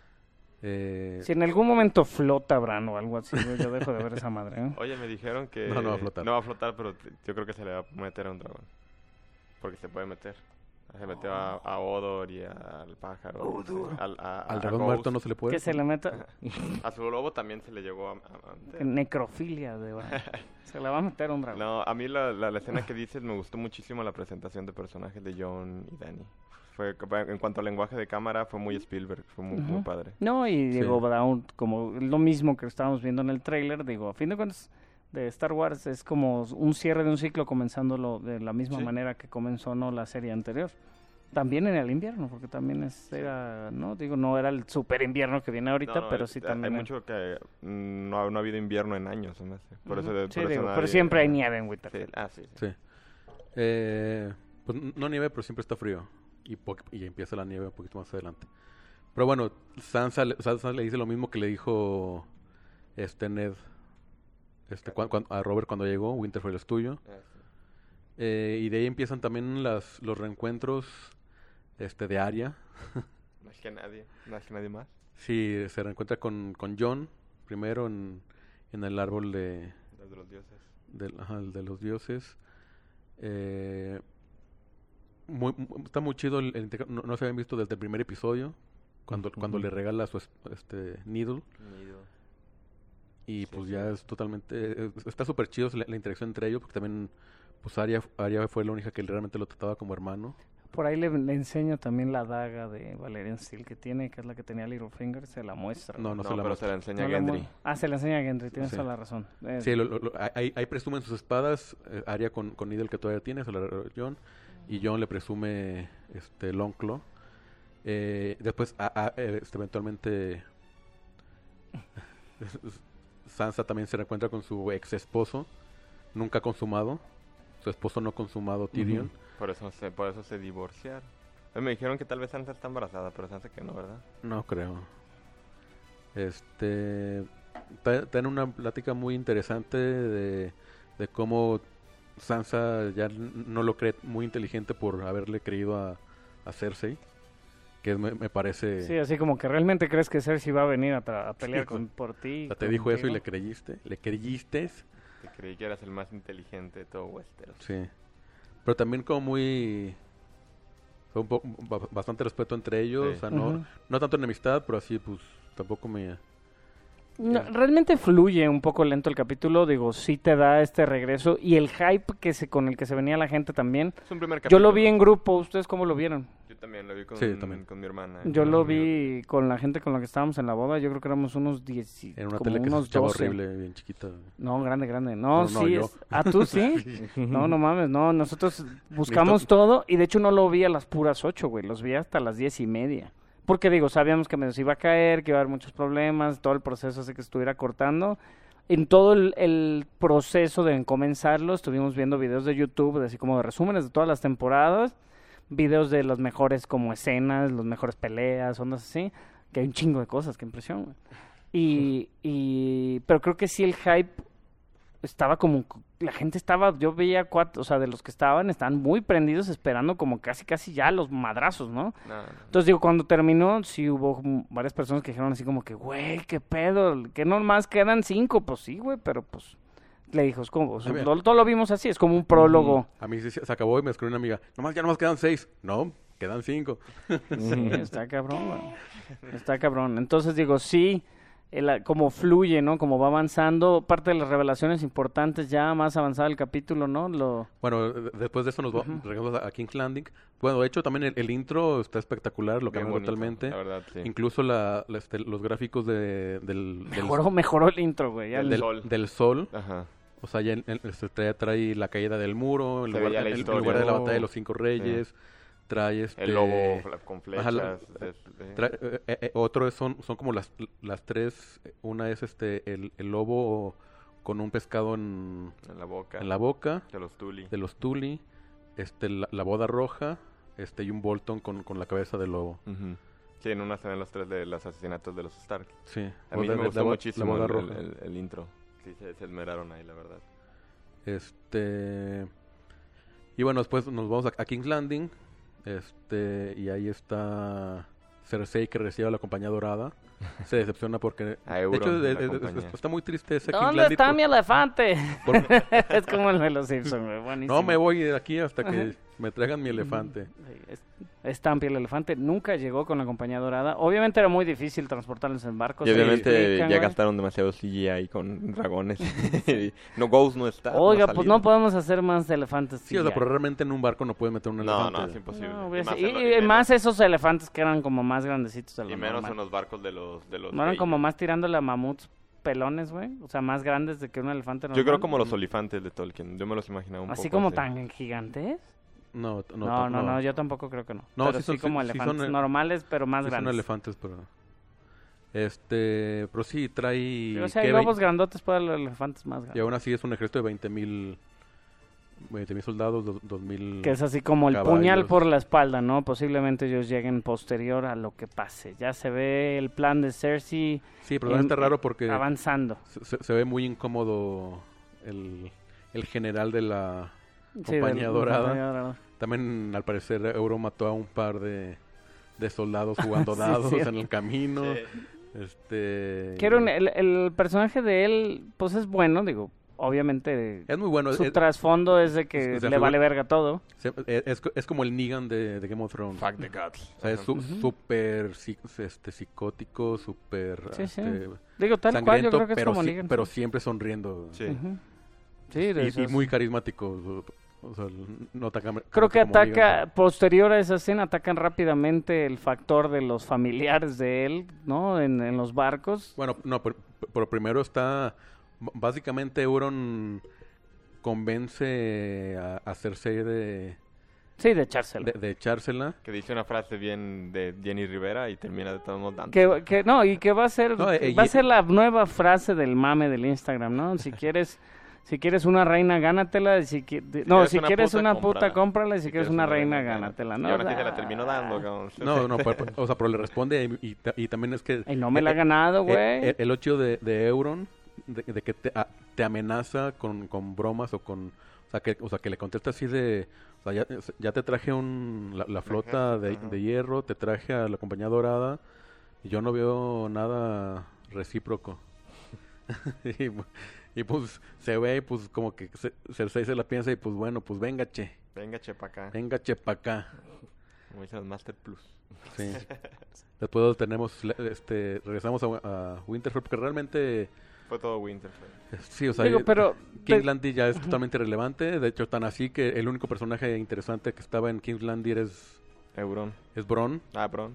Eh, Si en algún momento flota Bran o algo así, güey, yo dejo de ver esa madre, ¿eh? Oye, me dijeron que... No, no va a flotar. No va a flotar, pero t- yo creo que se le va a meter a un dragón. Porque se puede meter. Se metió a, a Odor y a- al pájaro. Al, a- a- al a dragón Ghost. muerto no se le puede. Que se le meta A su lobo también se le llegó a... a- a meter. necrofilia de Bran. Se le va a meter un dragón. No, a mí la, la, la escena que dices me gustó muchísimo la presentación de personajes de Jon y Dany. Fue, en cuanto al lenguaje de cámara, fue muy Spielberg, fue muy, muy Ujú. padre. No, y Sí. digo, Brown, como lo mismo que estábamos viendo en el tráiler, digo, a fin de cuentas, de Star Wars es como un cierre de un ciclo comenzándolo de la misma Sí. manera que comenzó no la serie anterior. También en el invierno, porque también es, era, no, digo, no era el super invierno que viene ahorita, No, no, pero hay- sí hay también. hay- mucho que mm, no, ha- no ha habido invierno en años, se me hace. Por eso, Ujú. de- Sí, por eso digo, nadie- pero siempre hay ajá. nieve en Sí, Winterfell. ah, sí, sí. Sí. Eh, pues n- no nieve, pero siempre está frío. Y, po- y empieza la nieve un poquito más adelante. Pero bueno, Sansa, le- Sansa le dice lo mismo que le dijo este Ned este, cuan- cuan- a Robert cuando llegó. Winterfell es tuyo. Ah, sí. Eh, y de ahí empiezan también las, los reencuentros este, de Arya. Más que nadie, más que nadie más. Sí, se reencuentra con, con Jon primero en, en el árbol de, Los de los dioses. del, ajá, el de los dioses. Eh, muy, mu- está muy chido el, el interca- no, no se habían visto desde el primer episodio cuando, cuando Ujú. le regala su es- este Needle Nido. y Sí, pues sí. ya es totalmente eh, está súper chido la, la interacción entre ellos porque también pues Arya, Arya fue la única que realmente lo trataba como hermano. Por ahí le, le enseño también la daga de Valerian Steel que tiene, que es la que tenía Littlefinger, se la muestra. No, no, No, se la pero muestra. se la enseña No la Gendry. mu- Ah, se la enseña a Gendry, tienes Sí. toda la razón. Eh, Sí, lo- lo- lo- ahí, ahí presumen sus espadas, eh, Arya con, con Needle que todavía tiene, se la regaló Jon, y Jon le presume este Longclaw. Eh, después, a- a- eh, este, eventualmente, Sansa también se reencuentra con su ex esposo, nunca consumado, su esposo no consumado, Tyrion. Por eso se, por eso se divorciaron. Eh, Me dijeron que tal vez Sansa está embarazada, pero Sansa que no, ¿verdad? No creo. Este. ta- Tiene una plática muy interesante de, de cómo Sansa ya n- no lo cree muy inteligente por haberle creído a, a Cersei. Que me, me parece. Sí, así como que realmente crees que Cersei va a venir a, tra- a pelear Sí, con, pues, por ti. o sea, te dijo eso y contigo. le creíste. ¿Le creíste? Te creí que eras el más inteligente de todo Westeros. Sí. Pero también como muy. Fue un po- ba- bastante respeto entre ellos. Sí. O sea, no, Ujú. no tanto enemistad, pero así, pues tampoco me. No, realmente fluye un poco lento el capítulo, digo, sí te da este regreso y el hype que se con el que se venía la gente también. Es un primer Yo capítulo. lo vi en grupo, ¿ustedes cómo lo vieron? Yo también lo vi con, Sí, también. con mi hermana. Yo con lo unos amigos. vi con la gente con la que estábamos en la boda, yo creo que éramos unos diez, y- En una como tele que se unos escuchaba doce. horrible, bien chiquita. No, grande, grande. No, No, no, sí. yo. Es... ¿Ah, tú sí? No, no mames, no. Nosotros buscamos Listo. todo y de hecho no lo vi a las puras ocho, güey. Los vi hasta las diez y media. Porque digo, sabíamos que me nos iba a caer, que iba a haber muchos problemas, todo el proceso hace que estuviera cortando. En todo el, el proceso de comenzarlo, estuvimos viendo videos de YouTube, de así como de resúmenes de todas las temporadas, videos de las mejores como escenas, las mejores peleas, ondas así, que hay un chingo de cosas, qué impresión, güey. Y, y, pero creo que sí el hype estaba como, la gente estaba, yo veía cuatro, o sea, de los que estaban, estaban muy prendidos esperando como casi, casi ya los madrazos, ¿no? No, no. Entonces digo, cuando terminó, sí hubo mm, varias personas que dijeron así como que, güey, qué pedo, que no más quedan cinco, pues sí, güey, pero pues, le dijo, es como, o sea, A ver. lo- todo lo vimos así, es como un prólogo. A mí sí se se acabó y me escribió una amiga. Nomás ya nomás quedan seis. No, quedan cinco. Sí, está cabrón, güey. Está cabrón. Entonces digo, sí, el- como fluye, ¿no? Como va avanzando, parte de las revelaciones importantes ya más avanzado el capítulo, ¿no? Lo Bueno, de- después de eso nos va- regresamos a a King's Landing. Bueno, de hecho también el, el intro está espectacular, lo Bien cambió bonito, totalmente. La verdad, sí. Incluso la, la, este, los gráficos de, del, del, mejoró, mejoró el intro, güey. ya Del el- del- sol. del sol. Ajá. O sea, ya en- en- este, trae, trae la caída del muro, en Se lugar, veía la en- en historia. lugar de la Oh. batalla de los cinco reyes. Trae este... El lobo fla- con flechas. ajá, la- este, Tra- eh, eh, eh, otro es- son, son como las, las tres. Una es este el, el lobo con un pescado en, en la boca. en la boca De los Tuli. de los Tuli. Este, la, la boda roja este y un Bolton con, con la cabeza del lobo. Ujú. Sí, en una escena de los tres de los asesinatos de los Stark. Sí. A mí O me la- gustó la bo- muchísimo la boda el, roja. el- el- el intro. Sí, se, se esmeraron ahí, la verdad. Este y bueno, después nos vamos a, a King's Landing. Este y ahí está Cersei, que recibe a la compañía dorada. Se decepciona porque A de Euron hecho y la es- es- es- compañía. está muy triste ese King's ¿Dónde Landing está por- mi elefante? por- Es como el de los Simpsons, güey. Buenísimo. no me voy de aquí hasta que Ajá. me traigan mi elefante. Sí, es- Stampy el elefante nunca llegó con la compañía dorada. Obviamente era muy difícil transportarlos en barcos. Y se obviamente explican, ya güey. gastaron demasiado C G I con dragones. Y no, Ghost no está. Oiga, ha pues salido. no podemos hacer más elefantes. Sí, o sea, C G I. pero realmente en un barco no puedes meter un No, elefante. no, es imposible. No, Y hubiese- más y, en lo- y y menos- más esos elefantes que eran como más grandecitos de lo Y menos normal. en los barcos de los... De los No eran reyes. como más tirándole a mamuts pelones, güey. O sea, más grandes de que un elefante normal. Yo creo como los olifantes de Tolkien. Yo me los imaginaba un Así poco como así. tan gigantes. No, t- no, No, t- no, no, yo tampoco creo que no. No, pero sí sí, son- como sí- sí elefantes son, eh, normales, pero más Sí, son grandes. elefantes, pero este, pero sí trae Sí, o sea, hay ¿qué? lobos Vein- grandotes para los elefantes más y grandes. aún así es un ejército de veinte mil soldados, dos- dos mil Que es así como el caballos. puñal por la espalda, ¿no? Posiblemente ellos lleguen posterior a lo que pase. Ya se ve el plan de Cersei Sí, pero está en- raro porque avanzando. se, se- se ve muy incómodo el, el general de la Sí, del- Compañía de la dorada. compañía dorada. También al parecer Euron mató a un par de, de soldados jugando Sí, dados cierto. en el camino. Sí. Este Que era un- el, el personaje de él, pues es bueno, digo, obviamente es muy bueno. su es, trasfondo es de que o sea, le fue- vale verga todo. se- es, es como el Negan de, de Game of Thrones. Fuck the gods. O sea, es su- Ujú. súper psi- este, psicótico, súper Sí, sí. este, Digo, tal cual, yo sangriento, creo que es pero, como sí- Negan. pero siempre sonriendo. Sí. Ujú. Sí, de Y, y esos- muy carismático. O sea, no ataca. Creo que como Negan, ataca, posterior a esa escena, atacan rápidamente el factor de los familiares de él, ¿no? En, en los barcos. Bueno, no, pero, pero primero está. Básicamente, Euron convence a, a Cersei de, Sí, de echárselo. de, de echársela. Que dice una frase bien de Jenny Rivera y termina de todos modos dando. Que, que, no, y que va a ser, No, eh, va a y- ser la nueva frase del mame del Instagram, ¿no? Si quieres, si quieres una reina, gánatela. y Si, qui- de- no, quieres si una quieres puta, una puta, cómprala. cómprala. Y si, quieres una reina, gánatela, ¿no? Y ahora sí O se sea, la terminó dando, cabrón. No, no, pero- o sea, pero le responde y, y ta- y también es que... Y no me la ha eh, ganado, eh, güey. eh, el hecho de, de Euron, de, de que te, a- te amenaza con, con bromas o con... O sea, que, o sea, que le contesta así de... O sea, ya, ya te traje un, la, la flota de, Ajá. de hierro, te traje a la compañía dorada y yo no veo nada recíproco. y, y pues se ve pues como que se- Cersei se la piensa y pues bueno, pues venga che, Venga, chepa acá. venga che pa' acá. Como dicen los Master Plus. Sí. Después tenemos, este, regresamos a, a Winterfell porque realmente, Fue todo Winterfell. eh, sí, o sea, Digo, eh, pero... King's Landing ya es totalmente irrelevante. De hecho, tan así que el único personaje interesante que estaba en King's Landing es, Euron. es Bronn. Ah, Bron.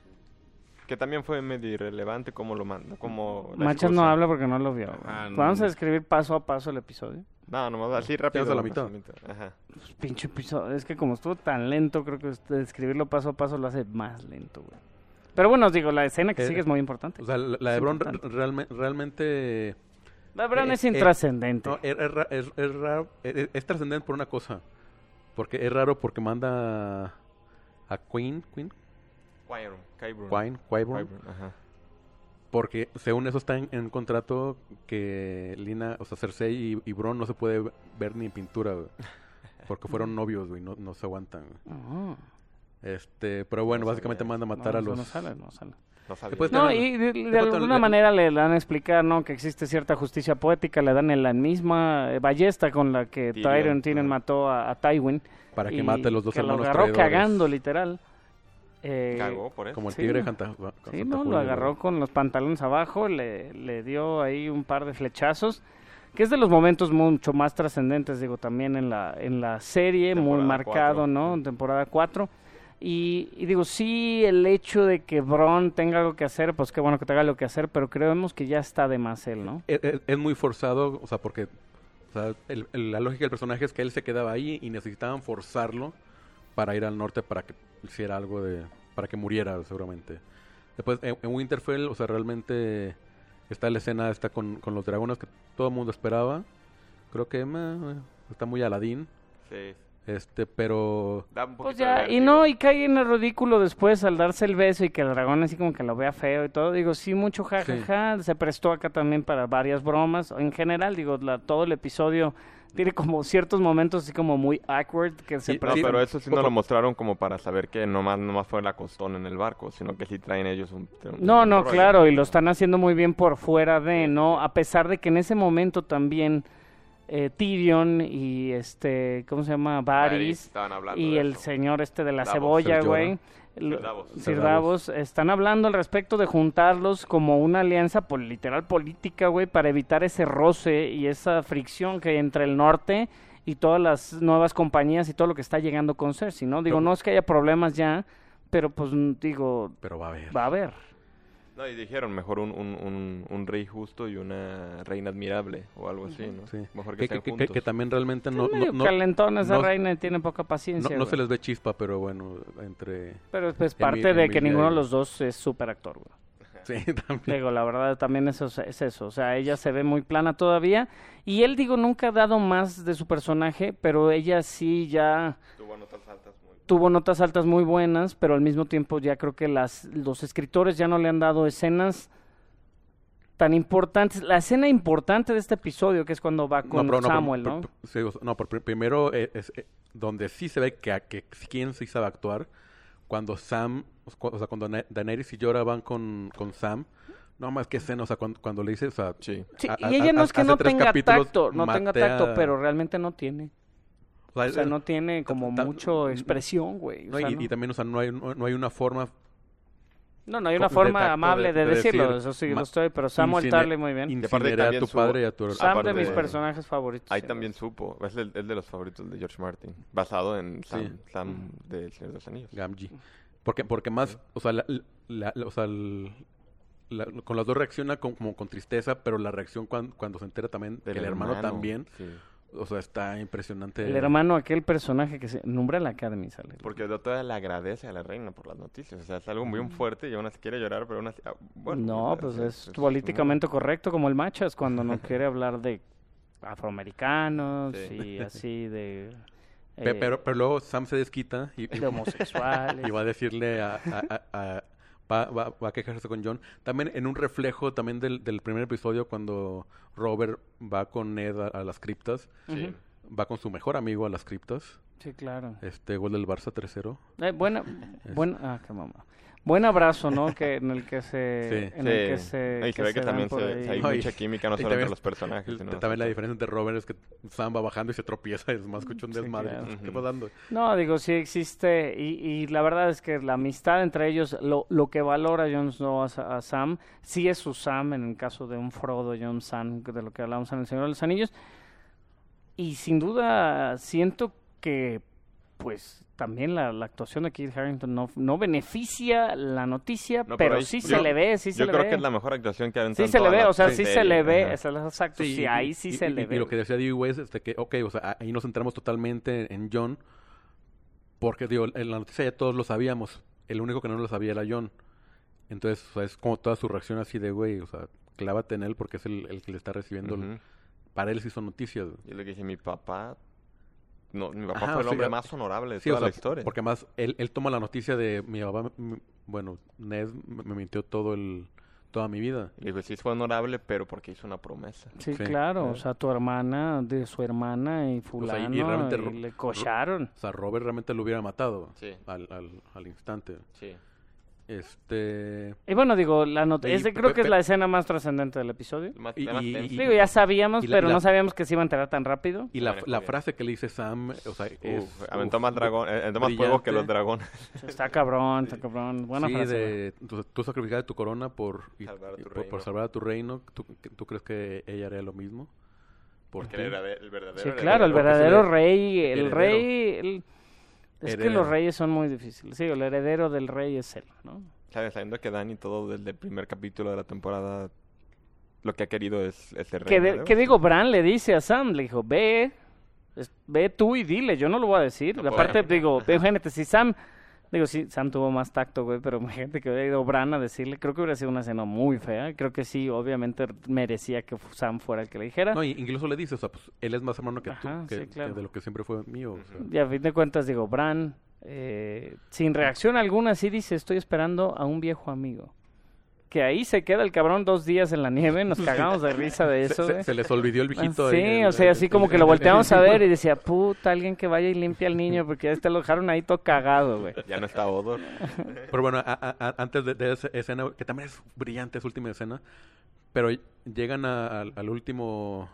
Que también fue medio irrelevante como lo manda. Como la Machas no excusa. habla porque no lo vio. güey. Ah, no. Vamos a describir paso a paso el episodio. No, nomás así rápido. a la mitad. Ajá. Pues, pinche episodio. Es que como estuvo tan lento, creo que este- describirlo paso a paso lo hace más lento, güey. Pero bueno, os digo, la escena que Eh, sigue es muy importante. O sea, la, la de Es Bronn importante. re- realme- realmente... La verdad eh, es eh, intrascendente. No, es, es ra- es- es raro, es, es trascendente por una cosa. Porque es raro porque manda a Queen, Queen, Qyburn. Qyburn. Quine, Qyburn, Qyburn, ajá. porque según eso está en, en contrato que Lina, o sea, Cersei y, y Bronn no se puede ver ni en pintura, güey, porque fueron novios, güey, no, no se aguantan. güey. Ah, Este, pero bueno, No básicamente sabía manda a eso. matar no, a eso los... no sale, no sale. No sabía. Después No, Pero- y de, de después alguna le- manera le dan a explicar, ¿no? Que existe cierta justicia poética, le dan en la misma eh, ballesta con la que Tyrion, Tyrion, Tyrion ajá. mató a, a Tywin. para que y mate a los dos que lo hermanos agarró traidores, cagando, literal. Eh, Cagó por eso. como el Sí. tigre de Janta- Sí, Santa no, lo Julia, agarró güey. con los pantalones abajo, le, le dio ahí un par de flechazos, que es de los momentos mucho más trascendentes, digo, también en la, en la serie, muy Temporada marcado, cuatro. ¿no? En temporada cuatro. Y, y digo, sí, el hecho de que Bronn tenga algo que hacer, pues qué bueno que tenga algo que hacer, pero creemos que ya está de más él, ¿no? Es, es- es muy forzado, o sea, porque o sea, el- el- la lógica del personaje es que él se quedaba ahí y necesitaban forzarlo para ir al norte para que hiciera algo de... para que muriera, seguramente. Después, en, en Winterfell, o sea, realmente está la escena esta con, con los dragones que todo el mundo esperaba. Creo que meh, está muy Aladín. Sí. Este, pero... Da un Pues poquito de ya, y vértigo. no, y cae en el ridículo después al darse el beso y que el dragón así como que lo vea feo y todo. Digo, sí, mucho jajaja. Se prestó acá también para varias bromas. En general, digo, la, todo el episodio tiene como ciertos momentos así como muy awkward que se Sí, No, prestan. pero eso sí no Poco- lo mostraron como para saber que nomás, nomás fue la costón en el barco, sino que sí traen ellos un... un- No, un no, rollo. claro, y lo están haciendo muy bien por fuera de, ¿no? A pesar de que en ese momento también eh, Tyrion y este, ¿cómo se llama? Varys Estaban hablando y de el eso. señor este de la Davos, cebolla, Ser güey. Jorah. lo- Sir Davos. Sir Sir Davos, están hablando al respecto de juntarlos como una alianza pol- literal política, güey, para evitar ese roce y esa fricción que hay entre el norte y todas las nuevas compañías y todo lo que está llegando con Cersei, ¿no? Digo, Pero- no es que haya problemas ya, pero pues mm, digo, Pero va a haber. va a haber. No, y dijeron mejor un, un, un, un rey justo y una reina admirable o algo así, ¿no? Sí. Mejor que, Que, estén que- que- juntos. que también realmente no, Es no, medio no, calentón esa no- reina y tiene poca no- paciencia. no se güey. les ve chispa, pero bueno, entre... Pero pues Emi- parte de que Emilia ninguno de y- los dos es súper actor, güey. Sí, también. Digo, la verdad también eso es, es eso. O sea, ella se ve muy plana todavía. Y él, digo, nunca ha dado más de su personaje, pero ella sí ya Tuvo notas altas muy... tuvo notas altas muy buenas, pero al mismo tiempo ya creo que las los escritores ya no le han dado escenas tan importantes. La escena importante de este episodio, que es cuando va con pero Samuel, por- ¿no? por- sí, o sea, no, por pr- primero eh, es, eh, donde sí se ve que, a- que quién sí sabe actuar, cuando Sam, o sea, cuando Na- Daenerys y Jorah van con, con Sam, no más que escena, o sea, cuando, cuando le dice, o sea, Sí. Sí, a- y ella a- no es que hace no tres tenga capítulos tacto, no tenga maté tacto, a- pero realmente no tiene. o sea, O sea, eh, no tiene como ta- mucho expresión, güey. O no, sea, y, no. y también, o sea, no hay, no, no hay una forma No, no hay una de forma tacto amable de, de- de decirlo, decir, eso sí ma- lo estoy, pero Samuel incine- Tarly muy bien. Y aparte incineré a también tu su- padre y a tu Sam aparte de mis de- personajes favoritos. Ahí sí, también supo, es el, el de los favoritos de George Martin, basado en Sam, Sí. Sam de Señor de los Anillos. Gamgee. Porque, porque más, o sea, la, la- la- o sea, el- la- con las dos reacciona con, como con tristeza, pero la reacción cuan- cuando se entera también que Del el hermano, también, Sí. o sea, está impresionante. El hermano, aquel personaje que se nombra en la Academy, sale. Porque de toda le agradece a la reina por las noticias. O sea, es algo muy fuerte y aún así quiere llorar, pero aún así... ah, bueno, no, o sea, pues es, es políticamente correcto, como el Machas, cuando no quiere hablar de afroamericanos Sí. y así de, Pe- eh, pero, pero luego Sam se desquita y, de homosexuales. y va a decirle a... a- a- a- va, va- va a quejarse con John. También en un reflejo también del, del primer episodio cuando Robert va con Ned a, a las criptas, Sí. va con su mejor amigo a las criptas, Sí, claro. este gol del Barça tres cero. Eh, buena, buen, ah, qué mamá. Buen abrazo, ¿no? Que en el que se, Sí. en el que Sí. se, Y se ve que dan también por se- ahí. se- hay No, y- mucha química, no y solo también- entre los personajes. El- sino también la entre- diferencia entre Robert es que Sam va bajando y se tropieza, es más escucha un Sí, desmadre. claro. ¿Qué Ujú. está pasando? No, digo, sí existe, y, y la verdad es que la amistad entre ellos, lo, lo que valora Jon Snow a, Sa- a Sam, sí es su Sam, en el caso de un Frodo, Jon Sam, de lo que hablamos en El Señor de los Anillos, y sin duda siento que, pues, también la, la actuación de Kit Harington no, no beneficia la noticia, No, pero ahí- sí yo- se le ve, sí se Yo le creo ve. que es la mejor actuación que han Sí se le ve, o sea, sí se le ve, es el- exacto, sí, y- ahí sí y- se y- le y ve. lo que decía D B es este, que, ok, o sea, ahí nos centramos totalmente en John, porque, digo, en la noticia ya todos lo sabíamos, el único que no lo sabía era John. Entonces, o sea, es como toda su reacción así de, güey, o sea, clávate en él porque es el, el que le está recibiendo. el- Ujú. Para él sí son noticias. güey. Yo le dije, mi papá... No, mi papá Ajá, fue o el sea, hombre ya- más honorable de Sí, o toda sea, la historia. porque más él, él toma la noticia de mi papá, m- bueno, Ned me me mintió todo el, toda mi vida. Y le digo, sí fue honorable, pero porque hizo una promesa. Sí, Sí. claro, o sea, tu hermana, de su hermana y fulano, y realmente y ro- le cocharon. O sea, Robert realmente lo hubiera matado Sí. al, al, al instante. Sí. Este... Y bueno, digo, la not- Y es de- pe- creo que es pe- la escena más trascendente del episodio. Más, Y- más y- tenso. y- Digo, ya sabíamos, y la- pero la- no sabíamos que se iba a enterar tan rápido. Y la, Manejó la bien. frase que le dice Sam, o sea, es... Uf, aventó uf, más dragón, eh, aventó más fuego que brillante. los dragones. Está cabrón, está cabrón. Buena sí, frase. de, tú, tú sacrificaste tu corona por, y- Salvar a y tu por, por reino. salvar a tu reino. ¿Tú, que- ¿Tú crees que ella haría lo mismo? Por Porque ti? él era el verdadero. Sí, heredero. claro, el porque verdadero es el rey, el heredero. rey... el- Es que Heredero. los reyes son muy difíciles. Sí, el heredero del rey es él, ¿no? ¿Sabes? Sabiendo que Dani todo desde el primer capítulo de la temporada lo que ha querido es, es ser Que, rey. de- ¿no? que digo, Bran le dice a Sam, le dijo, ve, es- ve tú y dile, yo no lo voy a decir. No Aparte, puedo. digo, ve, imagínate, si Sam Digo, sí, Sam tuvo más tacto, güey, pero imagínate que hubiera ido Bran a decirle, creo que hubiera sido una escena muy fea. Creo que sí, obviamente merecía que fu- Sam fuera el que le dijera. No, y incluso le dice, o sea, pues él es más hermano que Ajá, tú, que, sí, claro. que de lo que siempre fue mío. O sea. Y a fin de cuentas, digo, Bran, eh, sin reacción alguna, sí dice, estoy esperando a un viejo amigo. Que ahí se queda el cabrón dos días en la nieve, nos cagamos de risa de Se, eso, se- güey. se les olvidó el viejito. Sí, ahí, el- o sea, el- así el- como que el- lo el- volteamos el- a ver y decía, puta, alguien que vaya y limpie al niño, porque ya este lo dejaron ahí todo cagado, güey. Ya no está Odor. Pero bueno, a- a- a- antes de, de esa escena, que también es brillante esa última escena, pero llegan a- al, al último,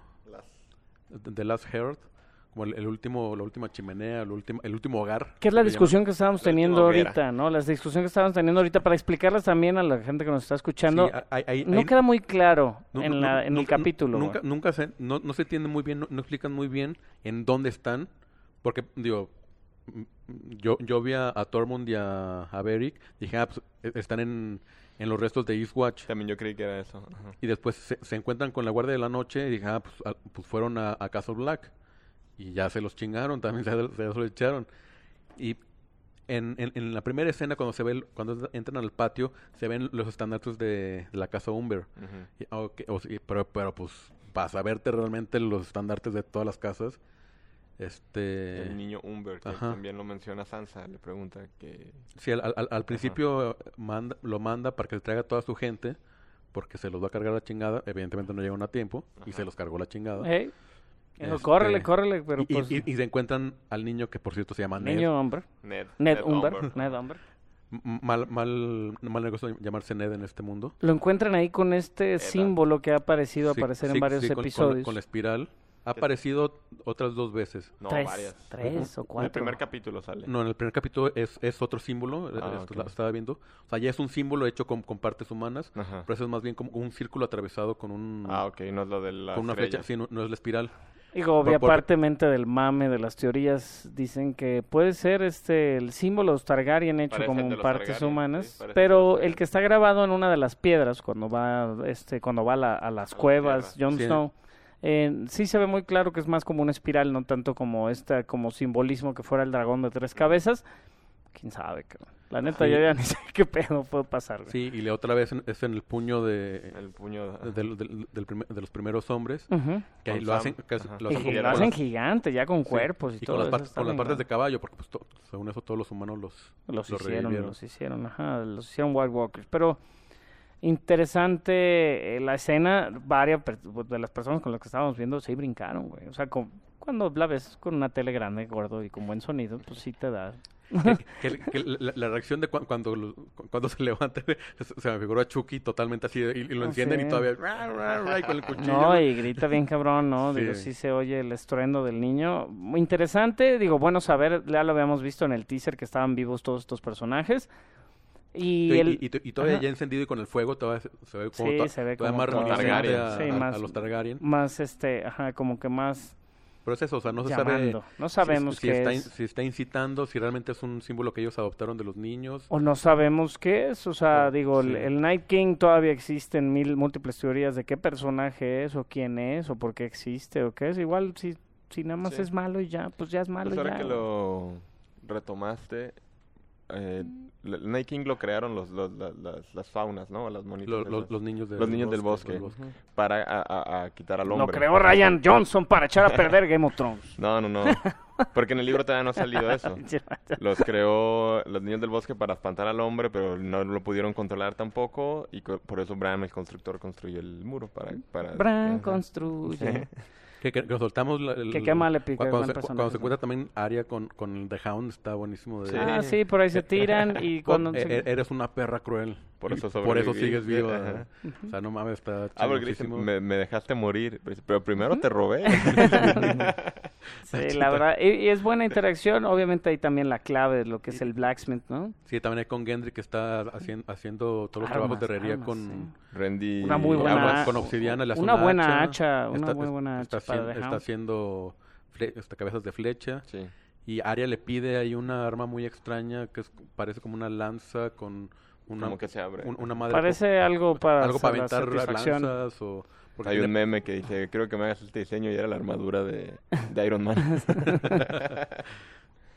The Last Hearth, como el, el último, la última chimenea, el último, el último hogar. ¿Qué es la que discusión que estábamos La teniendo última hoguera. ahorita, no? La discusión que estábamos teniendo ahorita para explicarles también a la gente que nos está llaman. escuchando. Sí, hay- hay- No hay- queda muy claro nu- en, nu- la, en el nunca- capítulo. Nunca, güey. nunca se, no, no se entiende muy bien, no, no explican muy bien en dónde están, porque, digo, m- yo, yo vi a, a Tormund y a, a Beric, dije, ah, pues, e- están en, en los restos de Eastwatch. También yo creí que era eso. Ajá. Y después se, se encuentran con la Guardia de la Noche y dije, ah, pues, ah, pues fueron a, a Castle Black. Y ya se los chingaron, también se, se los echaron. Y en, en, en la primera escena, cuando se ve el- cuando entran al patio, se ven los estandartes de, de la casa Umber. Ujú. Y, ah, ok, o sí, pero, pero pues, para saberte realmente los estandartes de todas las casas, este... El niño Umber, que Ajá. también lo menciona Sansa, le pregunta que... Sí, al, al- al principio manda, lo manda para que se traiga a toda su gente, porque se los va a cargar la chingada. Evidentemente no llegaron a tiempo, y Ajá. se los cargó la chingada. Ey, dijo, Este, córrele, córrele, pero y, pues... y- y se encuentran al niño que, por cierto, se llama Ned. niño Umber. Ned. Ned Umber. Umber. Ned Umber. M- Mal, mal, mal negocio llamarse Ned en este mundo. Lo encuentran ahí con este símbolo que ha parecido Sí, aparecer sí, en varios sí, con- con la- episodios. Con la, espiral. Ha aparecido otras dos veces. No, tres, varias. tres o En el cuatro. primer capítulo sale. No, en el primer capítulo es, es otro símbolo. eh, Ah, esto ok. la- estaba viendo. O sea, ya es un símbolo hecho con, con partes humanas. Ajá. Pero eso es más bien como un círculo atravesado con un... Ah, ok, no es lo de la con una estrella. flecha. Sí, no, no es la espiral. Digo, obvia, Por- por- apartemente del mame de las teorías, dicen que puede ser este el símbolo de los Targaryen hecho Parece como el de en los partes Targaryen, humanas, sí, parece el de pero los el Targaryen. que está grabado en una de las piedras cuando va este cuando va a, la- a las A la cuevas, tierra. Jon Sí. Snow, eh, sí se ve muy claro que es más como una espiral, no tanto como esta como simbolismo que fuera el dragón de tres cabezas. Quién sabe, cabrón. La neta, Sí. yo ya ni sé qué pedo puede pasar. güey. Sí, y la otra vez en- es en el puño de, El puño... de, del- del- del primer- de los primeros hombres. Ujú. Que ahí Con lo Sam. hacen, que es- Ajá. lo Y hacen que con- lo con hacen las- gigante, ya con sí, cuerpos y, y todo con las, eso. partes, está con las bien partes de grande. caballo, porque pues, to- según eso todos los humanos los, Los los hicieron, revivieron. los hicieron, ajá, los hicieron White Walkers. Pero interesante eh, la escena, varias per- de las personas con las que estábamos viendo sí brincaron, güey. O sea, con- cuando la ves con una tele grande, gordo y con buen sonido, pues sí te da. Que, que la, la reacción de cu- cuando, lo- cu- cuando se levanta, se, se me figuró a Chucky totalmente así, y, y lo Ah, encienden sí. y todavía ra, ra, ra, y con el cuchillo. No, y grita bien cabrón, ¿no? Digo, Sí. sí se oye el estruendo del niño. Muy interesante, digo, bueno saber, ya lo habíamos visto en el teaser que estaban vivos todos estos personajes. Y, Y, el, y- y- y todavía ajá. ya encendido y con el fuego todavía se, se ve como, Sí, to- se ve todavía como más todo. reminiscente a, Targaryen. Sí, a- más- a los Targaryen. más este, ajá, como que más Pero es eso, o sea, no se llamando. sabe No si- sabemos si, qué está, es. in- si está incitando, si realmente es un símbolo que ellos adoptaron de los niños. O no sabemos qué es, o sea, Oh, digo, el, sí. el Night King todavía existen mil múltiples teorías de qué personaje es, o quién es, o por qué existe, o qué es. Igual, si, si nada más Sí. es malo y ya, pues ya es malo Pues y ahora ya. que güey. lo retomaste, eh, l- el Night King lo crearon los, los- la- las, las faunas, ¿no? Las monitas Lo- esas, lo- los niños, de- Los niños del bosque. para a, a- a quitar al Lo hombre. creó Ryan Johnson para echar a perder Game of Thrones. No, no, no. Porque en el libro todavía no ha salido eso. Los creó los niños del bosque para espantar al hombre, pero no lo pudieron controlar tampoco. Y co- por eso Bran, el constructor, construyó el muro. Para, para Bran ajá. construye. Que, que, que soltamos la- el, Que qué mal le pica, cuando, buen se, personaje, cuando se ¿no? encuentra también Arya con, con el The Hound, está buenísimo. De, Sí. Ah, sí, por ahí se tiran y cuando... Eh, se- eh, eres una perra cruel. Por eso Y por eso sobreviví. sigues viva. Ajá. O sea, no mames, está Ah, porque dice, chingoncísimo. me, me dejaste morir. Pero primero te robé. Sí, la verdad, y, y es buena interacción, obviamente hay también la clave de lo que es el blacksmith, ¿no? Sí, también hay con Gendry que está haciendo, haciendo todos los Armas, trabajos de herrería armas, con, Rendy. Una muy con buena agua- ha- con obsidiana. le hace una buena hacha, una está, muy buena está hacha para haciendo, The está Hound. haciendo fle- este, cabezas de flecha. Sí. Y Arya le pide ahí una arma muy extraña que es, parece como una lanza con una, Como que se abre. un- una madre Parece algo para, algo para la aventar satisfacción. lanzas o porque Hay un tiene- meme que dice, creo que me hagas este diseño y era la armadura de, de Iron Man.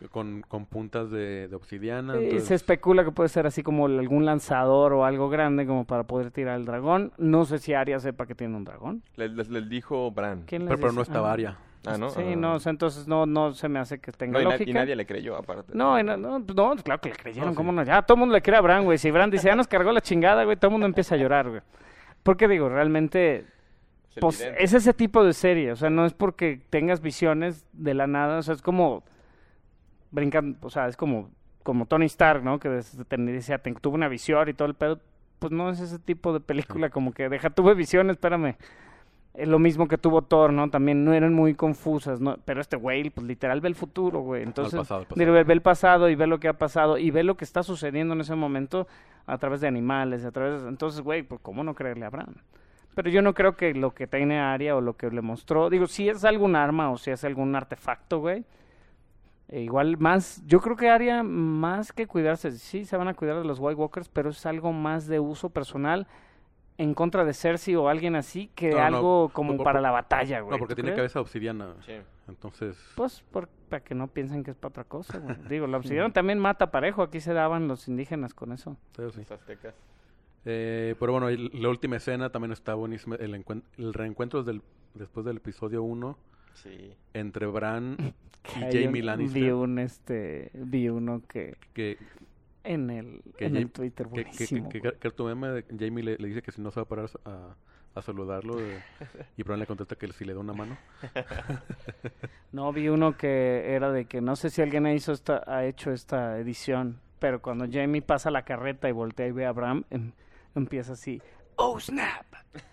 con, con puntas de, de obsidiana. Eh, entonces- Se especula que puede ser así como algún lanzador o algo grande como para poder tirar el dragón. No sé si Arya sepa que tiene un dragón. Les, les, les dijo Bran. ¿Quién les pero, pero dice? no estaba Ah. Arya. Ah, ¿no? Sí, Ah. no, o sea, entonces no, no se me hace que tenga No, y, na- lógica. y nadie le creyó, aparte. No, y no, no, pues no, claro que le creyeron, No, sí. ¿cómo no? Ya todo el mundo le cree a Bran, güey. Si Bran dice, ya nos cargó la chingada, güey, todo el mundo empieza a llorar, güey. Porque digo, realmente, Es pues evidente. es ese tipo de serie, o sea, no es porque tengas visiones de la nada, o sea, es como brincan, o sea, es como, como Tony Stark, ¿no? Que des- te- decía, te- tuvo una visión y todo el pedo, pues no es ese tipo de película, como que deja, tuve visión, espérame. Es lo mismo que tuvo Thor, ¿no? También no eran muy confusas, ¿no? Pero este güey, pues literal ve el futuro, güey. Entonces, pasado, al pasado. digo, ve, ve el pasado y ve lo que ha pasado y ve lo que está sucediendo en ese momento a través de animales, a través de... Entonces, güey, pues ¿cómo no creerle a Bran? Pero yo no creo que lo que tiene Arya o lo que le mostró... Digo, si es algún arma o si es algún artefacto, güey. eh, igual más... Yo creo que Arya, más que cuidarse... Sí, se van a cuidar de los White Walkers, pero es algo más de uso personal en contra de Cersei o alguien así que No, no, algo como por- para por- la batalla, güey. No, porque ¿tú tiene crees? cabeza obsidiana. Sí. Entonces, Pues por- para que no piensen que es para otra cosa, güey. Digo, la obsidiana también mata parejo. Aquí se daban los indígenas con eso. sí, sí. Los aztecas. Eh, pero bueno, y la última escena también está buenísima. El, encuen- el reencuentro del, después del episodio uno Sí. entre Bran y Hay Jaime un- Lannister. Vi un, este, vi uno que Que, en el, que, en Jaime- el Twitter, que, que, buenísimo. que, güey. que, que tu meme de Jamie le, le dice que si no se va a parar a, a saludarlo. eh, y Bran le contesta que si le da una mano. No, vi uno que era de que no sé si alguien hizo esta, ha hecho esta edición, pero cuando Jamie pasa la carreta y voltea y ve a Bram, em- empieza así, ¡oh, snap!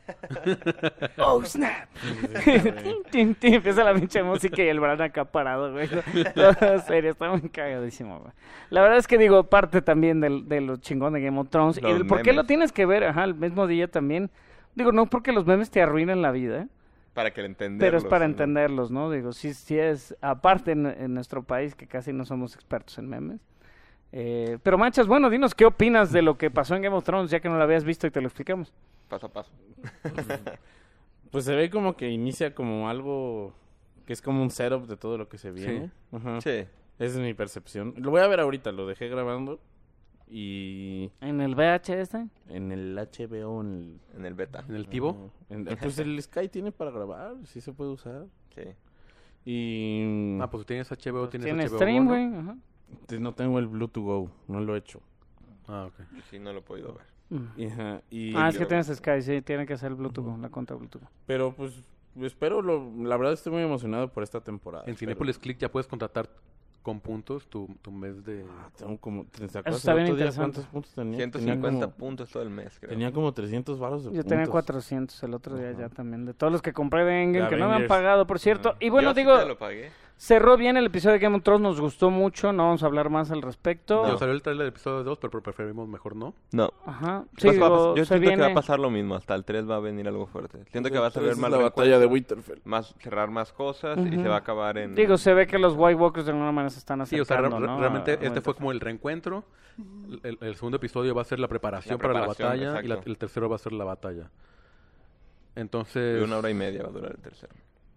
¡oh, snap! Tin, tin, tin, empieza la pinche música y el Bran acá parado, güey. Toda serio, está muy cagadísimo, güey. La verdad es que digo, parte también del, de lo chingón de Game of Thrones. Los y del por qué memes. lo tienes que ver, ajá, el mismo día también. Digo, no porque los memes te arruinen la vida, ¿eh? Para que le entenderlos. Pero es para ¿no? entenderlos, ¿no? Digo, sí, sí es, aparte en, en nuestro país que casi no somos expertos en memes. Eh, pero Manchas, bueno, dinos qué opinas de lo que pasó en Game of Thrones, ya que no lo habías visto y te lo explicamos. Paso a paso. Pues se ve como que inicia como algo que es como un setup de todo lo que se viene. Ajá. Sí. Esa es mi percepción. Lo voy a ver ahorita, lo dejé grabando. Y ¿En el V H S? en el H B O, en el... En el beta. En el Tibo. Ajá. En- pues el Sky tiene para grabar, sí se puede usar. Sí. Y... Ah, pues tienes H B O, tienes Tiene H B O stream, Go, ¿no? güey. Ajá. Entonces no tengo el Bluetooth Go, no lo he hecho. Ah, ok. Yo sí no lo he podido ver. Mm. Y, ajá, y- Ah, es que yo- tienes Sky, sí, tiene que ser el Bluetooth, la cuenta Bluetooth. Pero pues espero, lo, la verdad estoy muy emocionado por esta temporada. En espero. Cinépolis Click ya puedes contratar con puntos tu, tu mes de... Ah, tengo como... ¿te Eso acuerdas está el bien otro día interesante. ¿Cuántos puntos tenía? ciento Tenía cincuenta como- puntos todo el mes, creo. Tenía como trescientos varos de Yo tenía puntos. cuatrocientos el otro día Ajá. ya también, de todos los que compré de Endgame, De que no me han Avengers. pagado, por cierto. Ajá. Y bueno, Yo sí digo, te lo pagué. cerró bien el episodio de Game of Thrones, nos gustó mucho, no vamos a hablar más al respecto. Digo, salió el trailer del episodio dos, pero preferimos mejor no. No. Ajá, sí, Pues va a pas- digo, yo se siento que va a viene... pasar lo mismo. Hasta el tres va a venir algo fuerte. Siento que va a Esa salir es más la batalla de recuento, Winterfell. más cerrar más cosas y Ujú. se va a acabar en... Digo, se ve que los White Walkers de alguna manera se están Sí, o sea, acercando, re- ¿no? realmente a- a este fue Winterfell. como el reencuentro. El, el segundo episodio va a ser la preparación, La para la preparación, batalla y la- exacto. el tercero va a ser la batalla. de Entonces... una hora y media va a durar el tercero.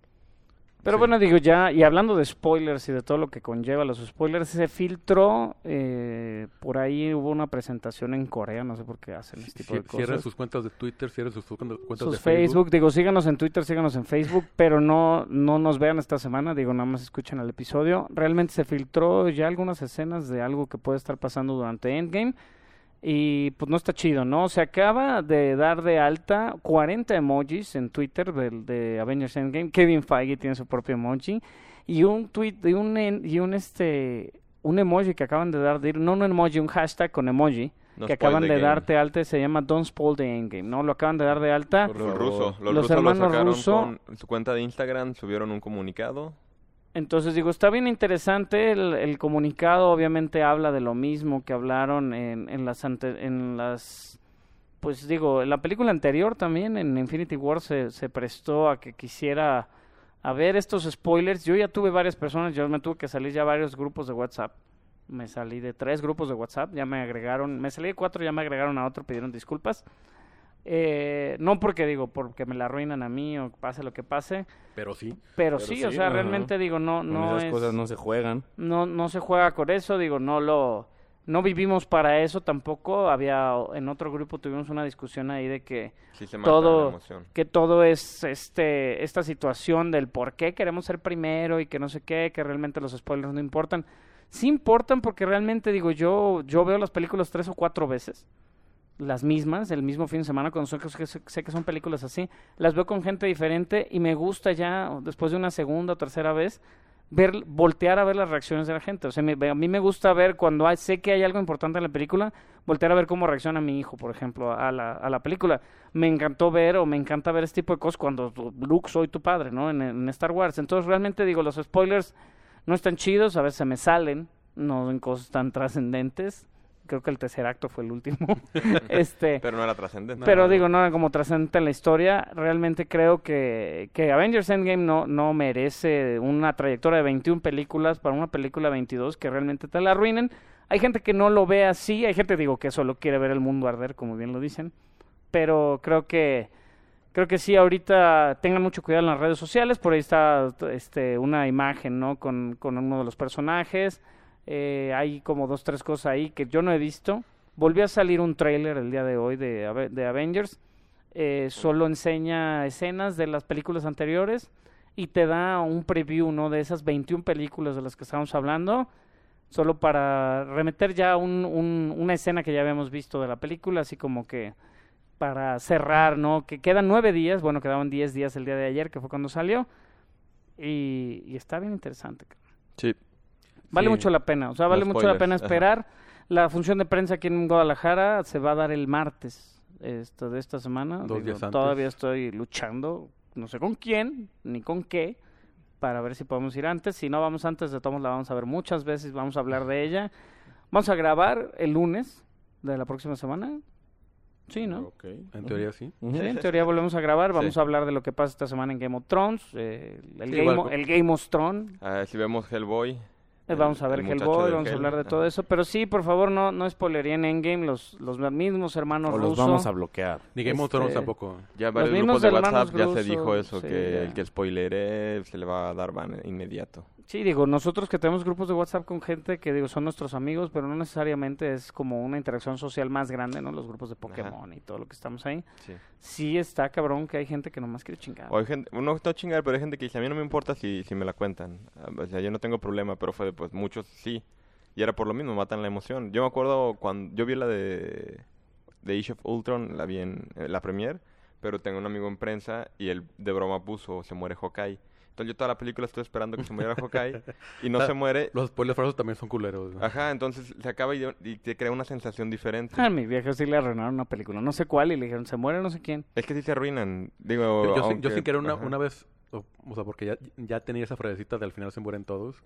Pero Sí. bueno, digo ya, y hablando de spoilers y de todo lo que conlleva los spoilers, se filtró, eh, por ahí hubo una presentación en Corea, no sé por qué hacen este tipo ci- de cosas. Cierren sus cuentas de Twitter, cierren sus sus cuentas Sus de Facebook. Facebook. digo, síganos en Twitter, síganos en Facebook, pero no, no nos vean esta semana, digo, nada más escuchen el episodio. Realmente se filtró ya algunas escenas de algo que puede estar pasando durante Endgame. Y pues no está chido, ¿no? Se acaba de dar de alta cuarenta emojis en Twitter del de Avengers Endgame. Kevin Feige tiene su propio emoji. Y un tweet, y un, en- y un este, un emoji que acaban de dar, de, no un emoji, un hashtag con emoji, No que spoil acaban the de game. darte alta, se llama Don't Spoil the Endgame, ¿no? Lo acaban de dar de alta. Por Los favor. rusos. Los, Los rusos lo hermanos sacaron Russo- con su cuenta de Instagram, subieron un comunicado. Entonces digo, está bien interesante el, el comunicado, obviamente habla de lo mismo que hablaron en, en las ante- en las pues digo, en la película anterior también en Infinity War se, se prestó a que quisiera a ver estos spoilers. Yo ya tuve varias personas, yo me tuve que salir ya varios grupos de WhatsApp. Me salí de tres grupos de WhatsApp, ya me agregaron, me salí de cuatro, ya me agregaron a otro, pidieron disculpas. Eh, no porque digo, porque me la arruinan a mí o pase lo que pase, Pero sí. pero, Pero sí, sí, o sea, ajá. realmente digo, no, Con no esas es, cosas no se juegan. no, no se juega con eso, digo, no lo, no vivimos para eso tampoco. Había, en otro grupo tuvimos una discusión ahí de que Sí se mata la todo, emoción. que todo es este, esta situación del por qué queremos ser primero y que no sé qué, que realmente los spoilers no importan. Sí importan porque realmente digo, yo, yo veo las películas tres o cuatro veces, las mismas, el mismo fin de semana, cuando son, que sé, sé que son películas así, las veo con gente diferente y me gusta ya, después de una segunda o tercera vez, ver, voltear a ver las reacciones de la gente. O sea, me, a mí me gusta ver cuando hay, sé que hay algo importante en la película, voltear a ver cómo reacciona mi hijo, por ejemplo, a la, a la película. Me encantó ver o me encanta ver este tipo de cosas cuando Luke, soy tu padre, ¿no? En, en Star Wars. Entonces, realmente digo, los spoilers no están chidos, a veces se me salen, no en cosas tan trascendentes. Creo que el tercer acto fue el último. este, Pero no era trascendente. pero digo, no era como trascendente en la historia. Realmente creo que, que Avengers Endgame no, no merece una trayectoria de veintiuna películas para una película veintidós que realmente te la arruinen. Hay gente que no lo ve así, hay gente, digo, que solo quiere ver el mundo arder, como bien lo dicen. Pero creo que creo que sí, ahorita tengan mucho cuidado en las redes sociales. Por ahí está este, una imagen, ¿no? Con, con uno de los personajes. Eh, hay como dos, tres cosas ahí que yo no he visto. Volvió a salir un tráiler el día de hoy de, Ave- de Avengers. Eh, solo enseña escenas de las películas anteriores y te da un preview, ¿no? De esas veintiuna películas de las que estamos hablando, solo para remeter ya un, un, una escena que ya habíamos visto de la película, así como que para cerrar, ¿no? Que quedan nueve días, bueno, quedaban diez días el día de ayer, que fue cuando salió, y, y está bien interesante. Sí. Vale Sí. mucho la pena, o sea, vale No mucho la spoilers, pena ajá. esperar. La función de prensa aquí en Guadalajara se va a dar el martes esto, de esta semana. Dos días antes. Todavía estoy luchando, no sé con quién, ni con qué, para ver si podemos ir antes. Si no vamos antes, de todos la vamos a ver muchas veces, vamos a hablar de ella. Vamos a grabar el lunes de la próxima semana. Sí, ¿no? Ok. En teoría sí. Sí, en teoría volvemos a grabar. Vamos Sí. a hablar de lo que pasa esta semana en Game of Thrones. eh, el, Sí, Game igual o- co- el Game of Thrones. Ah, si vemos Hellboy. Eh, Vamos a ver el muchacho Hellboy, del vamos a Hell, hablar de ajá. todo eso. Pero sí, por favor, no, no spoilerían Endgame. Los, los mismos hermanos O los Russo. vamos a bloquear. Ni Game of Thrones Este, tampoco. Ya varios mismos grupos de hermanos WhatsApp ya se Russo, dijo eso, sí, que ya. el que spoilere se le va a dar ban inmediato. Sí, digo, nosotros que tenemos grupos de WhatsApp con gente que, digo, son nuestros amigos, pero no necesariamente es como una interacción social más grande, ¿no? Los grupos de Pokémon y todo lo que estamos ahí. Sí. Sí está cabrón que hay gente que nomás quiere chingar. O hay gente, uno no chingar, pero hay gente que dice, a mí no me importa si, si me la cuentan. Ah, O sea, yo no tengo problema, pero fue de, pues, muchos sí. Y era por lo mismo, matan la emoción. Yo me acuerdo cuando yo vi la de, de Age of Ultron, la vi en eh, la premiere, pero tengo un amigo en prensa y él de broma puso, se muere Hawkeye. Entonces yo toda la película estoy esperando que se muriera Hawkeye y no Ah, se muere. Los spoilers falsos también son culeros. ¿no? Ajá, entonces se acaba y, y te crea una sensación diferente. A mi viejo sí le arruinaron una película, no sé cuál, y le dijeron, se muere no sé quién. Es que sí se arruinan. Digo, Yo, yo, sí- yo aunque- sin querer una, ajá. una vez, o, o sea, porque ya, ya tenía esa frasecita de al final se mueren todos.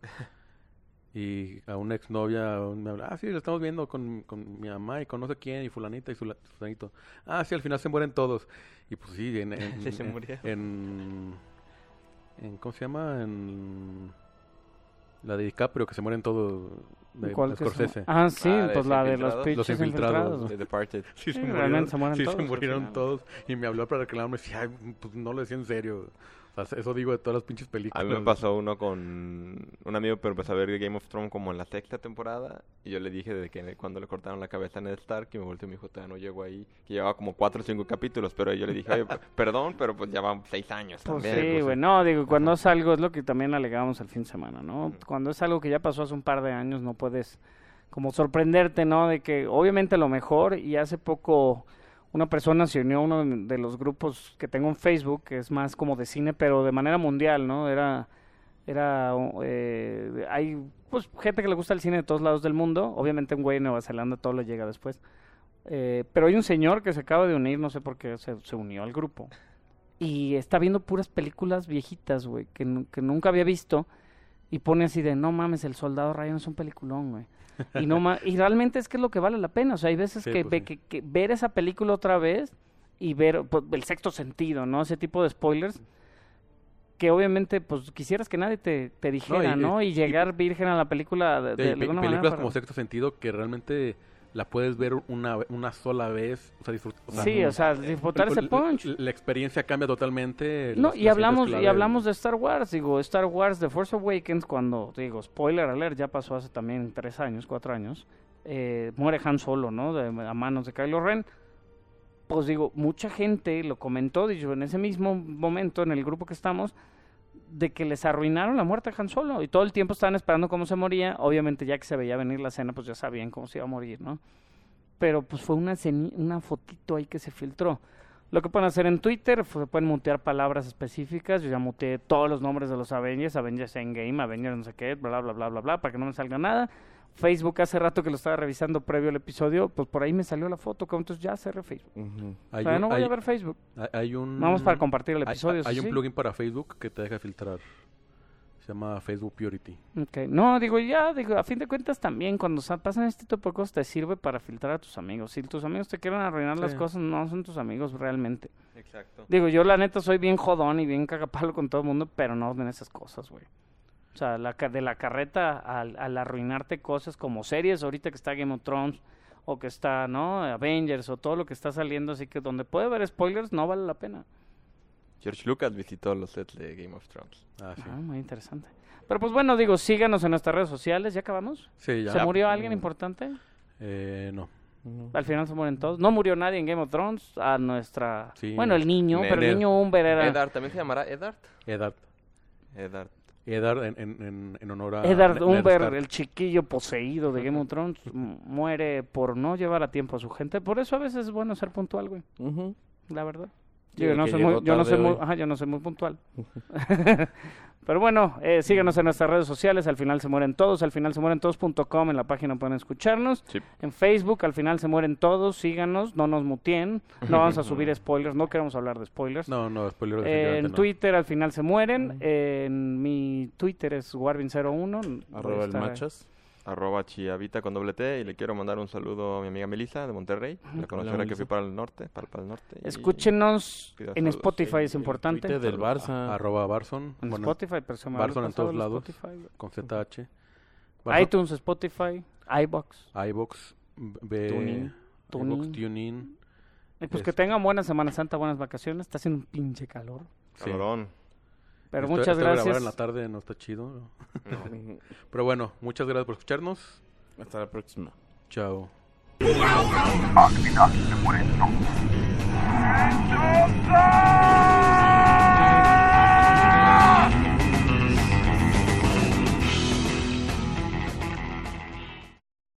Y a una exnovia me habla, ah, sí, lo estamos viendo con, con mi mamá y con no sé quién, y fulanita y fula- fulanito. Ah, sí, al final se mueren todos. Y pues sí, en... en Sí se en- murieron. En, en- ¿cómo se llama? En la de DiCaprio, que se mueren todos, de, ¿Cuál de que se- Scorsese. Ah, sí, Ah, ¿de pues la de los Infiltrados? pinches Los Infiltrados. infiltrados. The Departed. Sí, Sí, se realmente se mueren sí, todos, se al murieron final. todos. Y me habló para reclamarme, decía, ay, pues no lo decía en serio. O sea, eso digo de todas las pinches A películas. mí me pasó uno con un amigo, pero empecé a ver Game of Thrones como en la sexta temporada. Y yo le dije de que cuando le cortaron la cabeza a Ned Stark, y me volteó y me dijo, todavía no llego ahí. Que llevaba como cuatro o cinco capítulos, pero yo le dije, oye, p- perdón, pero pues ya van seis años Pues también. sí, pues, güey, no, digo, cuando es algo, es lo que también alegábamos el fin de semana, ¿no? Cuando es algo que ya pasó hace un par de años, no puedes como sorprenderte, ¿no? De que obviamente lo mejor, y hace poco una persona se unió a uno de de los grupos que tengo en Facebook, que es más como de cine, pero de manera mundial, ¿no? Era, era, eh, hay, pues, gente que le gusta el cine de todos lados del mundo, obviamente un güey de Nueva Zelanda todo le llega después, eh, pero hay un señor que se acaba de unir, no sé por qué se, se unió al grupo, y está viendo puras películas viejitas, güey, que, nu- que nunca había visto, y pone así de, no mames, El Soldado Ryan es un peliculón, güey. Y no ma- y realmente es que es lo que vale la pena, o sea, hay veces Sí, que, pues ve- sí. que, que ver esa película otra vez y ver pues, el sexto sentido, ¿no? Ese tipo de spoilers que obviamente pues quisieras que nadie te, te dijera, y- ¿no? Y, y- llegar virgen a la película de, de Sí, pe- alguna películas manera. como para- Sexto Sentido que realmente la puedes ver una, una sola vez. O sea, disfrut- o sea, Sí, o sea, disfrutar el- ese el- punch. La, la experiencia cambia totalmente. No, las- y las hablamos sientes y clave. hablamos de Star Wars, digo, Star Wars The Force Awakens, cuando, digo, spoiler alert, ya pasó hace también tres años, cuatro años, eh, muere Han Solo, ¿no? De- a manos de Kylo Ren. Pues digo, mucha gente lo comentó, digo, en ese mismo momento, en el grupo que estamos, de que les arruinaron la muerte a Han Solo, y todo el tiempo estaban esperando cómo se moría, obviamente ya que se veía venir la escena, pues ya sabían cómo se iba a morir, ¿no? Pero pues fue una, ceni- una fotito ahí que se filtró. Lo que pueden hacer en Twitter, se pueden mutear palabras específicas. Yo ya muteé todos los nombres de los Avengers, Avengers Endgame, Avengers no sé qué, bla, bla, bla, bla, bla, para que no me salga nada. Facebook, hace rato que lo estaba revisando previo al episodio, pues por ahí me salió la foto, que entonces ya cerré Facebook. Ujú. Hay O sea, un- no voy hay- a ver Facebook. hay- hay un... Vamos para compartir el hay- episodio. Hay, sí, un sí. plugin para Facebook que te deja filtrar. Se llama Facebook Purity. Ok. No, digo, ya, digo, a fin de cuentas también cuando sa- pasan este tipo de cosas te sirve para filtrar a tus amigos. Si tus amigos te quieren arruinar las Sí. cosas, no son tus amigos realmente. Exacto. Digo, yo la neta soy bien jodón y bien cagapalo con todo el mundo, pero no en esas cosas, güey. O sea, la, ca- de la carreta al, al arruinarte cosas como series, ahorita que está Game of Thrones, o que está, ¿no? Avengers, o todo lo que está saliendo, así que donde puede haber spoilers no vale la pena. George Lucas visitó los sets de Game of Thrones. Ah, sí. Ah, muy interesante. Pero pues bueno, digo, síganos en nuestras redes sociales, ¿ya acabamos? Sí, ya. ¿Se murió alguien Mm, importante? Eh, no. Ujú. Al final se mueren todos. No murió nadie en Game of Thrones. A nuestra... Sí. Bueno, el niño, Ned. pero el niño Umber era... Eddard, ¿también se llamará Eddard? Eddard. Eddard. Eddard en, en, en, en honor a... Eddard Ned- Ned Umber, Stark. el chiquillo poseído de Game of Thrones, m- muere por no llevar a tiempo a su gente. Por eso a veces es bueno ser puntual, güey. Ujú. La verdad. Sí, Yo el no, que soy muy, llegó yo, no tarde soy muy, hoy. ajá, yo no soy muy puntual. Pero bueno, eh, síganos en nuestras redes sociales. Al final se mueren todos. Al final se mueren todos punto com. En la página pueden escucharnos. Sí. En Facebook, al final se mueren todos. Síganos, no nos muteen. No vamos a subir spoilers. No queremos hablar de spoilers. No, no, spoiler Eh, definitivamente en no. Twitter al final se mueren. Eh, en mi Twitter es Warvin cero uno. Arroba el machas. Arroba Chiavita con doble T. Y le quiero mandar un saludo a mi amiga Melissa de Monterrey. La conocí ahora que Melissa. fui para el norte. Para, para el norte. y- Escúchenos Pido en saludos. Spotify, es El importante. Twitter del Barça. Arroba Barson. En bueno, Spotify, pero se me Barson había en pasado todos el lados. Spotify, güey. con Z H. Barson, iTunes, Spotify, iBox. iVoox, B- Tuning. iVoox, Tuning. TuneIn. Y pues Es- que tengan buena Semana Santa, buenas vacaciones. Está haciendo un pinche calor. Sí. Calorón. Pero Esto- muchas esto de grabar gracias. en la tarde no está chido. ¿no? Ujú. Pero bueno, muchas gracias por escucharnos. Hasta la próxima. Chao. Actividad de Moresto.